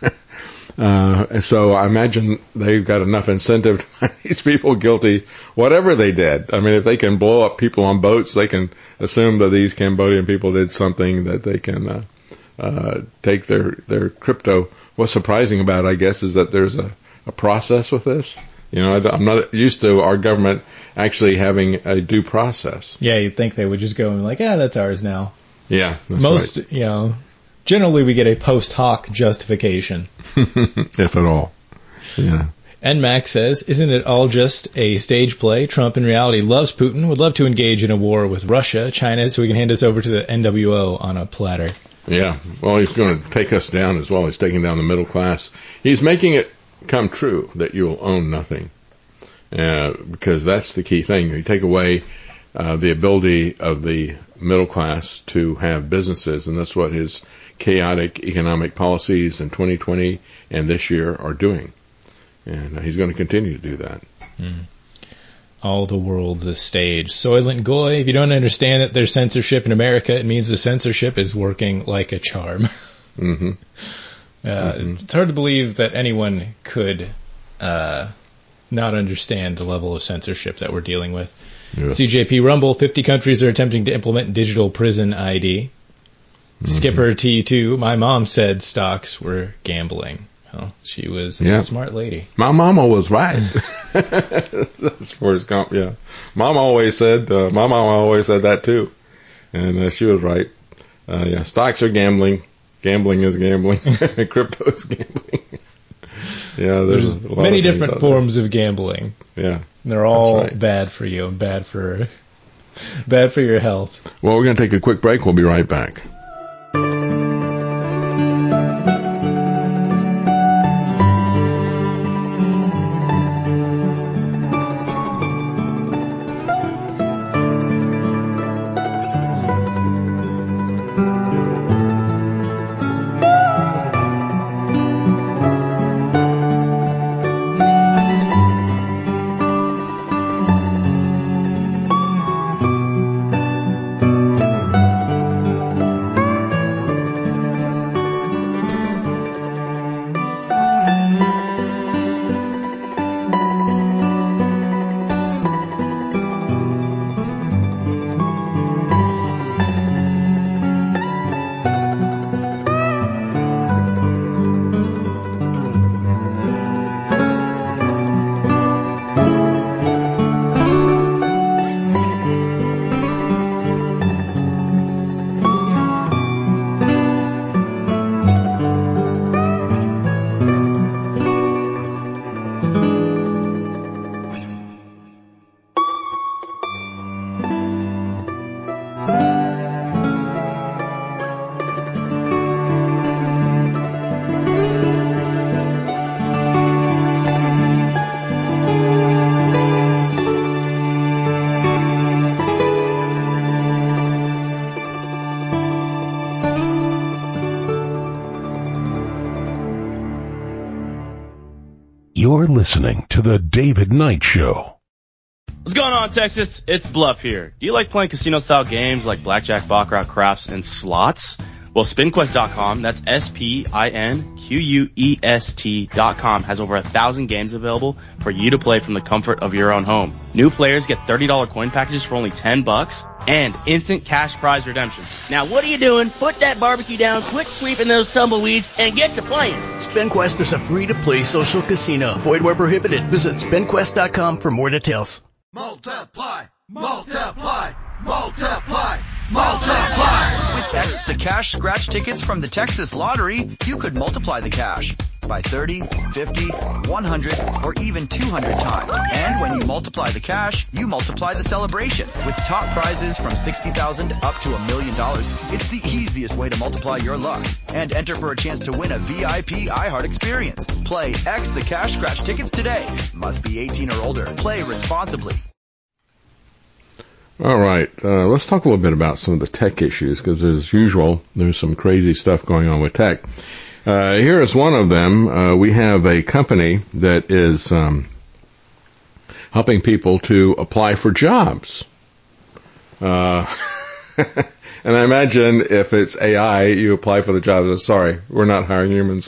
uh, so I imagine they've got enough incentive to find these people guilty, whatever they did. I mean, if they can blow up people on boats, they can assume that these Cambodian people did something that they can uh, uh, take their, their crypto. What's surprising about it, I guess, is that there's a, a process with this. You know, I'm not used to our government actually having a due process. Yeah, you'd think they would just go and be like, ah, that's ours now. Yeah, that's Most, right. you know, generally we get a post hoc justification. If at all. Yeah. And Max says, isn't it all just a stage play? Trump in reality loves Putin, would love to engage in a war with Russia, China, so he can hand us over to the N W O on a platter. Yeah, well, he's going to take us down as well. He's taking down the middle class. He's making it come true that you'll own nothing, uh, because that's the key thing. You take away uh, the ability of the middle class to have businesses, and that's what his chaotic economic policies in twenty twenty and this year are doing. And uh, he's going to continue to do that. Mm. All the world's a stage. Soylent Goy, if you don't understand that there's censorship in America, it means the censorship is working like a charm. Mm-hmm. Uh, mm-hmm. It's hard to believe that anyone could uh, not understand the level of censorship that we're dealing with. Yeah. C J P Rumble, fifty countries are attempting to implement digital prison I D. Mm-hmm. Skipper T two, my mom said stocks were gambling. Well, she was yeah. a smart lady. My mama was right. That's for his comp, yeah. Mom always said, uh, my mama always said that too. And uh, she was right. Uh, yeah, stocks are gambling. Gambling is gambling. Crypto is gambling. Yeah, there's, there's many different forms of gambling. Yeah, they're all right. bad for you, bad for bad for your health. Well, we're going to take a quick break. We'll be right back. You're listening to The David Knight Show. What's going on, Texas? It's Bluff here. Do you like playing casino-style games like blackjack, baccarat, craps, and slots? Well, SpinQuest dot com, that's S P I N Q U E S T dot com, has over a thousand games available for you to play from the comfort of your own home. New players get thirty dollars coin packages for only ten bucks and instant cash prize redemption. Now what are you doing? Put that barbecue down, quit sweeping those tumbleweeds, and get to playing. SpinQuest is a free-to-play social casino. Void where prohibited. Visit spin quest dot com for more details. Multiply, multiply, multiply, multiply. With X the Cash scratch tickets from the Texas Lottery, you could multiply the cash by thirty, fifty, one hundred, or even two hundred times. And when you multiply the cash, you multiply the celebration. With top prizes from sixty thousand dollars up to a million dollars, it's the easiest way to multiply your luck. And enter for a chance to win a V I P iHeart experience. Play X the Cash scratch tickets today. Must be eighteen or older. Play responsibly. All right, uh, let's talk a little bit about some of the tech issues, because as usual, there's some crazy stuff going on with tech. Uh, here is one of them. Uh, we have a company that is um, helping people to apply for jobs. Uh, and I imagine if it's A I, you apply for the job. Sorry, we're not hiring humans.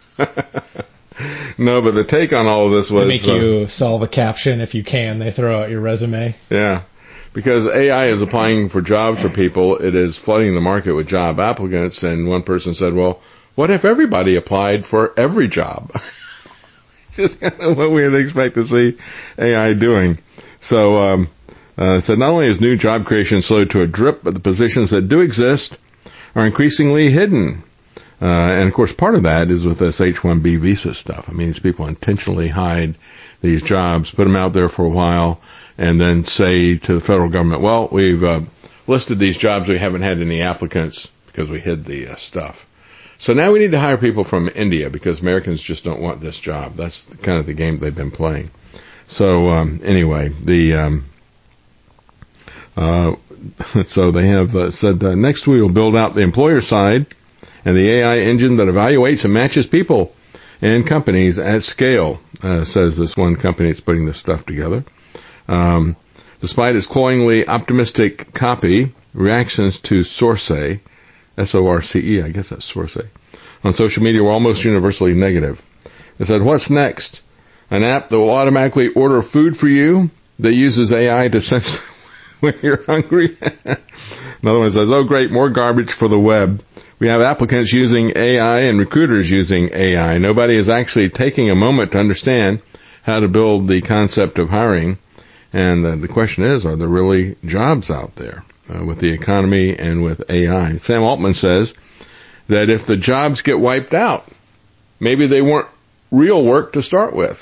No, but the take on all of this was... They make you uh, solve a caption if you can. They throw out your resume. Yeah. Because A I is applying for jobs for people, it is flooding the market with job applicants, and one person said, well, what if everybody applied for every job? Just kind of what we would expect to see A I doing. So, um, uh, so not only is new job creation slowed to a drip, but the positions that do exist are increasingly hidden. Uh, and of course, part of that is with this H one B visa stuff. I mean, these people intentionally hide these jobs, put them out there for a while, and then say to the federal government, well, we've uh, listed these jobs, we haven't had any applicants because we hid the uh, stuff. So now we need to hire people from India because Americans just don't want this job. That's kind of the game they've been playing. So um, anyway, the um, uh, so they have uh, said uh, next we will build out the employer side and the A I engine that evaluates and matches people and companies at scale, uh, says this one company that's putting this stuff together. Um, despite its cloyingly optimistic copy, reactions to Source, S O R C E, I guess that's Source, on social media were almost universally negative. They said, what's next? An app that will automatically order food for you that uses A I to sense when you're hungry? Another one says, oh great, more garbage for the web. We have applicants using A I and recruiters using A I. Nobody is actually taking a moment to understand how to build the concept of hiring. And uh, the question is, are there really jobs out there uh, with the economy and with A I? Sam Altman says that if the jobs get wiped out, maybe they weren't real work to start with.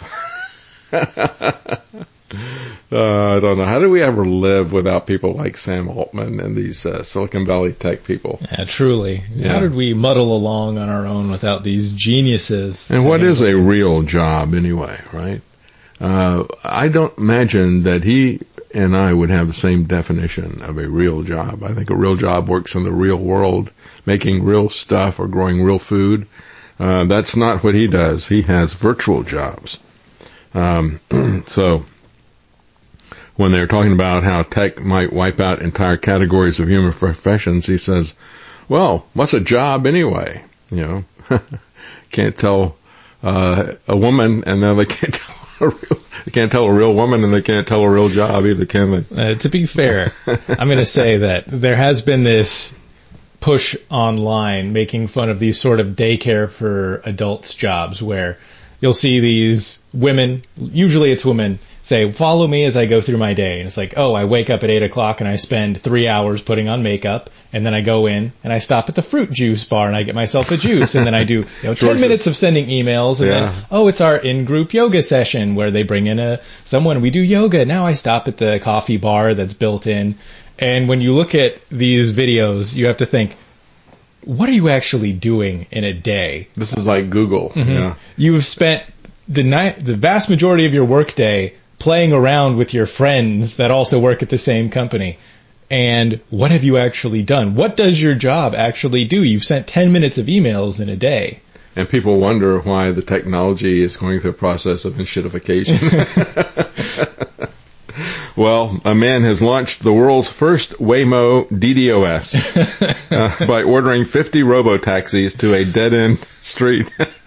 Uh, I don't know. How do we ever live without people like Sam Altman and these uh, Silicon Valley tech people? Yeah, truly. Yeah. How did we muddle along on our own without these geniuses? And what is a real job anyway, right? Uh, I don't imagine that he and I would have the same definition of a real job. I think a real job works in the real world, making real stuff or growing real food. Uh, that's not what he does. He has virtual jobs. Um, so... When they're talking about how tech might wipe out entire categories of human professions, he says, well, what's a job anyway? You know, can't tell uh, a woman, and then they can't tell a real, they can't tell a real woman, and they can't tell a real job either, can they? Uh, to be fair, I'm going to say that there has been this push online making fun of these sort of daycare for adults jobs where you'll see these women, usually it's women, say, follow me as I go through my day. And it's like, oh, I wake up at eight o'clock and I spend three hours putting on makeup, and then I go in and I stop at the fruit juice bar and I get myself a juice, and then I do you know, ten minutes of sending emails, and yeah. then, oh, it's our in-group yoga session where they bring in a someone, we do yoga. Now I stop at the coffee bar that's built in. And when you look at these videos, you have to think, what are you actually doing in a day? This is like Google. Mm-hmm. Yeah. You've spent the night, the vast majority of your workday playing around with your friends that also work at the same company. And what have you actually done? What does your job actually do? You've sent ten minutes of emails in a day. And people wonder why the technology is going through a process of enshittification. Well, a man has launched the world's first Waymo D D O S uh, by ordering fifty robo-taxis to a dead-end street.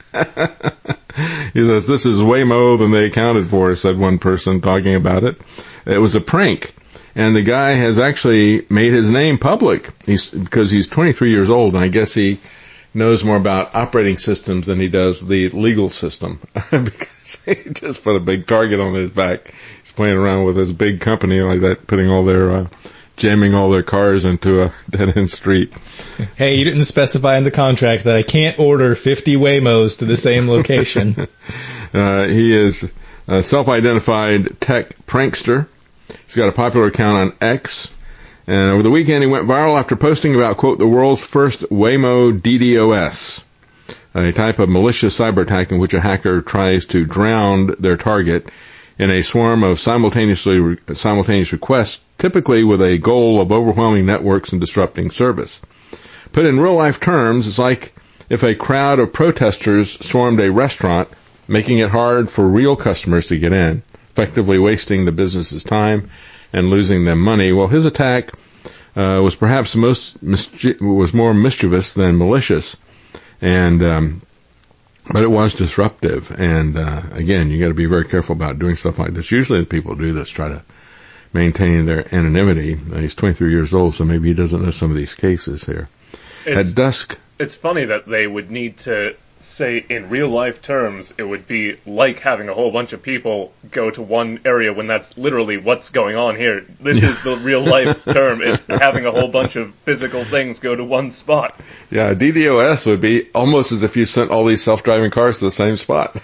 He says, this is way more than they accounted for, said one person talking about it. It was a prank. And the guy has actually made his name public he's, because he's twenty-three years old, and I guess he knows more about operating systems than he does the legal system because he just put a big target on his back. He's playing around with his big company like that, putting all their, uh, jamming all their cars into a dead-end street. Hey, you didn't specify in the contract that I can't order fifty Waymos to the same location. uh, he is a self-identified tech prankster. He's got a popular account on X. And over the weekend, he went viral after posting about, quote, the world's first Waymo D D O S, a type of malicious cyber attack in which a hacker tries to drown their target in a swarm of simultaneously simultaneous requests, typically with a goal of overwhelming networks and disrupting service. Put in real-life terms, it's like if a crowd of protesters swarmed a restaurant, making it hard for real customers to get in, effectively wasting the business's time and losing them money. Well, his attack uh, was perhaps most mischie- was more mischievous than malicious, and um, but it was disruptive. And uh, again, you got to be very careful about doing stuff like this. Usually, the people who do this try to maintain their anonymity. Uh, he's twenty-three years old, so maybe he doesn't know some of these cases here. It's, At dusk, it's funny that they would need to say in real life terms it would be like having a whole bunch of people go to one area when that's literally what's going on here. This is the real life term. It's having a whole bunch of physical things go to one spot. Yeah, D D O S would be almost as if you sent all these self-driving cars to the same spot.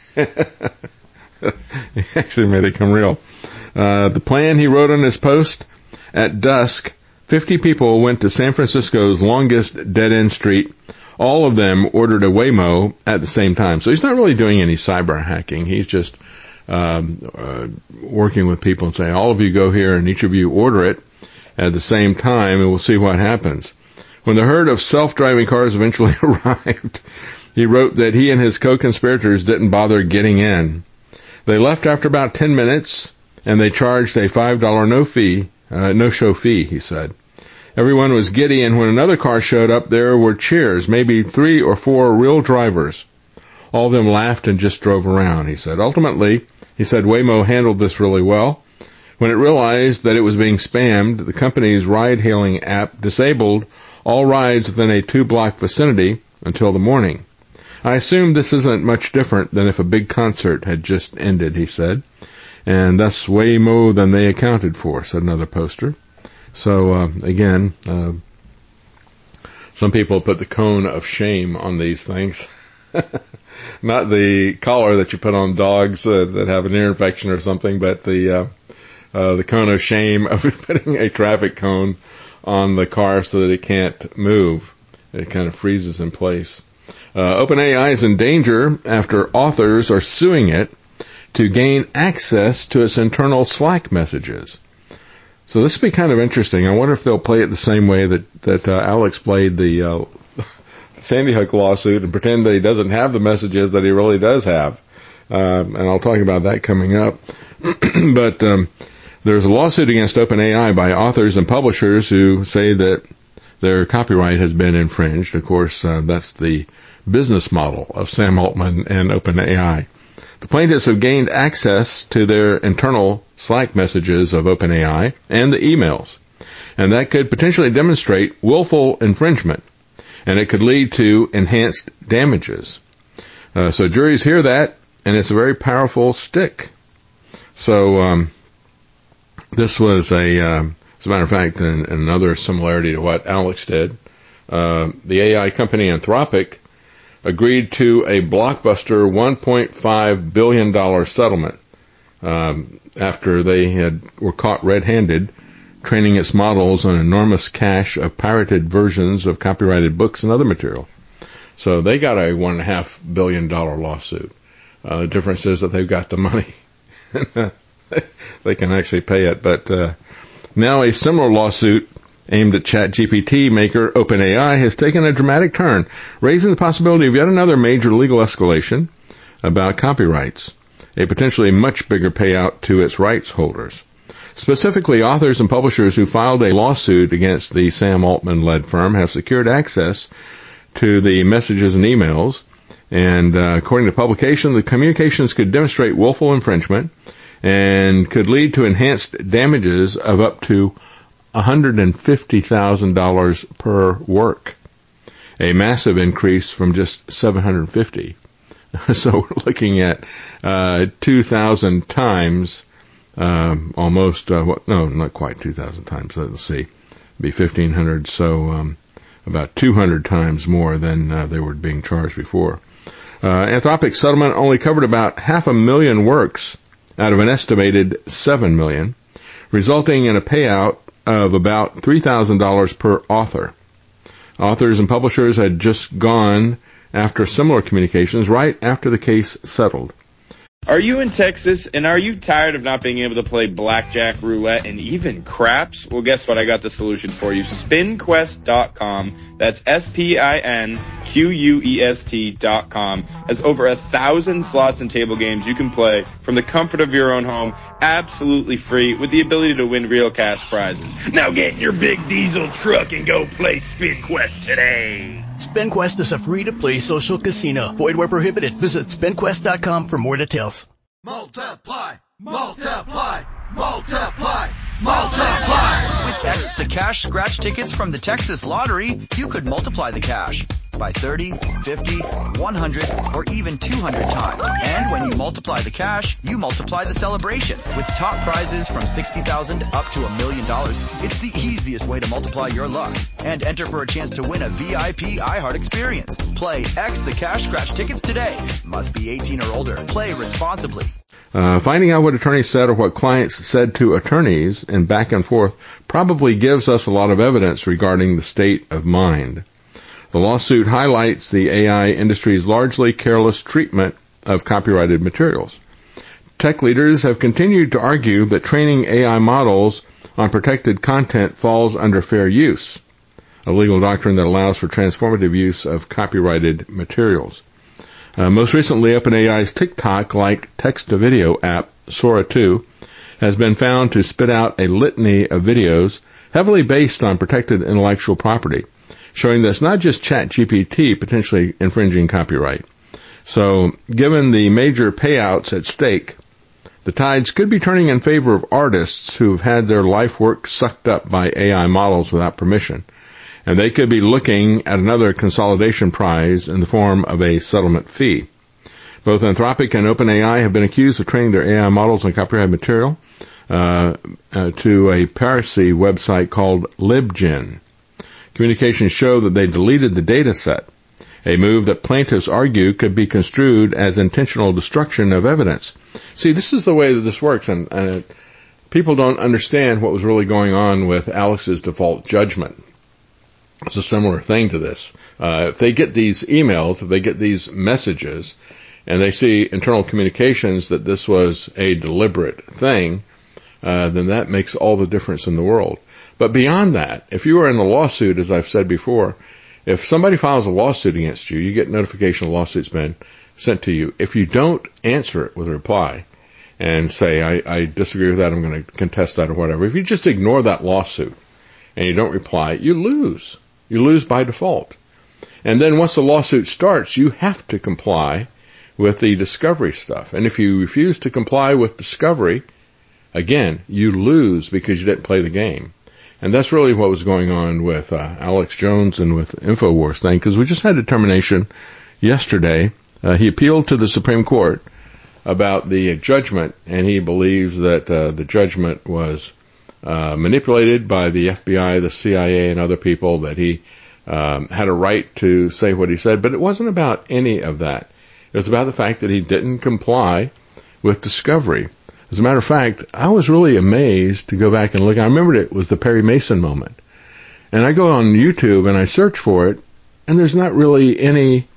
He actually made it come real. Uh, the plan, he wrote on his post, at dusk, fifty people went to San Francisco's longest dead-end street. All of them ordered a Waymo at the same time. So he's not really doing any cyber hacking. He's just um, uh, working with people and saying, all of you go here and each of you order it at the same time, and we'll see what happens. When the herd of self-driving cars eventually arrived, he wrote that he and his co-conspirators didn't bother getting in. They left after about ten minutes, and they charged a five dollars no fee, uh, no-show fee, he said. Everyone was giddy, and when another car showed up, there were cheers, maybe three or four real drivers. All of them laughed and just drove around, he said. Ultimately, he said Waymo handled this really well. When it realized that it was being spammed, the company's ride-hailing app disabled all rides within a two-block vicinity until the morning. I assume this isn't much different than if a big concert had just ended, he said. And that's way more than they accounted for, said another poster. So, uh, again, uh, some people put the cone of shame on these things. Not the collar that you put on dogs uh, that have an ear infection or something, but the uh, uh, the cone of shame of putting a traffic cone on the car so that it can't move. It kind of freezes in place. Uh, OpenAI is in danger after authors are suing it to gain access to its internal Slack messages. So this will be kind of interesting. I wonder if they'll play it the same way that, that uh, Alex played the uh, Sandy Hook lawsuit and pretend that he doesn't have the messages that he really does have. Um, and I'll talk about that coming up. But um, there's a lawsuit against OpenAI by authors and publishers who say that their copyright has been infringed. Of course, uh, that's the business model of Sam Altman and OpenAI. The plaintiffs have gained access to their internal Slack messages of OpenAI and the emails, and that could potentially demonstrate willful infringement, and it could lead to enhanced damages. Uh, so juries hear that, and it's a very powerful stick. So um, this was a, uh, as a matter of fact, an, another similarity to what Alex did. Uh, the A I company Anthropic agreed to a blockbuster one point five billion dollars settlement um, after they had were caught red-handed training its models on an enormous cache of pirated versions of copyrighted books and other material. So they got a one point five billion dollars lawsuit. Uh, the difference is that they've got the money. They can actually pay it. But uh, now a similar lawsuit aimed at ChatGPT maker OpenAI has taken a dramatic turn, raising the possibility of yet another major legal escalation about copyrights, a potentially much bigger payout to its rights holders. Specifically, authors and publishers who filed a lawsuit against the Sam Altman-led firm have secured access to the messages and emails. And uh, according to publication, the communications could demonstrate willful infringement and could lead to enhanced damages of up to one hundred fifty thousand dollars per work, a massive increase from just seven hundred fifty dollars. So we're looking at uh, two thousand times, um, almost, uh, what, no, not quite two thousand times, let's see, it'd be fifteen hundred, so um, about two hundred times more than uh, they were being charged before. Uh, Anthropic's settlement only covered about half a million works out of an estimated seven million, resulting in a payout of about three thousand dollars per author. Authors and publishers had just gone after similar communications right after the case settled. Are you in Texas and are you tired of not being able to play blackjack, roulette, and even craps? Well, guess what? I got the solution for you. spin quest dot com. That's S P I N Q U E S T dot com. Has over a thousand slots and table games you can play from the comfort of your own home, absolutely free, with the ability to win real cash prizes. Now get in your big diesel truck and go play Spin Quest today. SpinQuest is a free-to-play social casino. Void where prohibited. Visit spin quest dot com for more details. Multiply, multiply, multiply, multiply. With X the Cash scratch tickets from the Texas Lottery, you could multiply the cash by thirty, fifty, one hundred, or even two hundred times. And when you multiply the cash, you multiply the celebration. With top prizes from sixty thousand dollars up to a million dollars, it's the easiest way to multiply your luck. And enter for a chance to win a V I P iHeart experience. Play X the Cash scratch tickets today. Must be eighteen or older. Play responsibly. Uh, finding out what attorneys said or what clients said to attorneys and back and forth probably gives us a lot of evidence regarding the state of mind. The lawsuit highlights the A I industry's largely careless treatment of copyrighted materials. Tech leaders have continued to argue that training A I models on protected content falls under fair use, a legal doctrine that allows for transformative use of copyrighted materials. Uh, most recently, OpenAI's TikTok-like text-to-video app, Sora two, has been found to spit out a litany of videos heavily based on protected intellectual property, showing that it's not just ChatGPT potentially infringing copyright. So, given the major payouts at stake, the tides could be turning in favor of artists who've had their life work sucked up by A I models without permission. And they could be looking at another consolidation prize in the form of a settlement fee. Both Anthropic and OpenAI have been accused of training their A I models on copyrighted material uh, uh, to a piracy website called LibGen. Communications show that they deleted the data set, a move that plaintiffs argue could be construed as intentional destruction of evidence. See, this is the way that this works, and, and people don't understand what was really going on with Alex's default judgment. It's a similar thing to this. Uh, if they get these emails, if they get these messages, and they see internal communications that this was a deliberate thing, uh, then that makes all the difference in the world. But beyond that, if you are in a lawsuit, as I've said before, if somebody files a lawsuit against you, you get notification the lawsuit's been sent to you. If you don't answer it with a reply and say, I, I disagree with that, I'm going to contest that or whatever, if you just ignore that lawsuit and you don't reply, you lose. You lose by default. And then once the lawsuit starts, you have to comply with the discovery stuff. And if you refuse to comply with discovery, again, you lose because you didn't play the game. And that's really what was going on with uh, Alex Jones and with the InfoWars thing, because we just had a determination yesterday. Uh, he appealed to the Supreme Court about the judgment, and he believes that uh, the judgment was uh, manipulated by the F B I, the C I A, and other people, that he um, had a right to say what he said. But it wasn't about any of that. It was about the fact that he didn't comply with discovery. As a matter of fact, I was really amazed to go back and look. I remembered it was the Perry Mason moment. And I go on YouTube and I search for it, and there's not really any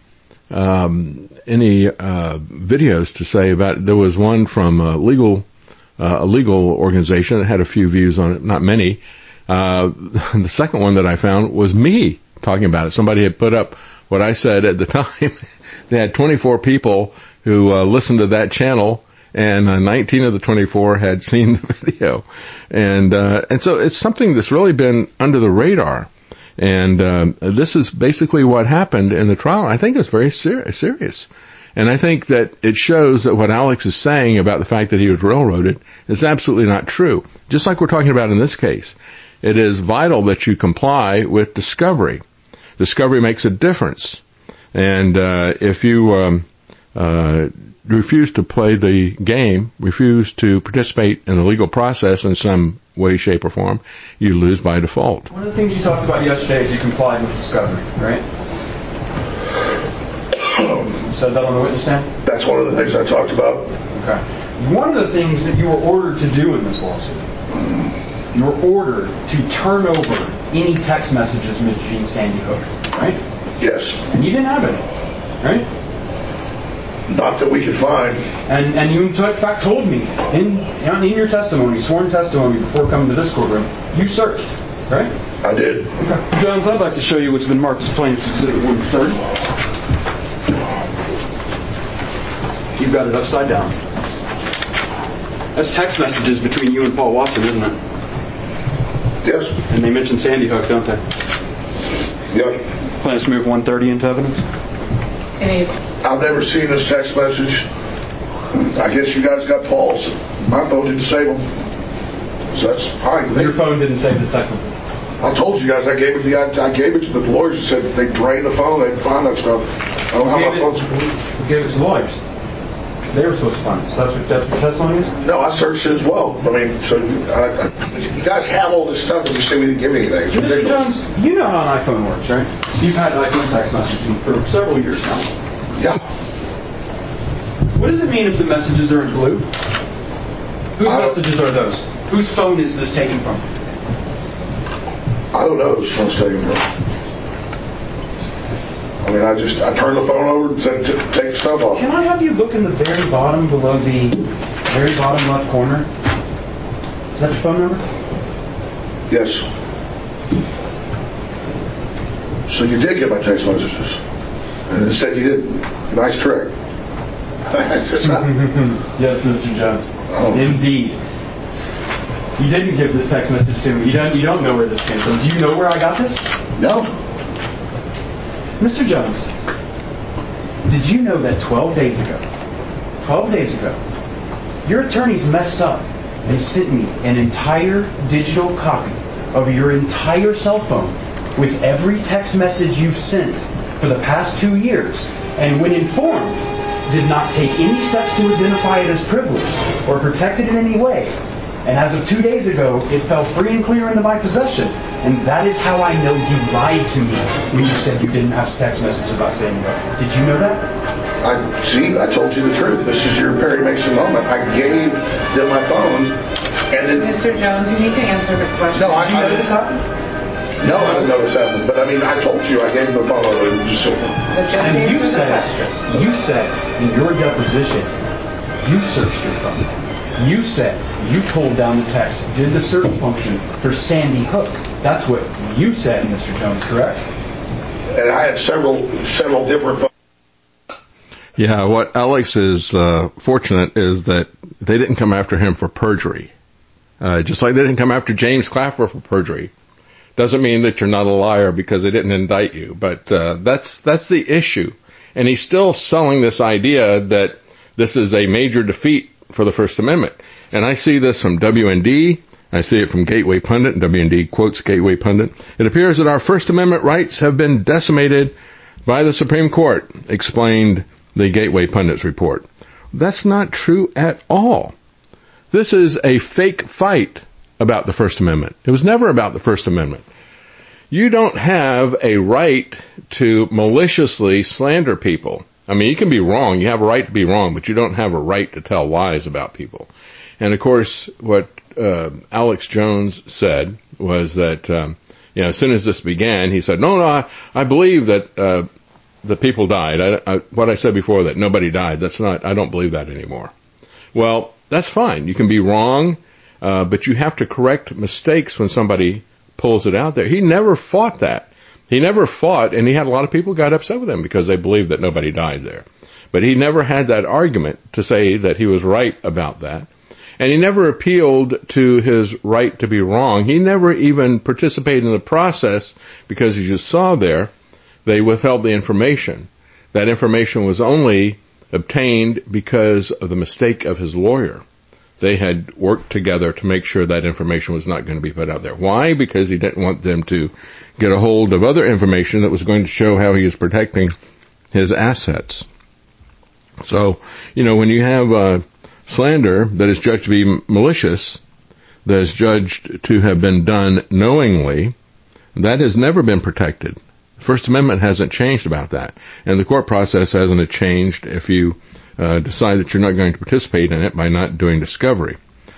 um, any uh, videos to say about it. There was one from a legal uh, a legal organization that had a few views on it, not many. Uh, the second one that I found was me talking about it. Somebody had put up what I said at the time. They had twenty-four people who uh, listened to that channel, and uh, nineteen of the twenty-four had seen the video. And uh, and so it's something that's really been under the radar. And um, this is basically what happened in the trial. I think it's very ser- serious. And I think that it shows that what Alex is saying about the fact that he was railroaded is absolutely not true. Just like we're talking about in this case, it is vital that you comply with discovery. Discovery makes a difference. And uh, if you um, uh, refuse to play the game, refuse to participate in the legal process in some way, shape, or form, you lose by default. One of the things you talked about yesterday is you complied with discovery, right? You said that on the witness stand? That's one of the things I talked about. Okay. One of the things that you were ordered to do in this lawsuit, you were ordered to turn over any text messages mentioning Sandy Hook, right? Yes. And you didn't have any, right? Not that we could find. And and you in fact told me in in your testimony, sworn testimony before coming to this courtroom, you searched, right? I did. Okay. Jones, I'd like to show you what's been marked as plaintiff's exhibit one thirty. You've got it upside down. That's text messages between you and Paul Watson, isn't it? Yes. And they mention Sandy Hook, don't they? Yes. Plaintiffs move one thirty into evidence? I've never seen this text message. I guess you guys got Paul's. My phone didn't save them. So that's fine. Your phone didn't save the second. I told you guys I gave it the I, I gave it to the lawyers and said that they drained the phone, they didn't find that stuff. I don't know how my phone's. You gave it to the lawyers. They were supposed to find it. So that's what, that's what testimony is? No, I searched it as well. I mean, so I, I, you guys have all this stuff and you say we didn't give me anything. It's Mister ridiculous. Jones, you know how an iPhone works, right? You've had iPhone text messaging for several years now. Yeah. What does it mean if the messages are in blue? Whose messages are those? Whose phone is this taken from? I don't know whose phone's taken from. I mean, I just, I turned the phone over and said, take the stuff off. Can I have you look in the very bottom below the very bottom left corner? Is that your phone number? Yes. So you did get my text messages. And it said you didn't. Nice trick. Yes, Mister Jones. Oh. Indeed. You didn't give this text message to me. You don't, you don't know where this came from. Do you know where I got this? No. Mister Jones, did you know that twelve days ago, twelve days ago, your attorneys messed up and sent me an entire digital copy of your entire cell phone with every text message you've sent for the past two years, and when informed, did not take any steps to identify it as privileged or protect it in any way. And as of two days ago, it fell free and clear into my possession. And that is how I know you lied to me when you said you didn't have text messages about Sandy Hook. Did you know that? I see. I told you the truth. This is your Perry Mason moment. I gave them my phone, and then Mister Jones, you need to answer the question. No, I, Did you I know this happened? No, I didn't know this happened. But I mean, I told you I gave them the phone over. Just so. And you said, you said in your deposition, you searched your phone. You said you pulled down the text, did the search function for Sandy Hook. That's what you said, Mister Jones, correct? And I had several, several different phones. Yeah, what Alex is uh, fortunate is that they didn't come after him for perjury. Uh, just like they didn't come after James Clapper for perjury. Doesn't mean that you're not a liar because they didn't indict you, but uh, that's that's the issue. And he's still selling this idea that this is a major defeat for the First Amendment. And I see this from W N D. I see it from Gateway Pundit, and W N D quotes Gateway Pundit. It appears that our First Amendment rights have been decimated by the Supreme Court, explained the Gateway Pundit's report. That's not true at all. This is a fake fight about the First Amendment. It was never about the First Amendment. You don't have a right to maliciously slander people. I mean, you can be wrong. You have a right to be wrong, but you don't have a right to tell lies about people. And, of course, what uh, Alex Jones said was that, um, you know, as soon as this began, he said, no, no, I, I believe that uh, the people died. I, I, what I said before, that nobody died, that's not, I don't believe that anymore. Well, that's fine. You can be wrong, uh, but you have to correct mistakes when somebody pulls it out there. He never fought that. He never fought, and he had a lot of people got upset with him because they believed that nobody died there. But he never had that argument to say that he was right about that. And he never appealed to his right to be wrong. He never even participated in the process because, as you saw there, they withheld the information. That information was only obtained because of the mistake of his lawyer. They had worked together to make sure that information was not going to be put out there. Why? Because he didn't want them to get a hold of other information that was going to show how he was protecting his assets. So, you know, when you have uh, slander that is judged to be malicious, that is judged to have been done knowingly, that has never been protected. The First Amendment hasn't changed about that. And the court process hasn't changed if you uh, decide that you're not going to participate in it by not doing discovery.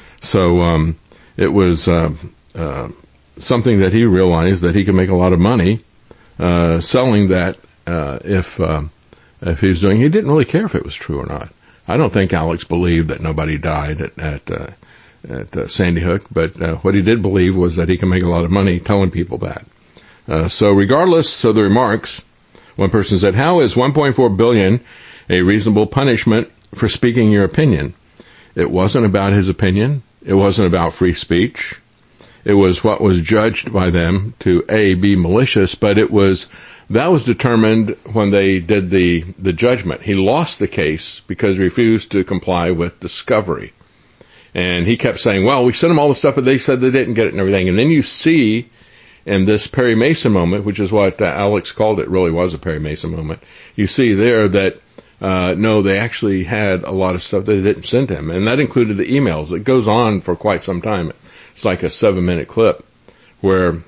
So um, it was uh, uh, something that he realized that he could make a lot of money uh, selling that uh, if uh, if he was doing. He didn't really care if it was true or not. I don't think Alex believed that nobody died at at, uh, at uh, Sandy Hook, but uh, what he did believe was that he can make a lot of money telling people that. Uh, so regardless of the remarks, one person said, how is one point four billion dollars a reasonable punishment for speaking your opinion? It wasn't about his opinion. It wasn't about free speech. It was what was judged by them to, A, be malicious, but it was, that was determined when they did the, the judgment. He lost the case because he refused to comply with discovery. And he kept saying, well, we sent them all the stuff, but they said they didn't get it and everything. And then you see in this Perry Mason moment, which is what uh, Alex called it, really was a Perry Mason moment, you see there that, uh, no, they actually had a lot of stuff that they didn't send him. And that included the emails. It goes on for quite some time. It's like a seven minute clip where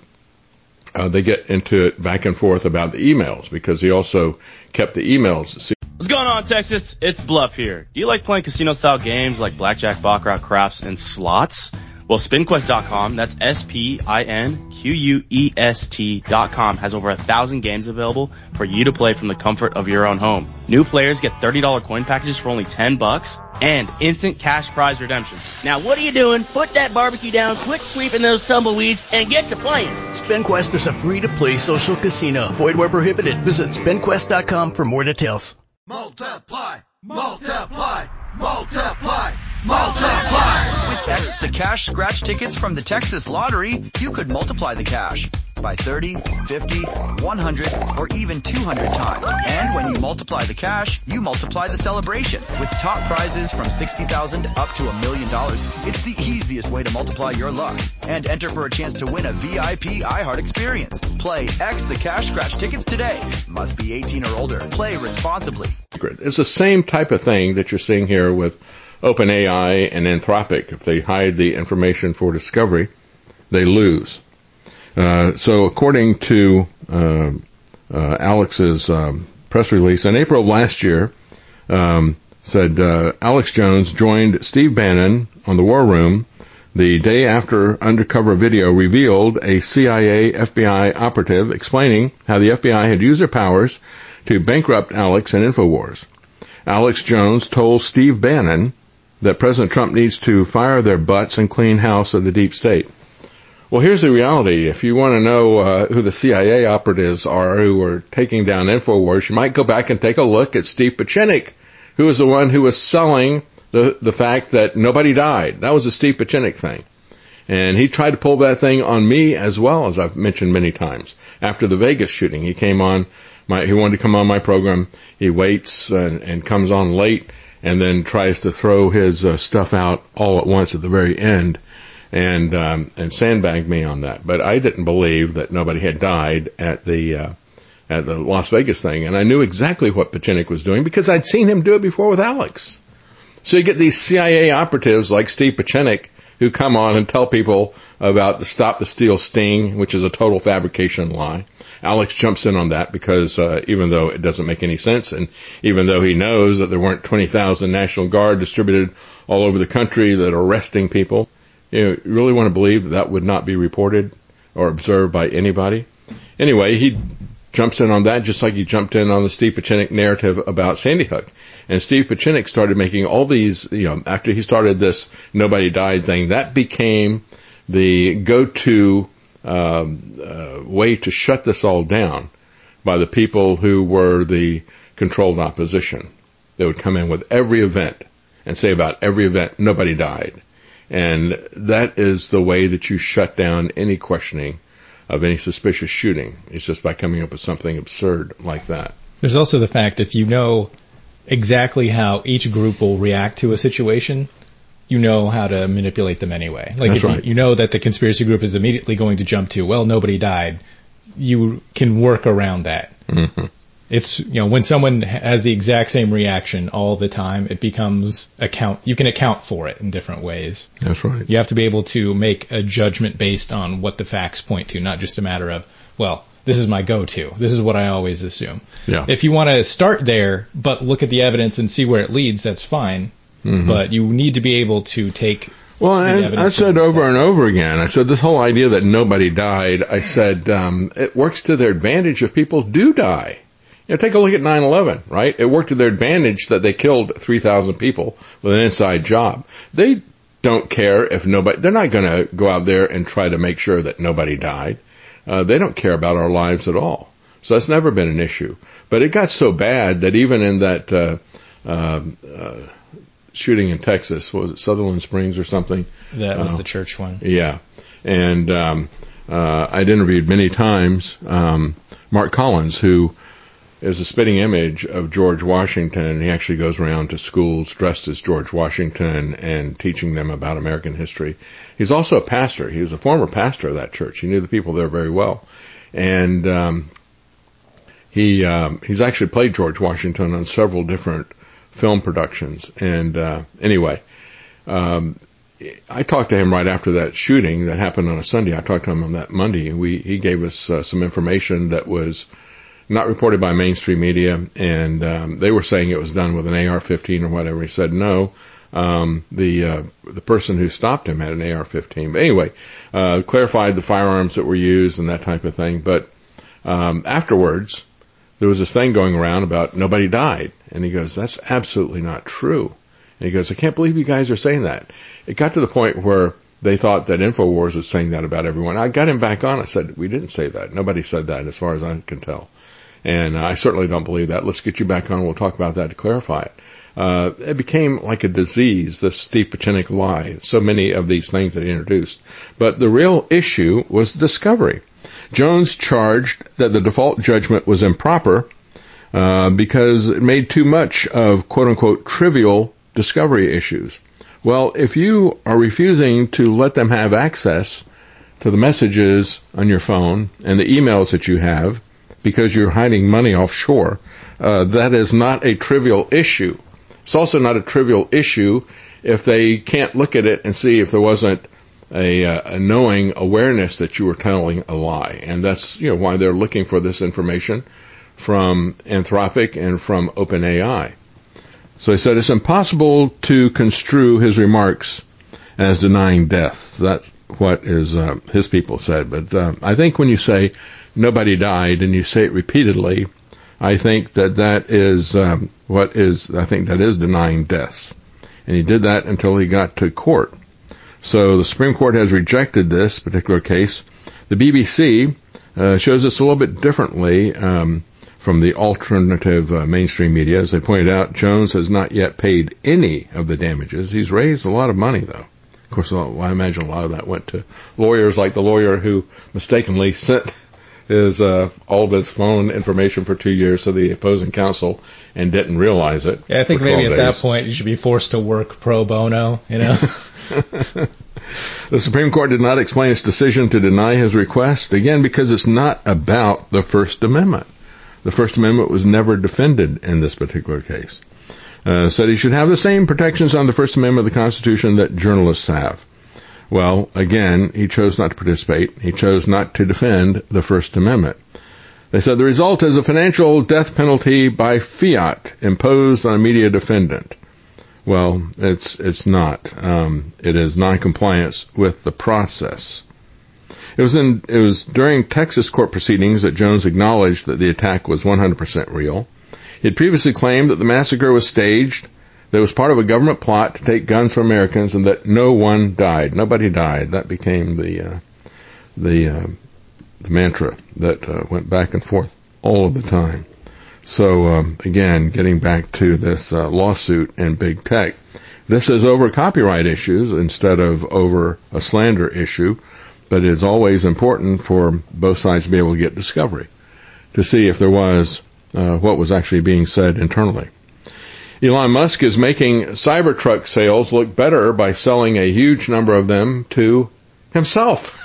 uh, they get into it back and forth about the emails because he also kept the emails. See- What's going on, Texas? It's Bluff here. Do you like playing casino-style games like blackjack, baccarat, craps, and slots? Well, spin quest dot com, that's S P I N Q U E S T dot com, has over a thousand games available for you to play from the comfort of your own home. New players get thirty dollars coin packages for only ten bucks and instant cash prize redemption. Now, what are you doing? Put that barbecue down, quit sweeping those tumbleweeds, and get to playing. SpinQuest is a free-to-play social casino. Void where prohibited. Visit spin quest dot com for more details. Multiply, multiply, multiply, multiply. With X the Cash scratch tickets from the Texas Lottery, you could multiply the cash by thirty, fifty, one hundred, or even two hundred times. And when you multiply the cash, you multiply the celebration. With top prizes from sixty thousand dollars up to a million dollars, it's the easiest way to multiply your luck. And enter for a chance to win a V I P iHeart experience. Play X the Cash scratch tickets today. Must be eighteen or older. Play responsibly. It's the same type of thing that you're seeing here with OpenAI and Anthropic. If they hide the information for discovery, they lose. Uh, so according to uh, uh, Alex's um, press release, in April of last year, um, said uh, Alex Jones joined Steve Bannon on the War Room the day after undercover video revealed a C I A F B I operative explaining how the F B I had used their powers to bankrupt Alex and InfoWars. Alex Jones told Steve Bannon that President Trump needs to fire their butts and clean house of the deep state. Well, here's the reality. If you want to know uh, who the C I A operatives are who were taking down InfoWars, you might go back and take a look at Steve Pachinik, who was the one who was selling the, the fact that nobody died. That was a Steve Pachinik thing. And he tried to pull that thing on me as well, as I've mentioned many times. After the Vegas shooting, he came on, my, he wanted to come on my program. He waits and, and comes on late and then tries to throw his uh, stuff out all at once at the very end. And um, and sandbagged me on that, but I didn't believe that nobody had died at the uh, at the Las Vegas thing, and I knew exactly what Pachinik was doing because I'd seen him do it before with Alex. So you get these C I A operatives like Steve Pachinik who come on and tell people about the Stop the Steal sting, which is a total fabrication lie. Alex jumps in on that because uh, even though it doesn't make any sense, and even though he knows that there weren't twenty thousand National Guard distributed all over the country that are arresting people. You know, you really want to believe that that would not be reported or observed by anybody? Anyway, he jumps in on that just like he jumped in on the Steve Pachinik narrative about Sandy Hook. And Steve Pachinik started making all these, you know, after he started this nobody died thing, that became the go-to um, uh, way to shut this all down by the people who were the controlled opposition. They would come in with every event and say about every event, nobody died. And that is the way that you shut down any questioning of any suspicious shooting. It's just by coming up with something absurd like that. There's also the fact if you know exactly how each group will react to a situation, you know how to manipulate them anyway. Like That's if right. you, you know that the conspiracy group is immediately going to jump to, well, nobody died, you can work around that. Mm-hmm. It's, you know, when someone has the exact same reaction all the time, it becomes account, you can account for it in different ways. That's right. You have to be able to make a judgment based on what the facts point to, not just a matter of, well, this is my go-to. This is what I always assume. Yeah. If you want to start there, but look at the evidence and see where it leads, that's fine. Mm-hmm. But you need to be able to take. Well, the I, I evidence said and over assess and it. over again, I said this whole idea that nobody died, I said um, it works to their advantage if people do die. You know, take a look at nine eleven, right? It worked to their advantage that they killed three thousand people with an inside job. They don't care if nobody, they're not going to go out there and try to make sure that nobody died. Uh, they don't care about our lives at all. So that's never been an issue. But it got so bad that even in that uh, uh, uh, shooting in Texas, what was it, Sutherland Springs or something? That was Uh, the church one. Yeah. And um, uh, I'd interviewed many times um, Mark Collins, who is a spitting image of George Washington. He actually goes around to schools dressed as George Washington and teaching them about American history. He's also a pastor. He was a former pastor of that church. He knew the people there very well. And um, he um, he's actually played George Washington on several different film productions. And uh, anyway, um, I talked to him right after that shooting that happened on a Sunday. I talked to him on that Monday, and we he gave us uh, some information that was not reported by mainstream media, and um, they were saying it was done with an A R fifteen or whatever. He said no. Um, the uh, the person who stopped him had an A R fifteen. But anyway, uh, clarified the firearms that were used and that type of thing. But um, afterwards, there was this thing going around about nobody died, and he goes, "That's absolutely not true." And he goes, "I can't believe you guys are saying that." It got to the point where they thought that InfoWars was saying that about everyone. I got him back on. I said, "We didn't say that. Nobody said that, as far as I can tell." And I certainly don't believe that. Let's get you back on. We'll talk about that to clarify it. Uh, it became like a disease, this Steve Pachinik lie, so many of these things that he introduced. But the real issue was discovery. Jones charged that the default judgment was improper uh, because it made too much of quote-unquote trivial discovery issues. Well, if you are refusing to let them have access to the messages on your phone and the emails that you have, because you're hiding money offshore, uh, that is not a trivial issue. It's also not a trivial issue if they can't look at it and see if there wasn't a, uh, a knowing awareness that you were telling a lie. And that's, you know, why they're looking for this information from Anthropic and from OpenAI. So he said it's impossible to construe his remarks as denying death. That's what is, uh, his people said. But uh, I think when you say nobody died, and you say it repeatedly, I think that that is um, what is, I think that is denying deaths. And he did that until he got to court. So the Supreme Court has rejected this particular case. The B B C uh, shows this a little bit differently um, from the alternative uh, mainstream media. As they pointed out, Jones has not yet paid any of the damages. He's raised a lot of money, though. Of course, I imagine a lot of that went to lawyers like the lawyer who mistakenly sent his uh, all of his phone information for two years to the opposing counsel and didn't realize it. Yeah, I think for maybe at twelve that days. point you should be forced to work pro bono, you know? The Supreme Court did not explain its decision to deny his request, again, because it's not about the First Amendment. The First Amendment was never defended in this particular case. Uh, said he should have the same protections on the First Amendment of the Constitution that journalists have. Well, again, he chose not to participate. He chose not to defend the First Amendment. They said the result is a financial death penalty by fiat imposed on a media defendant. Well, it's it's not. Um, it is noncompliance with the process. It was in it was during Texas court proceedings that Jones acknowledged that the attack was one hundred percent real. He had previously claimed that the massacre was staged, that it was part of a government plot to take guns from Americans, and that no one died. Nobody died. That became the uh, the, uh, the mantra that uh, went back and forth all of the time. So, um, again, getting back to this uh, lawsuit and big tech, this is over copyright issues instead of over a slander issue, but it's always important for both sides to be able to get discovery to see if there was uh, what was actually being said internally. Elon Musk is making Cybertruck sales look better by selling a huge number of them to himself.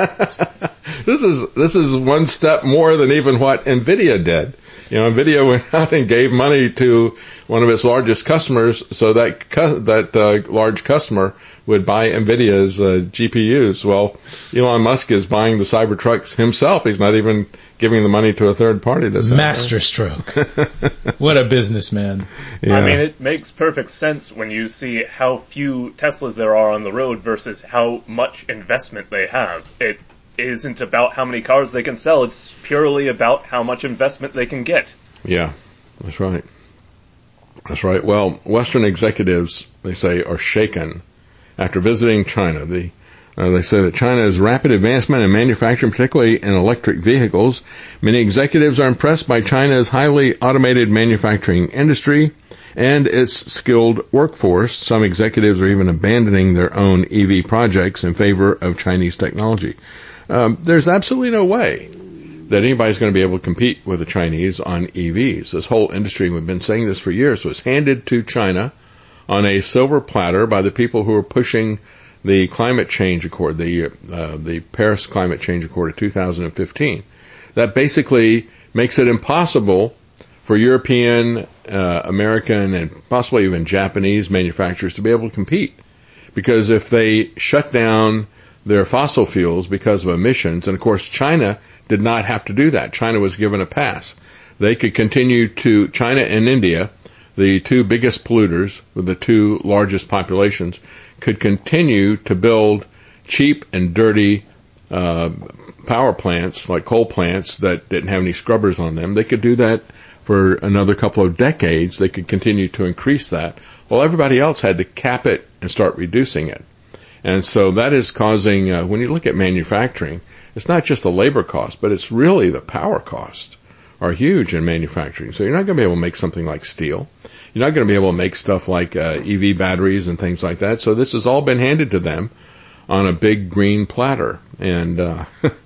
This is this is one step more than even what NVIDIA did. You know, NVIDIA went out and gave money to one of its largest customers so that cu- that uh, large customer would buy NVIDIA's uh, G P Us. Well, Elon Musk is buying the Cybertrucks himself. He's not even giving the money to a third party. To Master stroke. What a businessman. Yeah. I mean, it makes perfect sense when you see how few Teslas there are on the road versus how much investment they have. It isn't about how many cars they can sell. It's purely about how much investment they can get. Yeah, that's right. That's right. Well, Western executives, they say, are shaken after visiting China. The, uh, they say that China's rapid advancement in manufacturing, particularly in electric vehicles. Many executives are impressed by China's highly automated manufacturing industry and its skilled workforce. Some executives are even abandoning their own E V projects in favor of Chinese technology. Um, there's absolutely no way that anybody's going to be able to compete with the Chinese on E Vs. This whole industry, we've been saying this for years, was handed to China on a silver platter by the people who are pushing the climate change accord, the uh, the Paris Climate Change Accord of two thousand fifteen. That basically makes it impossible for European, uh, American, and possibly even Japanese manufacturers to be able to compete. Because if they shut down their fossil fuels because of emissions, and of course China did not have to do that. China was given a pass. They could continue to, China and India, the two biggest polluters with the two largest populations, could continue to build cheap and dirty uh, power plants, like coal plants that didn't have any scrubbers on them. They could do that for another couple of decades. They could continue to increase that. Well, everybody else had to cap it and start reducing it. And so that is causing, uh, when you look at manufacturing, it's not just the labor cost, but it's really the power cost are huge in manufacturing. So you're not going to be able to make something like steel. You're not going to be able to make stuff like uh, E V batteries and things like that. So this has all been handed to them on a big green platter. And uh,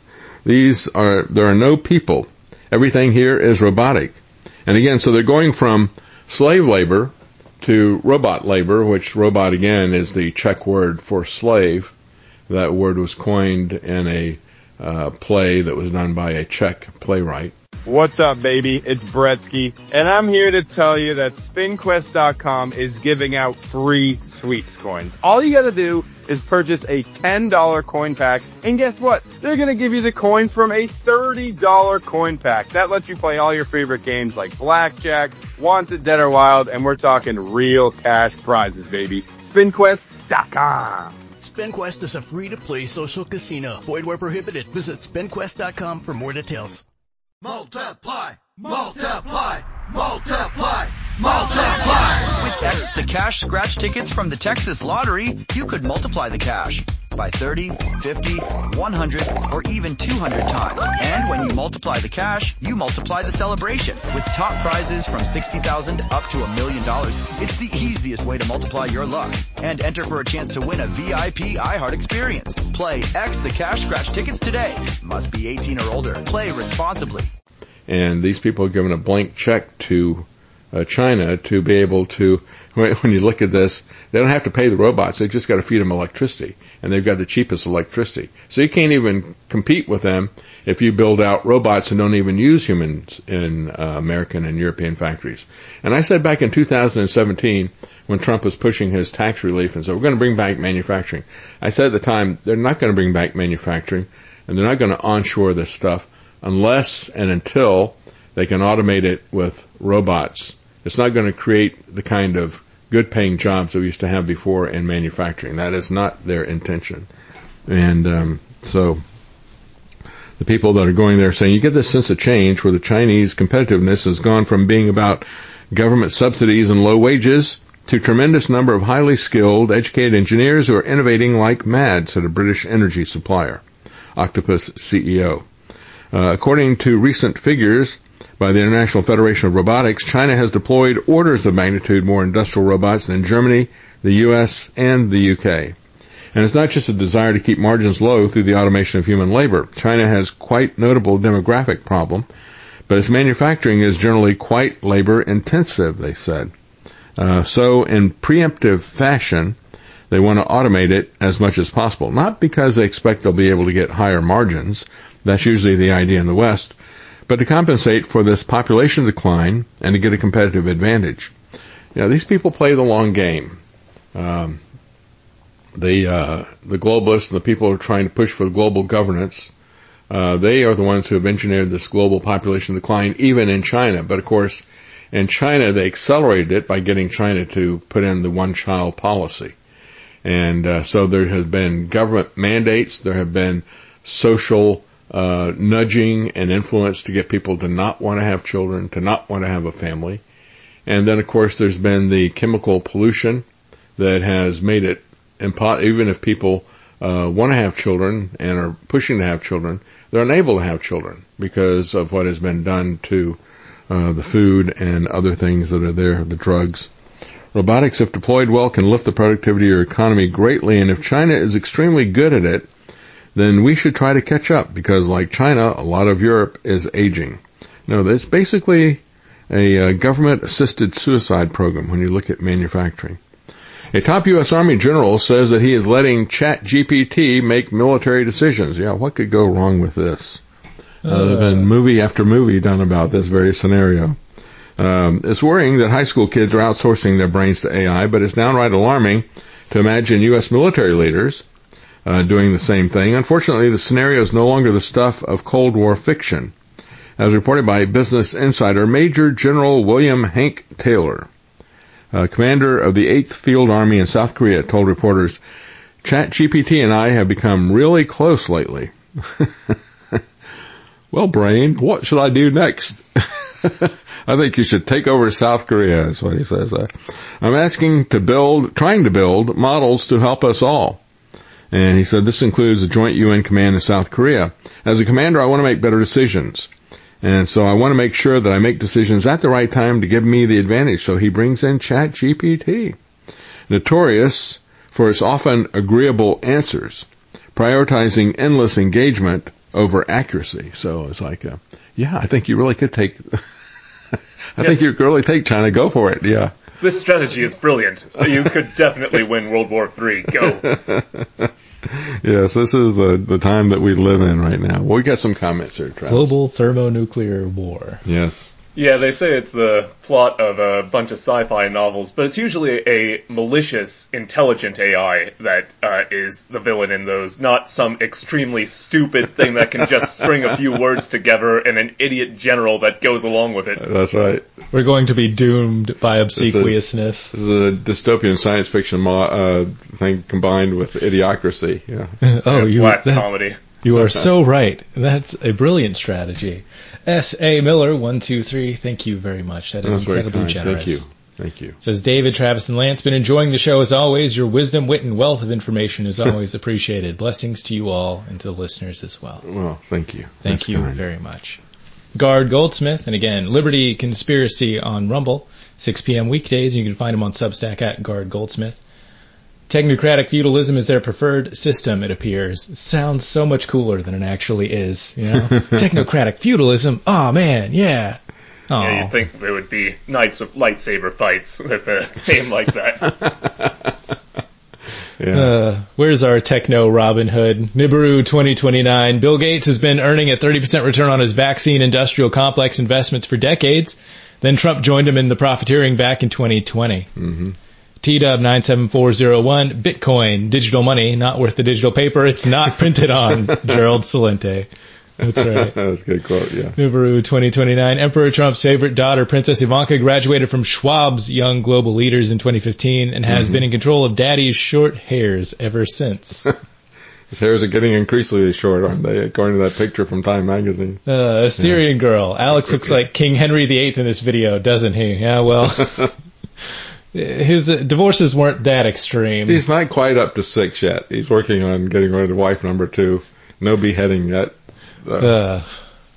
these are, there are no people. Everything here is robotic. And again, so they're going from slave labor to robot labor, which robot, again, is the Czech word for slave. That word was coined in a uh, play that was done by a Czech playwright. What's up, baby? It's Bretsky, and I'm here to tell you that spin quest dot com is giving out free Sweets coins. All you gotta do is purchase a ten dollar coin pack, and guess what? They're gonna give you the coins from a thirty dollar coin pack. That lets you play all your favorite games like Blackjack, Wanted, Dead or Wild, and we're talking real cash prizes, baby. spin quest dot com. SpinQuest is a free-to-play social casino. Void where prohibited. Visit spin quest dot com for more details. Multiply, multiply, multiply, multiply. With X, the cash scratch tickets from the Texas Lottery, you could multiply the cash by thirty, fifty, one hundred, or even two hundred times. And when you multiply the cash, you multiply the celebration. With top prizes from sixty thousand dollars up to a million dollars, it's the easiest way to multiply your luck. And enter for a chance to win a V I P iHeart experience. Play X the Cash Scratch tickets today. Must be eighteen or older. Play responsibly. And these people are given a blank check to uh, China to be able to, when you look at this, they don't have to pay the robots. They just got to feed them electricity. And they've got the cheapest electricity. So you can't even compete with them if you build out robots and don't even use humans in uh, American and European factories. And I said back in two thousand seventeen, when Trump was pushing his tax relief and said, we're going to bring back manufacturing. I said at the time, they're not going to bring back manufacturing, and they're not going to onshore this stuff unless and until they can automate it with robots. It's not going to create the kind of good-paying jobs that we used to have before in manufacturing. That is not their intention. And um, so the people that are going there saying, you get this sense of change where the Chinese competitiveness has gone from being about government subsidies and low wages to a tremendous number of highly skilled, educated engineers who are innovating like mad, said a British energy supplier, Octopus C E O. Uh, according to recent figures by the International Federation of Robotics, China has deployed orders of magnitude more industrial robots than Germany, the U S, and the U K. And it's not just a desire to keep margins low through the automation of human labor. China has quite notable demographic problem, but its manufacturing is generally quite labor intensive, they said. Uh, so in preemptive fashion, they want to automate it as much as possible. Not because they expect they'll be able to get higher margins. That's usually the idea in the West. But to compensate for this population decline and to get a competitive advantage. You know, these people play the long game. Um, the, uh, the globalists, the people who are trying to push for global governance, uh, they are the ones who have engineered this global population decline, even in China. But of course, in China, they accelerated it by getting China to put in the one-child policy. And uh, so there has been government mandates, there have been social uh, nudging and influence to get people to not want to have children, to not want to have a family. And then, of course, there's been the chemical pollution that has made it impo- even if people uh, want to have children and are pushing to have children, they're unable to have children because of what has been done to uh, the food and other things that are there, the drugs. Robotics, if deployed well, can lift the productivity of your economy greatly, and if China is extremely good at it, then we should try to catch up, because like China, a lot of Europe is aging. No, it's basically a uh, government-assisted suicide program when you look at manufacturing. A top U S Army general says that he is letting ChatGPT make military decisions. Yeah, what could go wrong with this? Uh, uh, there's been movie after movie done about this very scenario. Um, it's worrying that high school kids are outsourcing their brains to A I, but it's downright alarming to imagine U S military leaders uh, doing the same thing. Unfortunately, the scenario is no longer the stuff of Cold War fiction. As reported by Business Insider, Major General William Hank Taylor, uh, commander of the eighth Field Army in South Korea, told reporters, ChatGPT and I have become really close lately. Well, brain, what should I do next? I think you should take over South Korea, is what he says. Uh, I'm asking to build, trying to build models to help us all. And he said this includes a joint U N command in South Korea. As a commander, I want to make better decisions. And so I want to make sure that I make decisions at the right time to give me the advantage. So he brings in ChatGPT, notorious for its often agreeable answers, prioritizing endless engagement over accuracy. So it's like, uh, yeah, I think you really could take, I yes. think you could really take China. Go for it. Yeah. This strategy is brilliant. You could definitely win World War Three. Go. Yes, this is the, the time that we live in right now. Well, we got some comments here, Travis. Global thermonuclear war. Yes. Yeah, they say it's the plot of a bunch of sci-fi novels, but it's usually a malicious, intelligent A I that uh, is the villain in those, not some extremely stupid thing that can just string a few words together and an idiot general that goes along with it. That's right. We're going to be doomed by obsequiousness. This is, this is a dystopian science fiction mo- uh, thing combined with idiocracy. Yeah. oh, you black that, comedy. You are so right. That's a brilliant strategy. S A. Miller, one two three, thank you very much. That is That's incredibly generous. Thank you. Thank you. Says David, Travis, and Lance, been enjoying the show as always. Your wisdom, wit, and wealth of information is always appreciated. Blessings to you all and to the listeners as well. Well, thank you. Thank That's you kind. very much. Guard Goldsmith, and again, Liberty Conspiracy on Rumble, six p.m. weekdays. You can find him on Substack at Guard Goldsmith. Technocratic feudalism is their preferred system, it appears. Sounds so much cooler than it actually is, you know? Technocratic feudalism? Oh man, yeah. Aww. Yeah, you'd think there would be knights with lightsaber fights with a name like that. yeah. Uh, where's our techno Robin Hood? Nibiru twenty twenty-nine. Bill Gates has been earning a thirty percent return on his vaccine industrial complex investments for decades. Then Trump joined him in the profiteering back in twenty twenty. Mm-hmm. T W nine seven four zero one, Bitcoin, digital money, not worth the digital paper it's not printed on. Gerald Celente. That's right. That's a good quote, yeah. Nibiru twenty twenty-nine. Emperor Trump's favorite daughter, Princess Ivanka, graduated from Schwab's Young Global Leaders in twenty fifteen and has mm-hmm. been in control of daddy's short hairs ever since. His hairs are getting increasingly short, aren't they? According to that picture from Time magazine. Uh, Assyrian yeah. girl. Alex looks like King Henry the Eighth in this video, doesn't he? Yeah, well... His uh, divorces weren't that extreme. He's not quite up to six yet. He's working on getting rid of wife number two. No beheading yet. Uh,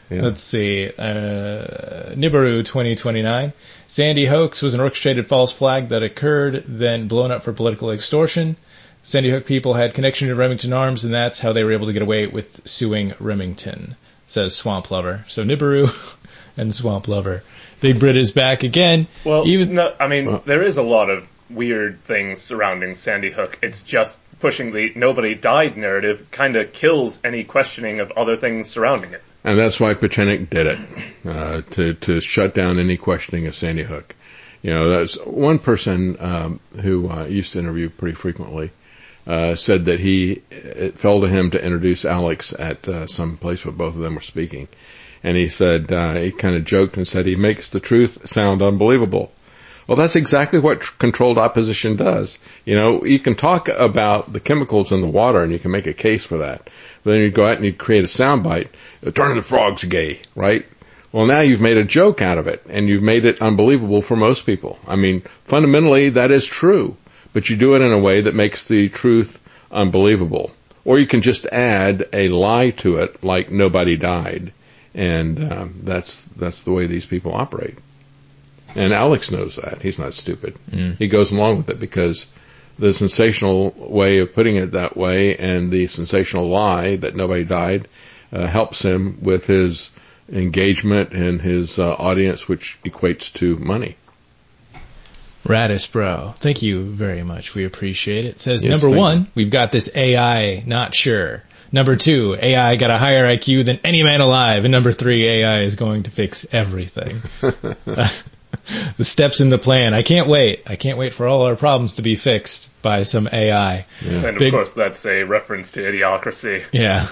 Yeah. Let's see. Uh, Nibiru twenty twenty-nine. Sandy hoax was an orchestrated false flag that occurred, then blown up for political extortion. Sandy Hook people had connection to Remington Arms, and that's how they were able to get away with suing Remington, says Swamp Lover. So Nibiru and Swamp Lover. Big Brit is back again. Well, Even no, I mean, well, there is a lot of weird things surrounding Sandy Hook. It's just pushing the nobody died narrative kind of kills any questioning of other things surrounding it. And that's why Pachenik did it, uh, to, to shut down any questioning of Sandy Hook. You know, that's one person, um, who, uh, used to interview pretty frequently, uh, said that he, it fell to him to introduce Alex at, uh, some place where both of them were speaking. And he said, uh, he kind of joked and said he makes the truth sound unbelievable. Well, that's exactly what tr- controlled opposition does. You know, you can talk about the chemicals in the water and you can make a case for that. But then you go out and you create a soundbite, turning the frogs gay, right? Well, now you've made a joke out of it and you've made it unbelievable for most people. I mean, fundamentally that is true, but you do it in a way that makes the truth unbelievable. Or you can just add a lie to it, like nobody died. And um, that's that's the way these people operate. And Alex knows that. He's not stupid. Mm. He goes along with it because the sensational way of putting it that way and the sensational lie that nobody died uh, helps him with his engagement and his uh, audience, which equates to money. Radis Bro, thank you very much. We appreciate it. It says, yes, number one, you. we've got this A I, not sure. Number two, A I got a higher I Q than any man alive. And number three, A I is going to fix everything. uh, the steps in the plan. I can't wait. I can't wait for all our problems to be fixed by some A I. Yeah. And Big, of course, that's a reference to Idiocracy. Yeah.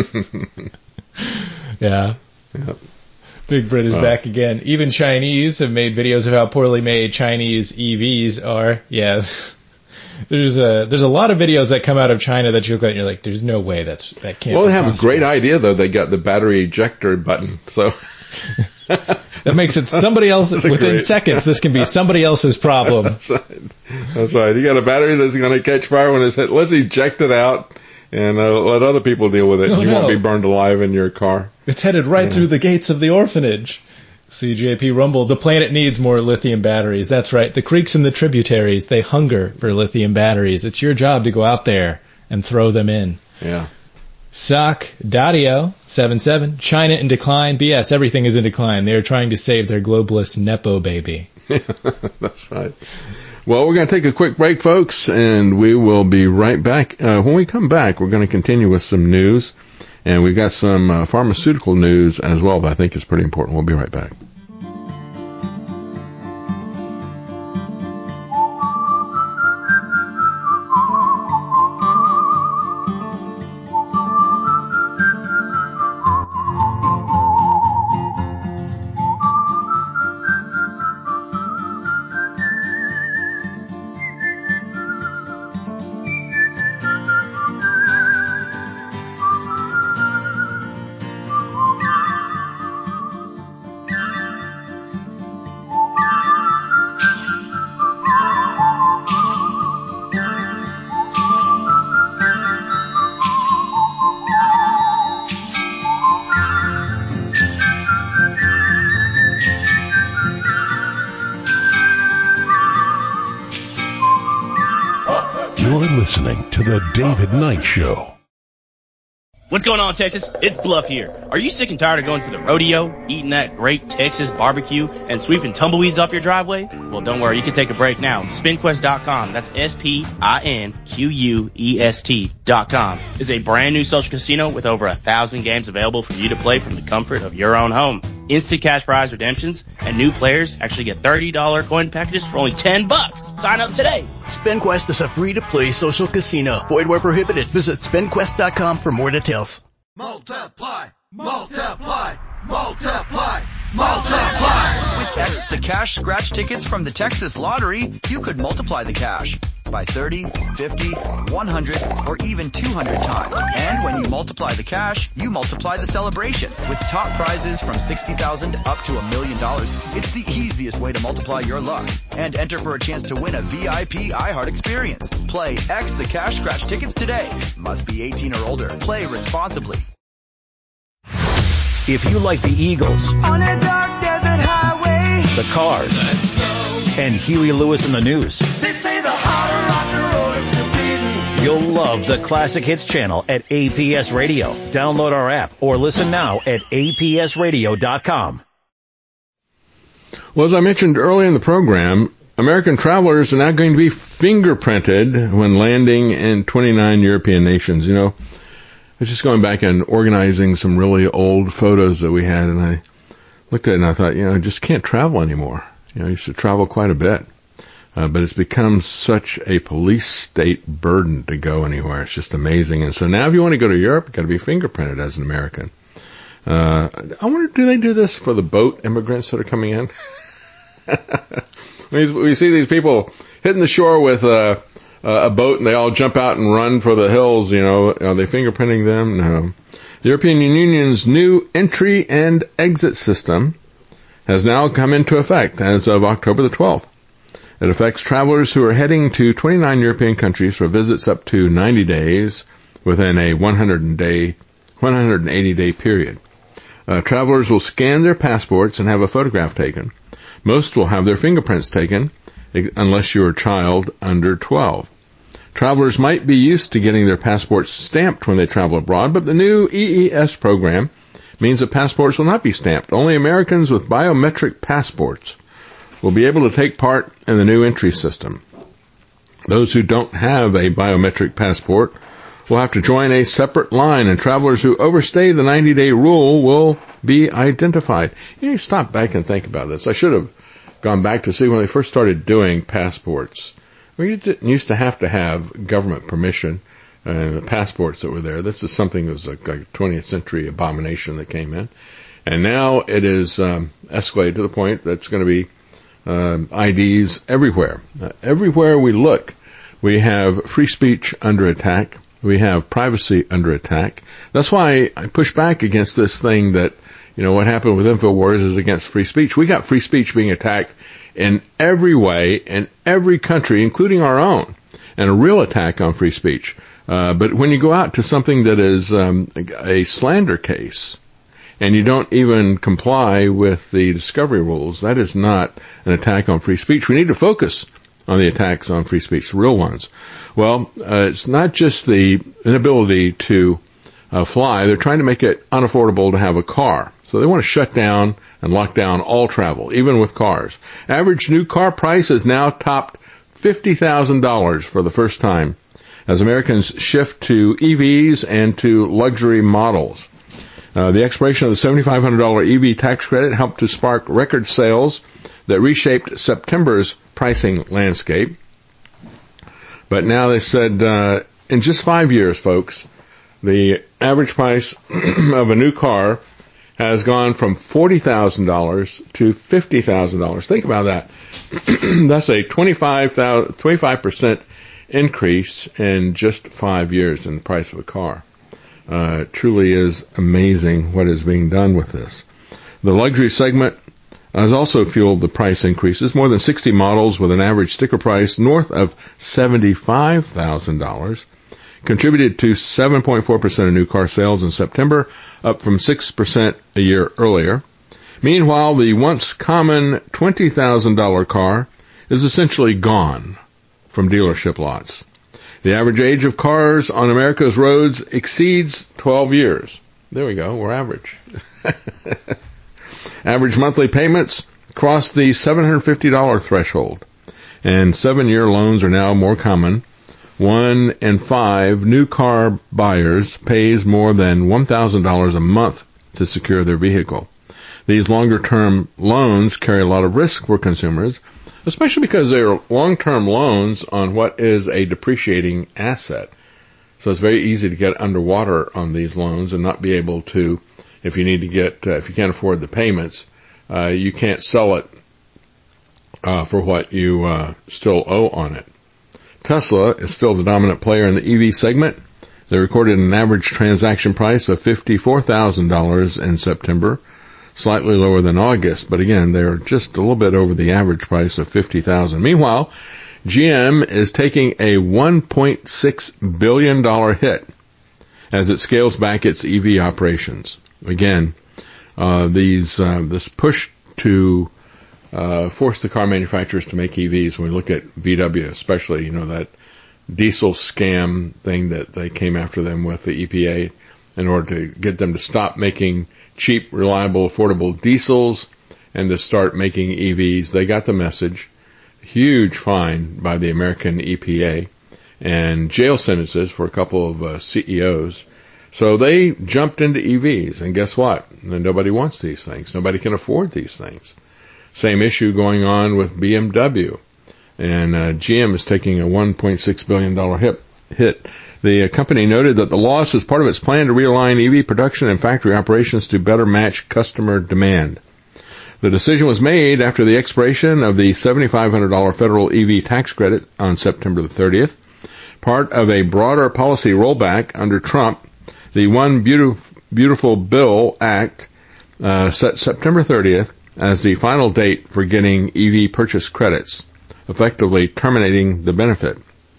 yeah. Yep. Big Brit is uh, back again. Even Chinese have made videos of how poorly made Chinese E Vs are. Yeah. There's a there's a lot of videos that come out of China that you look at and you're like, there's no way that's that can't. Well, they have possible. a great idea though. They got the battery ejector button, so that makes it somebody else within great. seconds. This can be somebody else's problem. That's right. That's right. You got a battery that's going to catch fire when it's hit. Let's eject it out and uh, let other people deal with it. Oh, you no. won't be burned alive in your car. It's headed right yeah. through the gates of the orphanage. C J P Rumble, the planet needs more lithium batteries. That's right. The creeks and the tributaries, they hunger for lithium batteries. It's your job to go out there and throw them in. Yeah. Sock Dario, seven seven, China in decline. B S, everything is in decline. They are trying to save their globalist Nepo baby. That's right. Well, we're going to take a quick break, folks, and we will be right back. Uh, when we come back, we're going to continue with some news. And we've got some uh, pharmaceutical news as well that I think is pretty important. We'll be right back. Listening to The David Knight Show. What's going on, Texas? It's Bluff here. Are you sick and tired of going to the rodeo, eating that great Texas barbecue, and sweeping tumbleweeds off your driveway? Well, don't worry. You can take a break now. spin quest dot com, that's S P I N Q U E S T dot com, is a brand new social casino with over a thousand games available for you to play from the comfort of your own home. Instant cash prize redemptions, and new players actually get thirty dollars coin packages for only ten bucks. Sign up today. SpinQuest is a free-to-play social casino. Void where prohibited. Visit spin quest dot com for more details. Multiply, multiply, multiply, multiply. With X the Cash scratch tickets from the Texas Lottery, you could multiply the cash by thirty, fifty, one hundred, or even two hundred times. And when you multiply the cash, you multiply the celebration. With top prizes from sixty thousand dollars up to a million dollars, it's the easiest way to multiply your luck. And enter for a chance to win a V I P iHeart experience. Play X the Cash scratch tickets today. Must be eighteen or older. Play responsibly. If you like the Eagles, On a dark desert highway, the Cars, and Huey Lewis in the News, they say the heart of rock and roll is forbidden. you'll love the Classic Hits channel at A P S Radio. Download our app or listen now at A P S radio dot com. Well, as I mentioned earlier in the program, American travelers are now going to be fingerprinted when landing in twenty-nine European nations. You know, I was just going back and organizing some really old photos that we had, and I looked at it and I thought, you know, I just can't travel anymore. You know, I used to travel quite a bit. Uh, but it's become such a police state burden to go anywhere. It's just amazing. And so now if you want to go to Europe, you've got to be fingerprinted as an American. Uh, I wonder, do they do this for the boat immigrants that are coming in? we, we see these people hitting the shore with uh, a boat and they all jump out and run for the hills, you know. Are they fingerprinting them? No. The European Union's new entry and exit system has now come into effect as of October the twelfth. It affects travelers who are heading to twenty-nine European countries for visits up to ninety days within a one hundred day, one hundred eighty day period. Uh, travelers will scan their passports and have a photograph taken. Most will have their fingerprints taken, unless you're a child under twelve. Travelers might be used to getting their passports stamped when they travel abroad, but the new E E S program means that passports will not be stamped. Only Americans with biometric passports will be able to take part in the new entry system. Those who don't have a biometric passport will have to join a separate line, and travelers who overstay the ninety day rule will be identified. You know, stop back and think about this. I should have gone back to see when they first started doing passports. We didn't used to have to have government permission, and the passports that were there. This is something that was like a twentieth century abomination that came in. And now it is um, escalated to the point that it's going to be Um, I Ds everywhere. Uh, everywhere we look, we have free speech under attack. We have privacy under attack. That's why I push back against this thing that, you know, what happened with InfoWars is against free speech. We got free speech being attacked in every way, in every country, including our own, and a real attack on free speech. Uh, but when you go out to something that is um, a slander case, and you don't even comply with the discovery rules, that is not an attack on free speech. We need to focus on the attacks on free speech, the real ones. Well, uh, it's not just the inability to uh, fly. They're trying to make it unaffordable to have a car. So they want to shut down and lock down all travel, even with cars. Average new car price has now topped fifty thousand dollars for the first time as Americans shift to E Vs and to luxury models. Uh, the expiration of the seven thousand five hundred dollars E V tax credit helped to spark record sales that reshaped September's pricing landscape. But now they said, uh, in just five years, folks, the average price of a new car has gone from forty thousand dollars to fifty thousand dollars. Think about that. That's a twenty-five percent increase in just five years in the price of a car. Uh, it truly is amazing what is being done with this. The luxury segment has also fueled the price increases. More than sixty models with an average sticker price north of seventy-five thousand dollars contributed to seven point four percent of new car sales in September, up from six percent a year earlier. Meanwhile, the once common twenty thousand dollars car is essentially gone from dealership lots. The average age of cars on America's roads exceeds twelve years. There we go. We're average. Average monthly payments cross the seven hundred fifty dollars threshold, and seven-year loans are now more common. One in five new car buyers pays more than one thousand dollars a month to secure their vehicle. These longer-term loans carry a lot of risk for consumers, especially because they are long-term loans on what is a depreciating asset. So it's very easy to get underwater on these loans and not be able to, if you need to get, uh, if you can't afford the payments, uh, you can't sell it uh, for what you uh, still owe on it. Tesla is still the dominant player in the E V segment. They recorded an average transaction price of fifty-four thousand dollars in September, slightly lower than August, but again, they're just a little bit over the average price of fifty thousand dollars. Meanwhile, G M is taking a one point six billion dollars hit as it scales back its E V operations. Again, uh, these uh, this push to uh, force the car manufacturers to make E Vs. When we look at V W, especially, you know, that diesel scam thing that they came after them with the E P A in order to get them to stop making cheap, reliable, affordable diesels and to start making E Vs. They got the message. Huge fine by the American E P A and jail sentences for a couple of uh, C E Os. So they jumped into E Vs, and guess what? Nobody wants these things. Nobody can afford these things. Same issue going on with B M W. And uh, G M is taking a one point six billion dollars hit. hit. The uh, company noted that the loss is part of its plan to realign E V production and factory operations to better match customer demand. The decision was made after the expiration of the seven thousand five hundred dollars federal E V tax credit on September the thirtieth, part of a broader policy rollback under Trump. The One Beautiful, Beautiful Bill Act uh, set September thirtieth as the final date for getting E V purchase credits, effectively terminating the benefit.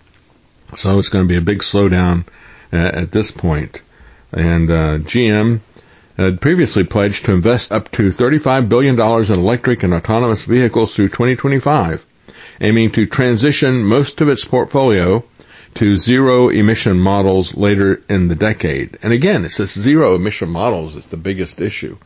So it's going to be a big slowdown uh, at this point. And uh, G M had previously pledged to invest up to thirty-five billion dollars in electric and autonomous vehicles through twenty twenty-five, aiming to transition most of its portfolio to zero-emission models later in the decade. And again, it's this zero-emission models that's the biggest issue.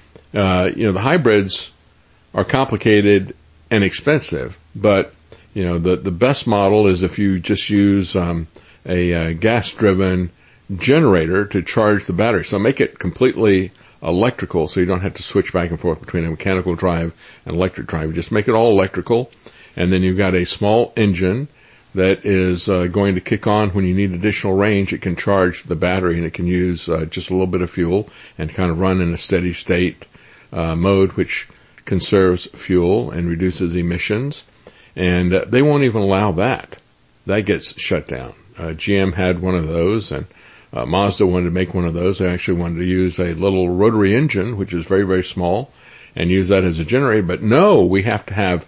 Uh, you know, the hybrids are complicated and expensive, but, you know, the, the best model is if you just use um, a uh, gas-driven generator to charge the battery. So make it completely electrical so you don't have to switch back and forth between a mechanical drive and electric drive. Just make it all electrical, and then you've got a small engine that is uh, going to kick on when you need additional range. It can charge the battery, and it can use uh, just a little bit of fuel and kind of run in a steady state uh, mode, which conserves fuel and reduces emissions. And uh, they won't even allow that. That gets shut down. Uh, G M had one of those, and uh, Mazda wanted to make one of those. They actually wanted to use a little rotary engine, which is very, very small, and use that as a generator. But no, we have to have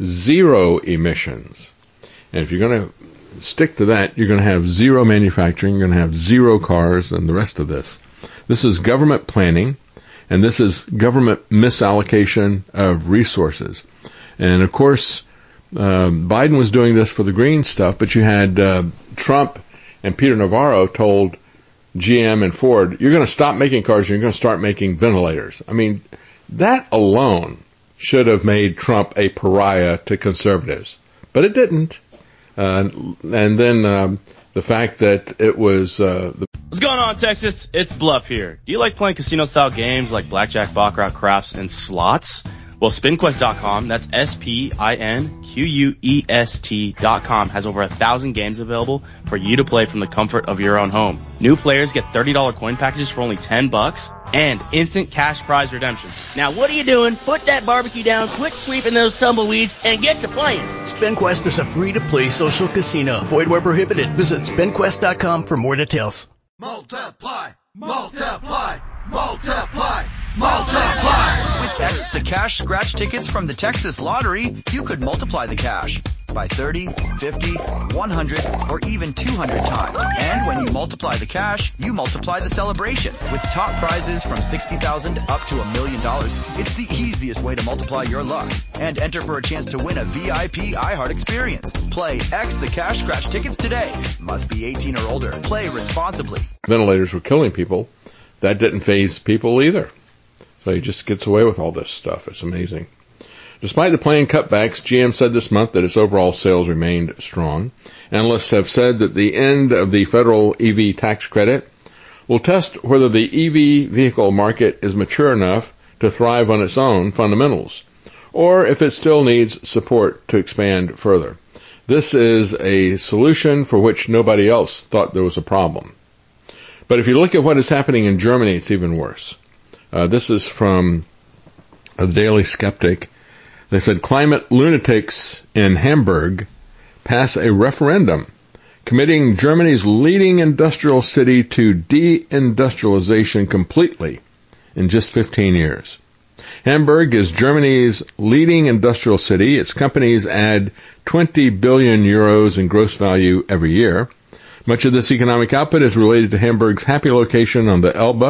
zero emissions. And if you're going to stick to that, you're going to have zero manufacturing, you're going to have zero cars, and the rest of this. This is government planning, and this is government misallocation of resources. And, of course, uh, Biden was doing this for the green stuff, but you had uh, Trump and Peter Navarro told G M and Ford, you're going to stop making cars, you're going to start making ventilators. I mean, that alone should have made Trump a pariah to conservatives, but it didn't. Uh, and then um, the fact that it was... Uh, the What's going on, Texas? It's Bluff here. Do you like playing casino-style games like blackjack, baccarat, craps, and slots? Well, spin quest dot com, that's S P I N Q U E S T dot com, has over a thousand games available for you to play from the comfort of your own home. New players get thirty dollars coin packages for only ten bucks and instant cash prize redemption. Now, what are you doing? Put that barbecue down, quit sweeping those tumbleweeds, and get to playing. SpinQuest is a free-to-play social casino. Void where prohibited. Visit spin quest dot com for more details. Multiply, multiply, multiply, multiply. With X, the cash scratch tickets from the Texas Lottery, you could multiply the cash by thirty, fifty, one hundred, or even two hundred times. And when you multiply the cash, you multiply the celebration. With top prizes from sixty thousand dollars up to a million dollars, it's the easiest way to multiply your luck. And enter for a chance to win a V I P iHeart experience. Play X the Cash Scratch tickets today. Must be eighteen or older. Play responsibly. Ventilators were killing people. That didn't faze people either. So he just gets away with all this stuff. It's amazing. Despite the planned cutbacks, G M said this month that its overall sales remained strong. Analysts have said that the end of the federal E V tax credit will test whether the E V vehicle market is mature enough to thrive on its own fundamentals, or if it still needs support to expand further. This is a solution for which nobody else thought there was a problem. But if you look at what is happening in Germany, it's even worse. Uh, this is from the Daily Skeptic. They said climate lunatics in Hamburg pass a referendum committing Germany's leading industrial city to deindustrialization completely in just fifteen years. Hamburg is Germany's leading industrial city. Its companies add twenty billion euros in gross value every year. Much of this economic output is related to Hamburg's happy location on the Elbe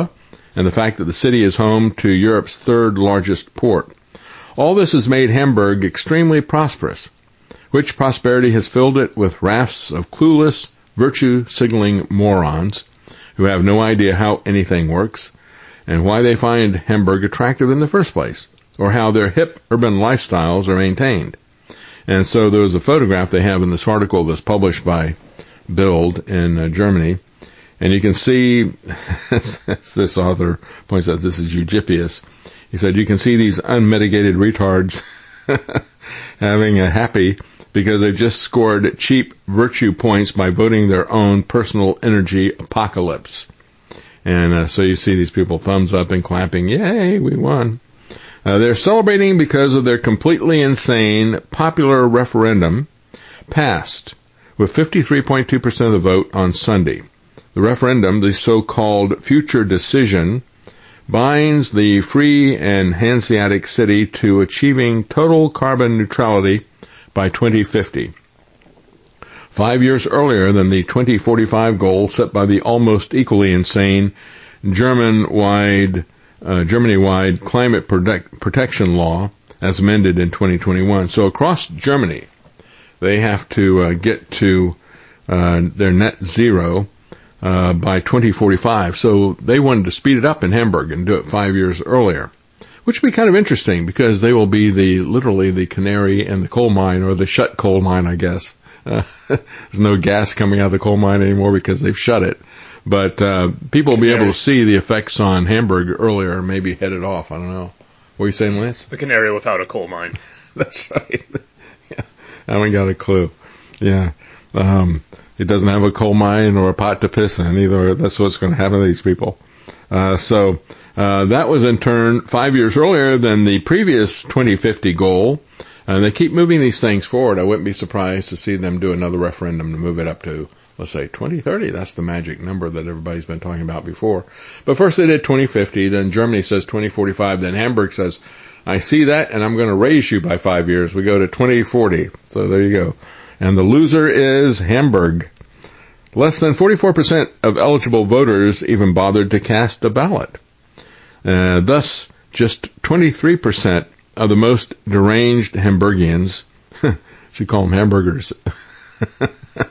and the fact that the city is home to Europe's third largest port. All this has made Hamburg extremely prosperous, which prosperity has filled it with rafts of clueless, virtue-signaling morons who have no idea how anything works and why they find Hamburg attractive in the first place, or how their hip urban lifestyles are maintained. And so there was a photograph they have in this article that's published by Bild in uh, Germany, and you can see, as this author points out, this is Eugippius. He said, you can see these unmitigated retards having a happy because they've just scored cheap virtue points by voting their own personal energy apocalypse. And uh, so you see these people thumbs up and clapping, yay, we won. Uh, they're celebrating because of their completely insane popular referendum passed with fifty-three point two percent of the vote on Sunday. The referendum, the so-called future decision, binds the free and Hanseatic city to achieving total carbon neutrality by twenty fifty. Five years earlier than the twenty forty-five goal set by the almost equally insane German-wide, uh, Germany-wide climate protect, protection law as amended in twenty twenty-one. So across Germany, they have to uh, get to uh, their net zero uh, by twenty forty-five. So they wanted to speed it up in Hamburg and do it five years earlier, which would be kind of interesting because they will be the literally the canary in the coal mine, or the shut coal mine, I guess. Uh, there's no gas coming out of the coal mine anymore because they've shut it. But uh, people will be able to see the effects on Hamburg earlier and maybe head it off. I don't know. What are you saying, Lance? The canary without a coal mine. That's right. Yeah. I haven't got a clue. Yeah. Um, it doesn't have a coal mine or a pot to piss in either. That's what's going to happen to these people. Uh, so uh, that was in turn five years earlier than the previous twenty fifty goal. And they keep moving these things forward. I wouldn't be surprised to see them do another referendum to move it up to, let's say, twenty thirty. That's the magic number that everybody's been talking about before. But first they did twenty fifty, then Germany says twenty forty-five, then Hamburg says, I see that, and I'm going to raise you by five years. We go to twenty forty. So there you go. And the loser is Hamburg. Less than forty-four percent of eligible voters even bothered to cast a ballot. Uh, thus, just twenty-three percent of the most deranged Hamburgians, should call them hamburgers, uh,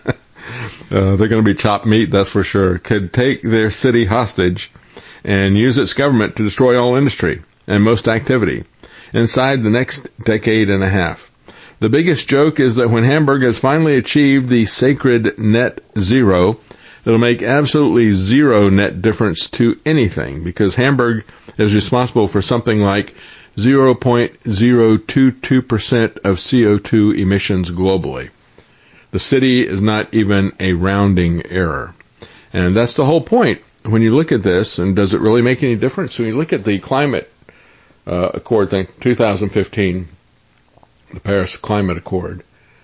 they're going to be chopped meat, that's for sure, could take their city hostage and use its government to destroy all industry and most activity inside the next decade and a half. The biggest joke is that when Hamburg has finally achieved the sacred net zero, it'll make absolutely zero net difference to anything, because Hamburg is responsible for something like zero point zero two two percent of C O two emissions globally. The city is not even a rounding error. And that's the whole point. When you look at this, and does it really make any difference? When you look at the climate uh, accord thing, two thousand fifteen, the Paris Climate Accord,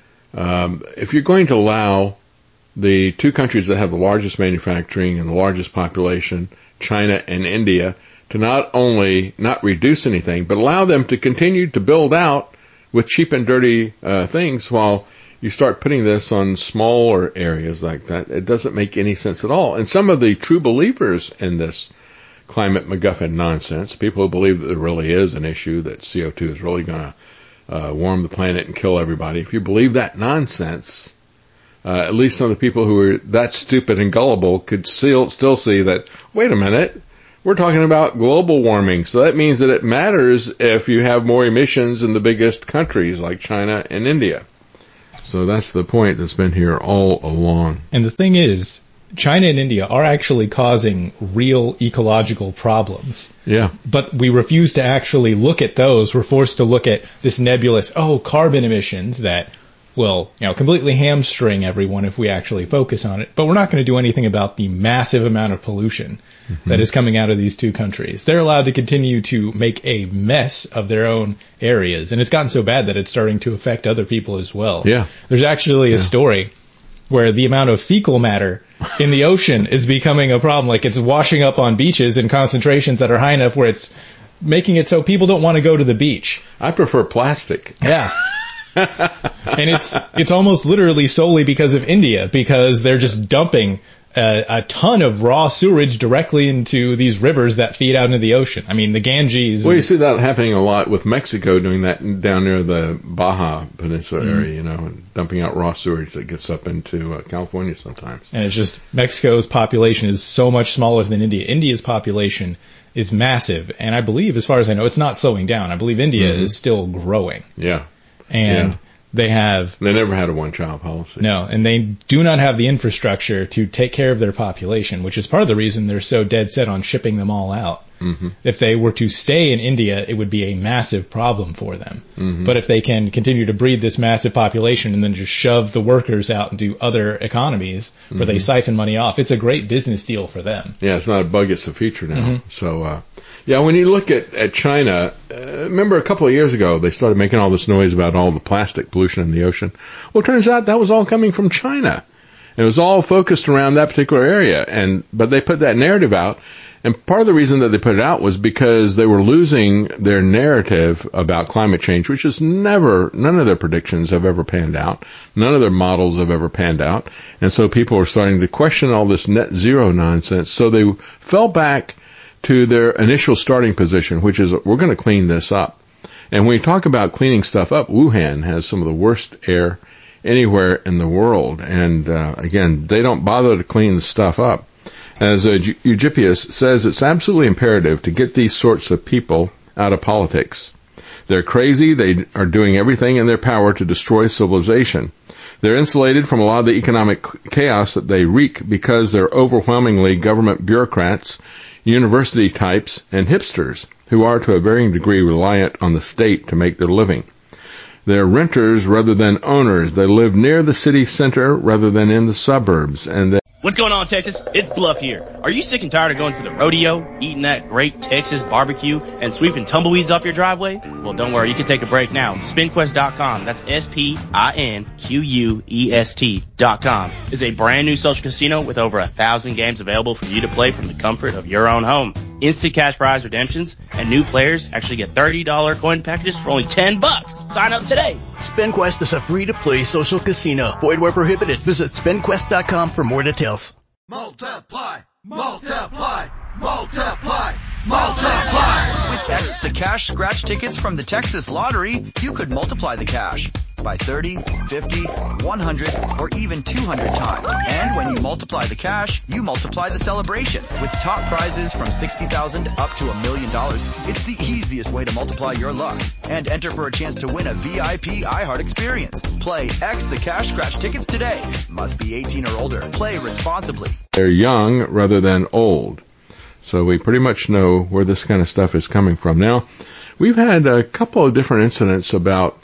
um, if you're going to allow the two countries that have the largest manufacturing and the largest population, China and India, to not only not reduce anything, but allow them to continue to build out with cheap and dirty uh, things while you start putting this on smaller areas like that, it doesn't make any sense at all. And some of the true believers in this climate MacGuffin nonsense, people who believe that there really is an issue, that C O two is really going to uh, warm the planet and kill everybody, if you believe that nonsense, uh, at least some of the people who are that stupid and gullible could still, still see that, wait a minute, we're talking about global warming, so that means that it matters if you have more emissions in the biggest countries like China and India. So that's the point that's been here all along. And the thing is, China and India are actually causing real ecological problems. Yeah. But we refuse to actually look at those. We're forced to look at this nebulous, oh, carbon emissions that will, you know, completely hamstring everyone if we actually focus on it. But we're not going to do anything about the massive amount of pollution mm-hmm. that is coming out of these two countries. They're allowed to continue to make a mess of their own areas. And it's gotten so bad that it's starting to affect other people as well. Yeah. There's actually a yeah. story where the amount of fecal matter in the ocean is becoming a problem. Like, it's washing up on beaches in concentrations that are high enough where it's making it so people don't want to go to the beach. I prefer plastic. Yeah. And it's it's almost literally solely because of India, because they're just dumping a, a ton of raw sewage directly into these rivers that feed out into the ocean. I mean, the Ganges. Well, you see that happening a lot with Mexico doing that down near the Baja Peninsula mm-hmm. area, you know, and dumping out raw sewage that gets up into uh, California sometimes. And it's just Mexico's population is so much smaller than India. India's population is massive, and I believe, as far as I know, it's not slowing down. I believe India mm-hmm. is still growing. Yeah. And yeah. they have... They never had a one-child policy. No, and they do not have the infrastructure to take care of their population, which is part of the reason they're so dead set on shipping them all out. Mm-hmm. If they were to stay in India, it would be a massive problem for them. Mm-hmm. But if they can continue to breed this massive population and then just shove the workers out into other economies where mm-hmm. they siphon money off, it's a great business deal for them. Yeah, it's not a bug, it's a feature now. Mm-hmm. So, uh, yeah, when you look at, at China, uh, remember a couple of years ago, they started making all this noise about all the plastic pollution in the ocean. Well, it turns out that was all coming from China. It was all focused around that particular area, and but they put that narrative out. And part of the reason that they put it out was because they were losing their narrative about climate change, which is never, none of their predictions have ever panned out. None of their models have ever panned out. And so people are starting to question all this net zero nonsense. So they fell back to their initial starting position, which is we're going to clean this up. And when you talk about cleaning stuff up, Wuhan has some of the worst air anywhere in the world. And uh, again, they don't bother to clean the stuff up. As uh, Eugippius says, it's absolutely imperative to get these sorts of people out of politics. They're crazy. They are doing everything in their power to destroy civilization. They're insulated from a lot of the economic chaos that they wreak because they're overwhelmingly government bureaucrats, university types, and hipsters who are to a varying degree reliant on the state to make their living. They're renters rather than owners. They live near the city center rather than in the suburbs, and they What's going on, Texas? It's Bluff here. Are you sick and tired of going to the rodeo, eating that great Texas barbecue, and sweeping tumbleweeds off your driveway? Well, don't worry. You can take a break now. spin quest dot com, that's S P I N Q U E S T dot com, is a brand new social casino with over a thousand games available for you to play from the comfort of your own home. Instant cash prize redemptions, and new players actually get thirty dollars coin packages for only ten bucks. Sign up today. SpinQuest is a free-to-play social casino. Void where prohibited. Visit spin quest dot com for more details. Multiply, multiply, multiply, multiply. With X the Cash scratch tickets from the Texas Lottery, you could multiply the cash by thirty, fifty, one hundred, or even two hundred times. And when you multiply the cash, you multiply the celebration. With top prizes from sixty thousand dollars up to a million dollars, it's the easiest way to multiply your luck. And enter for a chance to win a V I P iHeart experience. Play X the Cash scratch tickets today. Must be eighteen or older. Play responsibly. They're young rather than old. So we pretty much know where this kind of stuff is coming from. Now, we've had a couple of different incidents about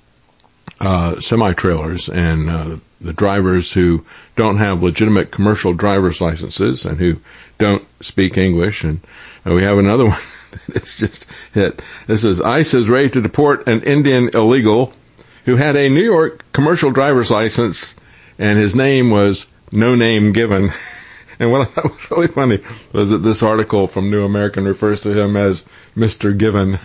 uh, semi-trailers and uh, the drivers who don't have legitimate commercial driver's licenses and who don't speak English. And uh, we have another one that's just hit. This is ICE is ready to deport an Indian illegal who had a New York commercial driver's license, and his name was No Name Given. And what I thought was really funny was that this article from New American refers to him as Mister Given.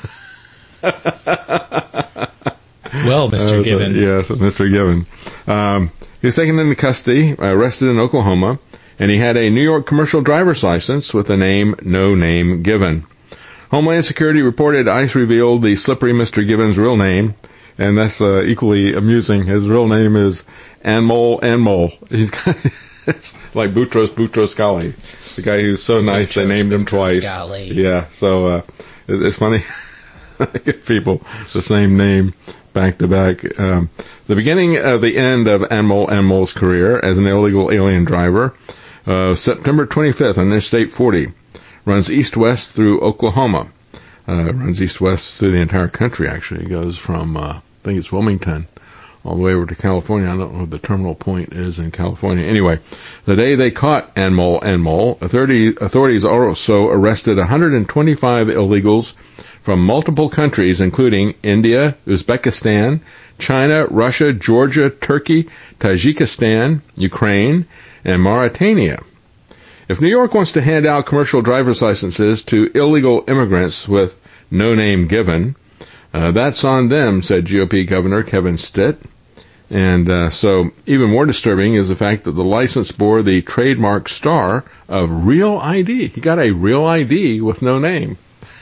Well, Mister Uh, Given. Yes, Mister Given. Um, he was taken into custody, arrested in Oklahoma, and he had a New York commercial driver's license with the name No Name Given. Homeland Security reported ICE revealed the slippery Mister Given's real name, and that's uh, equally amusing. His real name is Anmol Anmol. He's it's like Boutros Boutros Ghali, the guy who's so nice Boutros, they named him twice. Ghali. Yeah, so uh, it, it's funny. Give people the same name back to back. Um, the beginning of the end of Anmol Anmol's career as an illegal alien driver, uh, September twenty-fifth on Interstate forty, runs east-west through Oklahoma. Uh, runs east-west through the entire country, actually. It goes from, uh, I think it's Wilmington, all the way over to California. I don't know what the terminal point is in California. Anyway, the day they caught Anmol Anmol, authority, authorities also arrested one hundred twenty-five illegals from multiple countries, including India, Uzbekistan, China, Russia, Georgia, Turkey, Tajikistan, Ukraine, and Mauritania. If New York wants to hand out commercial driver's licenses to illegal immigrants with no name given, uh, that's on them, said G O P Governor Kevin Stitt. And uh, so even more disturbing is the fact that the license bore the trademark star of Real I D. He got a Real I D with no name.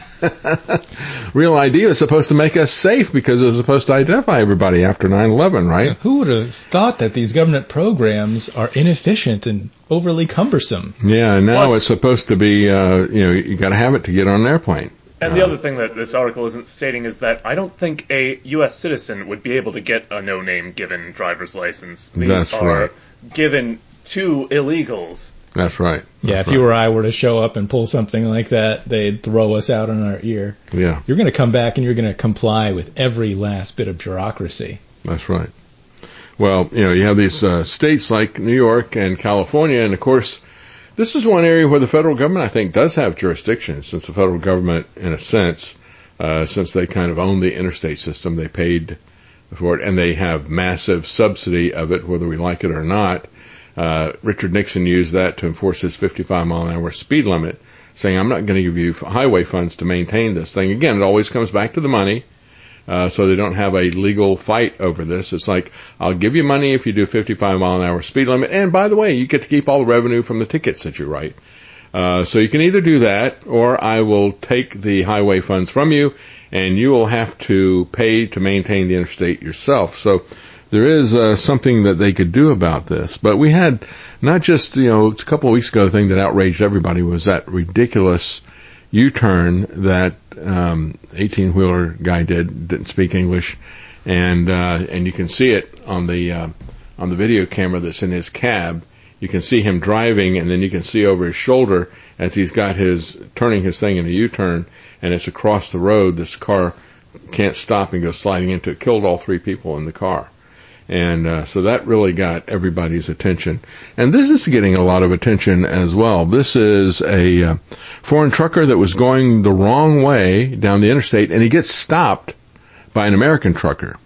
Real I D was supposed to make us safe because it was supposed to identify everybody after nine eleven, right? Yeah, who would have thought that these government programs are inefficient and overly cumbersome? Yeah, and now Plus, it's supposed to be, uh, you know, you got to have it to get on an airplane. And the other thing that this article isn't stating is that I don't think a U S citizen would be able to get a no-name given driver's license. These That's are right. given to illegals. That's right. Yeah, That's if you or I were to show up and pull something like that, they'd throw us out on our ear. Yeah. You're going to come back and you're going to comply with every last bit of bureaucracy. That's right. Well, you know, you have these uh, states like New York and California, and of course, this is one area where the federal government, I think, does have jurisdiction, since the federal government, in a sense, uh, since they kind of own the interstate system, they paid for it, and they have massive subsidy of it, whether we like it or not. Uh, Richard Nixon used that to enforce his fifty-five mile an hour speed limit, saying, I'm not going to give you highway funds to maintain this thing. Again, it always comes back to the money. Uh, so they don't have a legal fight over this. It's like, I'll give you money if you do fifty-five mile an hour speed limit. And by the way, you get to keep all the revenue from the tickets that you write. Uh, so you can either do that, or I will take the highway funds from you, and you will have to pay to maintain the interstate yourself. So there is uh, something that they could do about this. But we had not just, you know, a couple of weeks ago, the thing that outraged everybody was that ridiculous U-turn that um, eighteen-wheeler guy did, didn't speak English, and uh, and you can see it on the uh, on the video camera that's in his cab. You can see him driving, and then you can see over his shoulder as he's got his turning his thing in a U-turn, and it's across the road. This car can't stop and goes sliding into it. Killed all three people in the car. And uh, so that really got everybody's attention. And this is getting a lot of attention as well. This is a uh, foreign trucker that was going the wrong way down the interstate, and he gets stopped by an American trucker.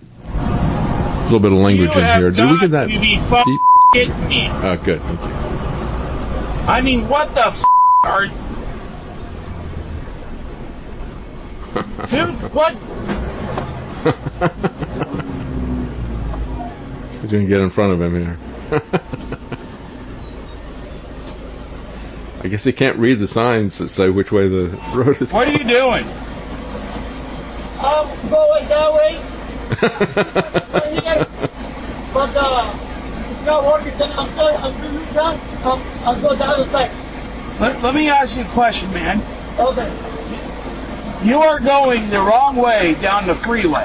A little bit of language in here. Did we get that? You be fucking kidding me. Oh, good. Thank you. I mean, what the f*** are you? Dude, what? He's going to get in front of him here. I guess he can't read the signs that say which way the road is. What are you doing? I'm going that way. But uh, it's not working. Then I'm going. I'm doing you down. Um, I'll go down the side. Let, let me ask you a question, man. Okay. You are going the wrong way down the freeway.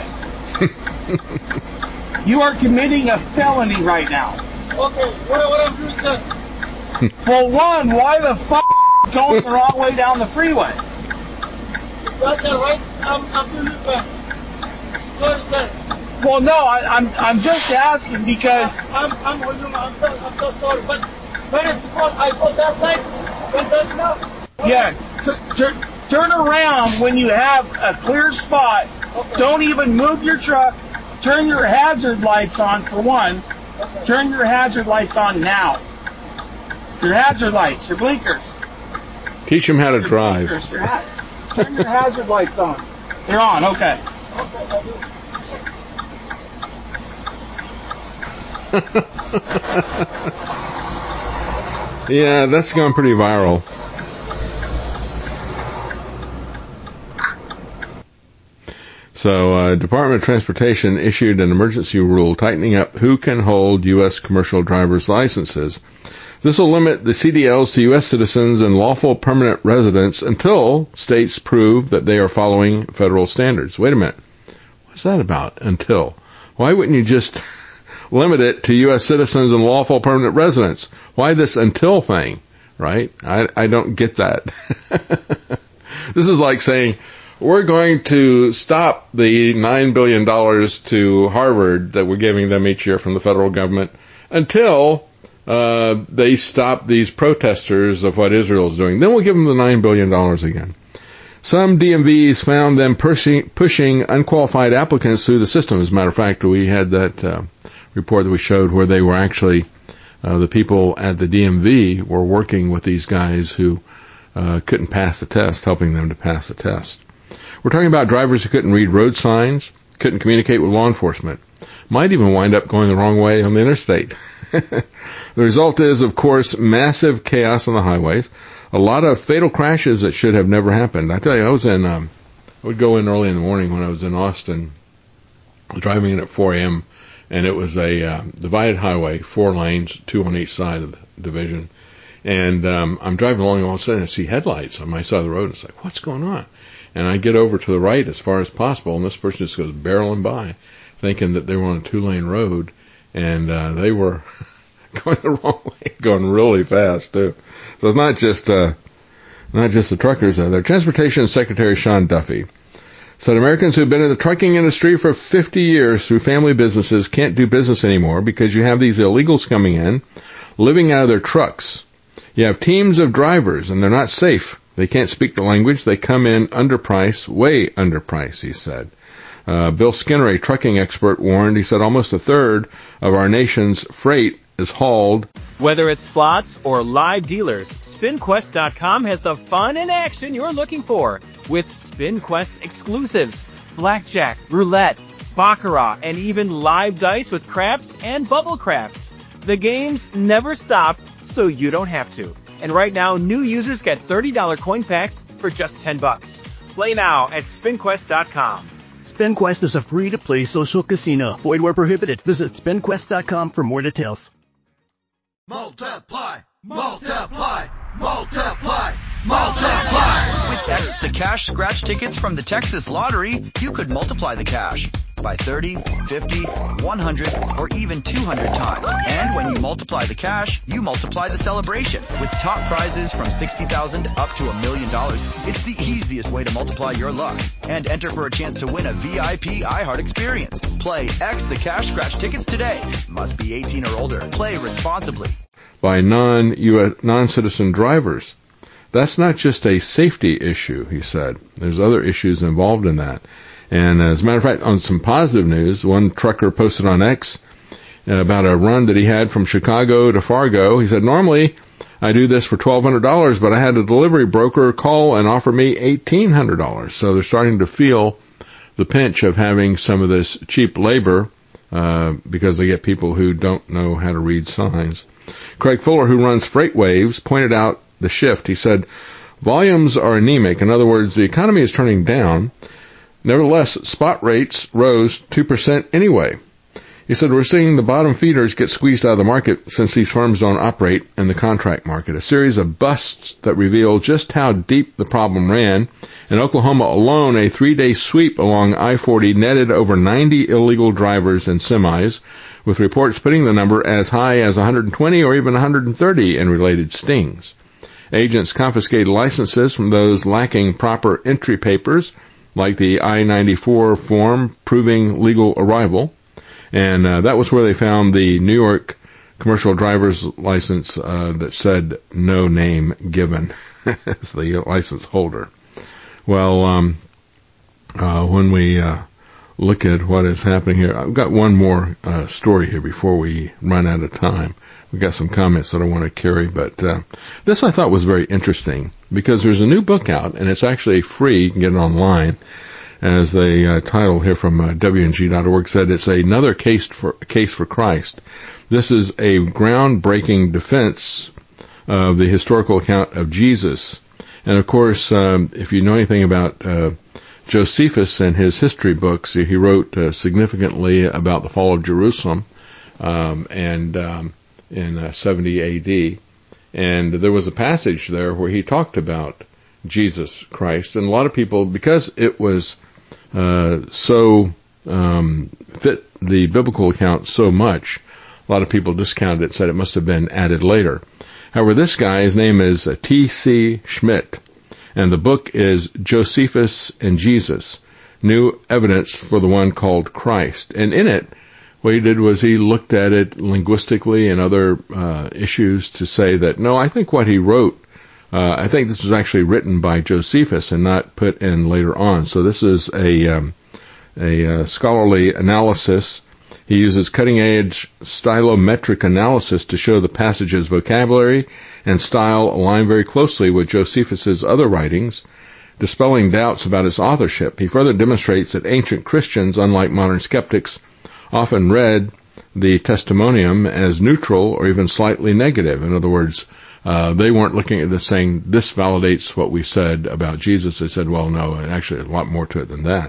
You are committing a felony right now. Okay, what, what I'm doing, sir? Well, one, why the fuck going the wrong way down the freeway? That's all right. I'm, I'm doing it back. Sorry, sir. Well, no, I, I'm I'm just asking because I'm I'm I'm, I'm, so, I'm so sorry, but when it's the I go that side, but that's not. Yeah, t- t- turn around when you have a clear spot. Okay. Don't even move your truck. Turn your hazard lights on for one. Okay. Turn your hazard lights on now. Your hazard lights, your blinkers. Teach him how to Your drive. blinkers, your ha- turn your hazard lights on. They're on, okay. Okay, I'll do it. Yeah, that's gone pretty viral. So, uh, Department of Transportation issued an emergency rule tightening up who can hold U S commercial driver's licenses. This will limit the C D Ls to U S citizens and lawful permanent residents until states prove that they are following federal standards. Wait a minute. What's that about? Until. Why wouldn't you just limit it to U S citizens and lawful permanent residents? Why this until thing, right? I, I don't get that. This is like saying, we're going to stop the nine billion dollars to Harvard that we're giving them each year from the federal government until uh, they stop these protesters of what Israel's doing. Then we'll give them the nine billion dollars again. Some D M Vs found them pushing, pushing unqualified applicants through the system. As a matter of fact, we had that uh, report that we showed where they were actually, uh, the people at the D M V were working with these guys who uh, couldn't pass the test, helping them to pass the test. We're talking about drivers who couldn't read road signs, couldn't communicate with law enforcement. might even wind up going the wrong way on the interstate. The result is, of course, massive chaos on the highways. A lot of fatal crashes that should have never happened. I tell you, I was in, um, I would go in early in the morning when I was in Austin, driving in at four a.m., and it was a uh, divided highway, four lanes, two on each side of the division. And um, I'm driving along, and all of a sudden I see headlights on my side of the road. It's like, what's going on? And I get over to the right as far as possible, and this person just goes barreling by, thinking that they were on a two-lane road, and uh, they were going the wrong way, going really fast too. So it's not just uh, not just the truckers out there. Transportation Secretary Sean Duffy said Americans who've been in the trucking industry for fifty years through family businesses can't do business anymore because you have these illegals coming in, living out of their trucks. You have teams of drivers, and they're not safe. They can't speak the language. They come in underpriced, way underpriced, he said. Uh, Bill Skinner, a trucking expert, warned, he said almost a third of our nation's freight is hauled. Whether it's slots or live dealers, Spin Quest dot com has the fun and action you're looking for with SpinQuest exclusives, blackjack, roulette, baccarat, and even live dice with craps and bubble craps. The games never stop, so you don't have to. And right now, new users get thirty dollars coin packs for just ten bucks. Play now at Spin Quest dot com. SpinQuest is a free-to-play social casino. Void where prohibited. Visit Spin Quest dot com for more details. Multiply, multiply, multiply, multiply. With X the Cash scratch tickets from the Texas Lottery, you could multiply the cash by thirty, fifty, one hundred, or even two hundred times. And when you multiply the cash, you multiply the celebration. With top prizes from sixty thousand dollars up to a million dollars, it's the easiest way to multiply your luck. And enter for a chance to win a V I P iHeart experience. Play X the Cash scratch tickets today. Must be eighteen or older. Play responsibly. By non-U S, non-citizen drivers. That's not just a safety issue, he said. There's other issues involved in that. And as a matter of fact, on some positive news, one trucker posted on X about a run that he had from Chicago to Fargo. He said, normally I do this for twelve hundred dollars, but I had a delivery broker call and offer me eighteen hundred dollars. So they're starting to feel the pinch of having some of this cheap labor uh, because they get people who don't know how to read signs. Craig Fuller, who runs Freight Waves, pointed out the shift. He said, volumes are anemic. In other words, the economy is turning down. Nevertheless, spot rates rose two percent anyway. He said, we're seeing the bottom feeders get squeezed out of the market since these firms don't operate in the contract market. A series of busts that reveal just how deep the problem ran. In Oklahoma alone, a three-day sweep along I forty netted over ninety illegal drivers and semis, with reports putting the number as high as one hundred twenty or even one hundred thirty in related stings. Agents confiscated licenses from those lacking proper entry papers, like the I ninety-four form proving legal arrival. And uh, that was where they found the New York commercial driver's license uh, that said no name given as the license holder. Well, um, uh, when we uh, look at what is happening here, I've got one more uh, story here before we run out of time. We've got some comments that I want to carry, but uh, this I thought was very interesting because there's a new book out, and it's actually free. You can get it online. As the uh, title here from uh, W N G dot org said, it's another case for case for Christ. This is a groundbreaking defense of the historical account of Jesus. And of course, um, if you know anything about uh, Josephus and his history books, he wrote uh, significantly about the fall of Jerusalem um, and um, in uh, seventy A D. And there was a passage there where he talked about Jesus Christ. And a lot of people, because it was uh, so um, fit the biblical account so much, a lot of people discounted it, said it must have been added later. However, this guy, his name is uh, T C Schmidt, and the book is Josephus and Jesus, New Evidence for the One Called Christ. And in it, what he did was he looked at it linguistically and other uh, issues to say that, no, I think what he wrote, uh, I think this was actually written by Josephus and not put in later on. So this is a, um, a uh, scholarly analysis. He uses cutting-edge stylometric analysis to show the passage's vocabulary and style align very closely with Josephus's other writings, dispelling doubts about his authorship. He further demonstrates that ancient Christians, unlike modern skeptics, often read the testimonium as neutral or even slightly negative. In other words, uh, they weren't looking at this saying, this validates what we said about Jesus. They said, well, no, actually a lot more to it than that.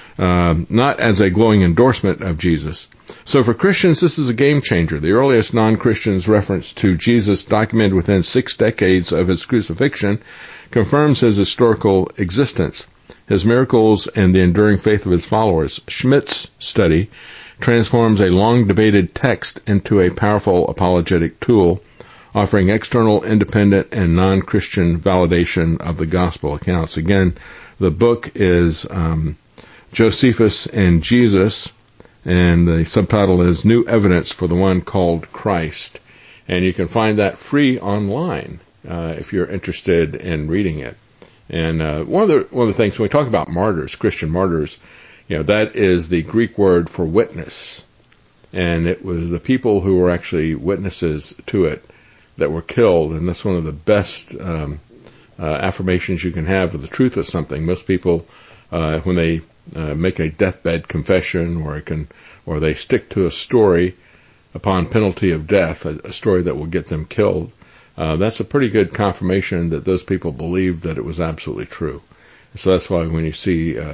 Um, not as a glowing endorsement of Jesus. So for Christians, this is a game changer. The earliest non-Christians' reference to Jesus, documented within six decades of his crucifixion, confirms his historical existence, his miracles, and the enduring faith of his followers. Schmidt's study transforms a long-debated text into a powerful apologetic tool, offering external, independent, and non-Christian validation of the gospel accounts. Again, the book is um, Josephus and Jesus, and the subtitle is New Evidence for the One Called Christ. And you can find that free online uh, if you're interested in reading it. And uh, one of the one of the things when we talk about martyrs, Christian martyrs, you know, that is the Greek word for witness, and it was the people who were actually witnesses to it that were killed. And that's one of the best um, uh, affirmations you can have of the truth of something. Most people, uh, when they uh, make a deathbed confession, or a con- or they stick to a story upon penalty of death, a, a story that will get them killed. Uh, that's a pretty good confirmation that those people believed that it was absolutely true. So that's why when you see uh,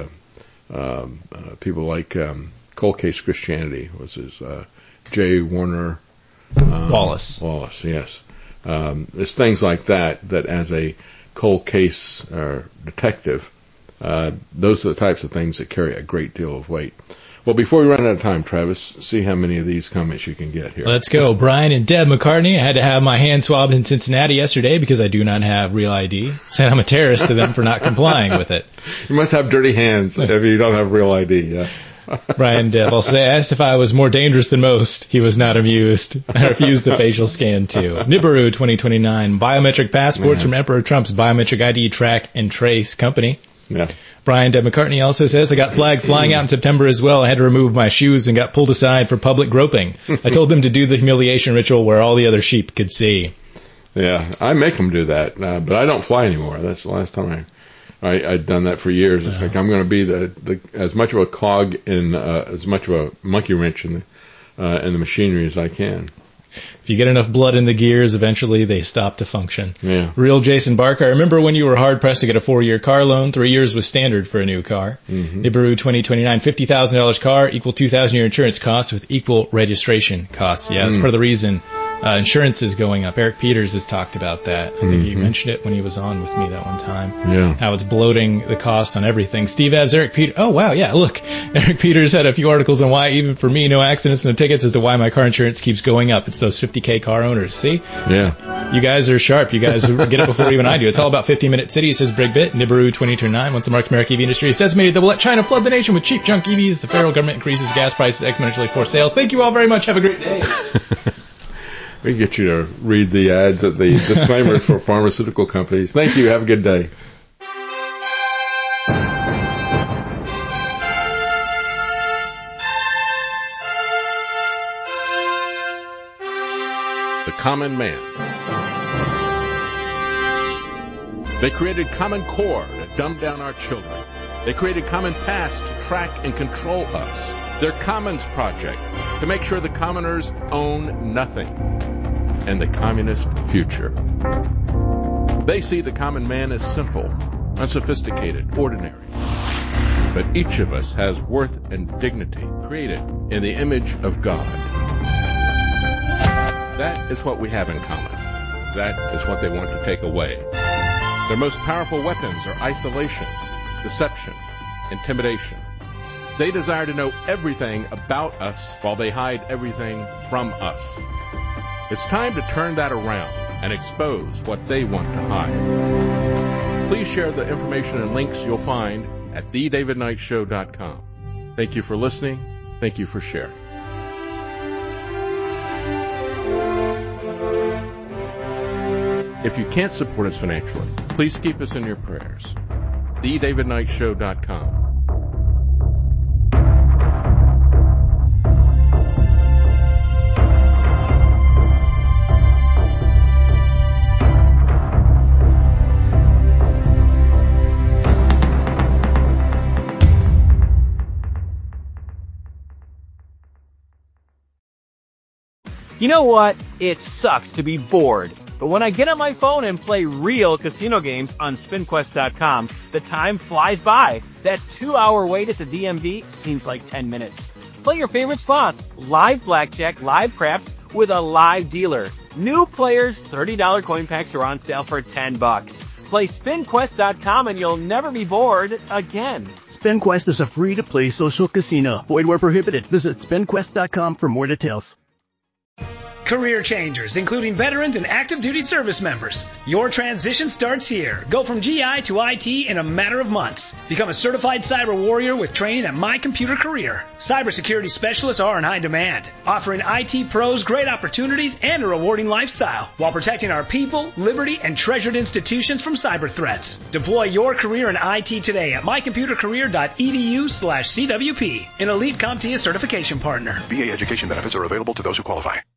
uh, uh, people like um, Cold Case Christianity, was his uh, J. Warner um, Wallace. Wallace, yes. Um, there's things like that that, as a cold case uh, detective, uh, those are the types of things that carry a great deal of weight. Well, before we run out of time, Travis, see how many of these comments you can get here. Let's go. Brian and Deb McCartney. I had to have my hand swabbed in Cincinnati yesterday because I do not have real I D. Said I'm a terrorist to them for not complying with it. You must have dirty hands if you don't have real I D, yeah. Brian Deb also asked if I was more dangerous than most. He was not amused. I refused the facial scan, too. Nibiru twenty twenty-nine. Biometric passports Man. from Emperor Trump's biometric I D track and trace company. Yeah. Brian Deb McCartney also says, I got flagged flying out in September as well. I had to remove my shoes and got pulled aside for public groping. I told them to do the humiliation ritual where all the other sheep could see. Yeah, I make them do that, uh, but I don't fly anymore. That's the last time I, I I'd done that for years. It's like I'm going to be the, the as much of a cog in uh, as much of a monkey wrench in the uh, in the machinery as I can. If you get enough blood in the gears, eventually they stop to function. Yeah. Real Jason Barker. I remember when you were hard-pressed to get a four-year car loan. Three years was standard for a new car. Mm-hmm. Nibiru twenty twenty-nine, fifty thousand dollars car, equal two thousand dollars your insurance costs with equal registration costs. Yeah, that's Mm. part of the reason uh, insurance is going up. Eric Peters has talked about that. I think Mm-hmm. he mentioned it when he was on with me that one time. Yeah. How it's bloating the cost on everything. Steve Evans, Eric Peters. Oh, wow, yeah, look. Eric Peters had a few articles on why, even for me, no accidents, no tickets, as to why my car insurance keeps going up. It's those fifty K car owners. See? Yeah. You guys are sharp. You guys get it before even I do. It's all about fifteen-minute city, says Brigbit. Nibiru twenty twenty-nine. Once the Mark American E V industry is decimated, they will let China flood the nation with cheap junk E Vs. The federal government increases gas prices exponentially for sales. Thank you all very much. Have a great day. We can get you to read the ads at the disclaimers for pharmaceutical companies. Thank you. Have a good day. The Common Man. They created Common Core to dumb down our children. They created Common Pass to track and control us. Their Commons Project to make sure the commoners own nothing. And the communist future. They see the common man as simple, unsophisticated, ordinary. But each of us has worth and dignity created in the image of God. That is what we have in common. That is what they want to take away. Their most powerful weapons are isolation, deception, intimidation. They desire to know everything about us while they hide everything from us. It's time to turn that around and expose what they want to hide. Please share the information and links you'll find at the david knight show dot com. Thank you for listening. Thank you for sharing. If you can't support us financially, please keep us in your prayers. the david knight show dot com. You know what? It sucks to be bored. But when I get on my phone and play real casino games on spin quest dot com, the time flies by. That two-hour wait at the D M V seems like ten minutes. Play your favorite slots, live blackjack, live craps, with a live dealer. New players, thirty dollars coin packs are on sale for ten bucks. Play spin quest dot com and you'll never be bored again. SpinQuest is a free-to-play social casino. Void where prohibited. Visit spin quest dot com for more details. Career changers, including veterans and active duty service members. Your transition starts here. Go from G I to I T in a matter of months. Become a certified cyber warrior with training at My Computer Career. Cybersecurity specialists are in high demand, offering I T pros great opportunities and a rewarding lifestyle while protecting our people, liberty, and treasured institutions from cyber threats. Deploy your career in I T today at my computer career dot e d u slash C W P, an elite CompTIA certification partner. V A education benefits are available to those who qualify.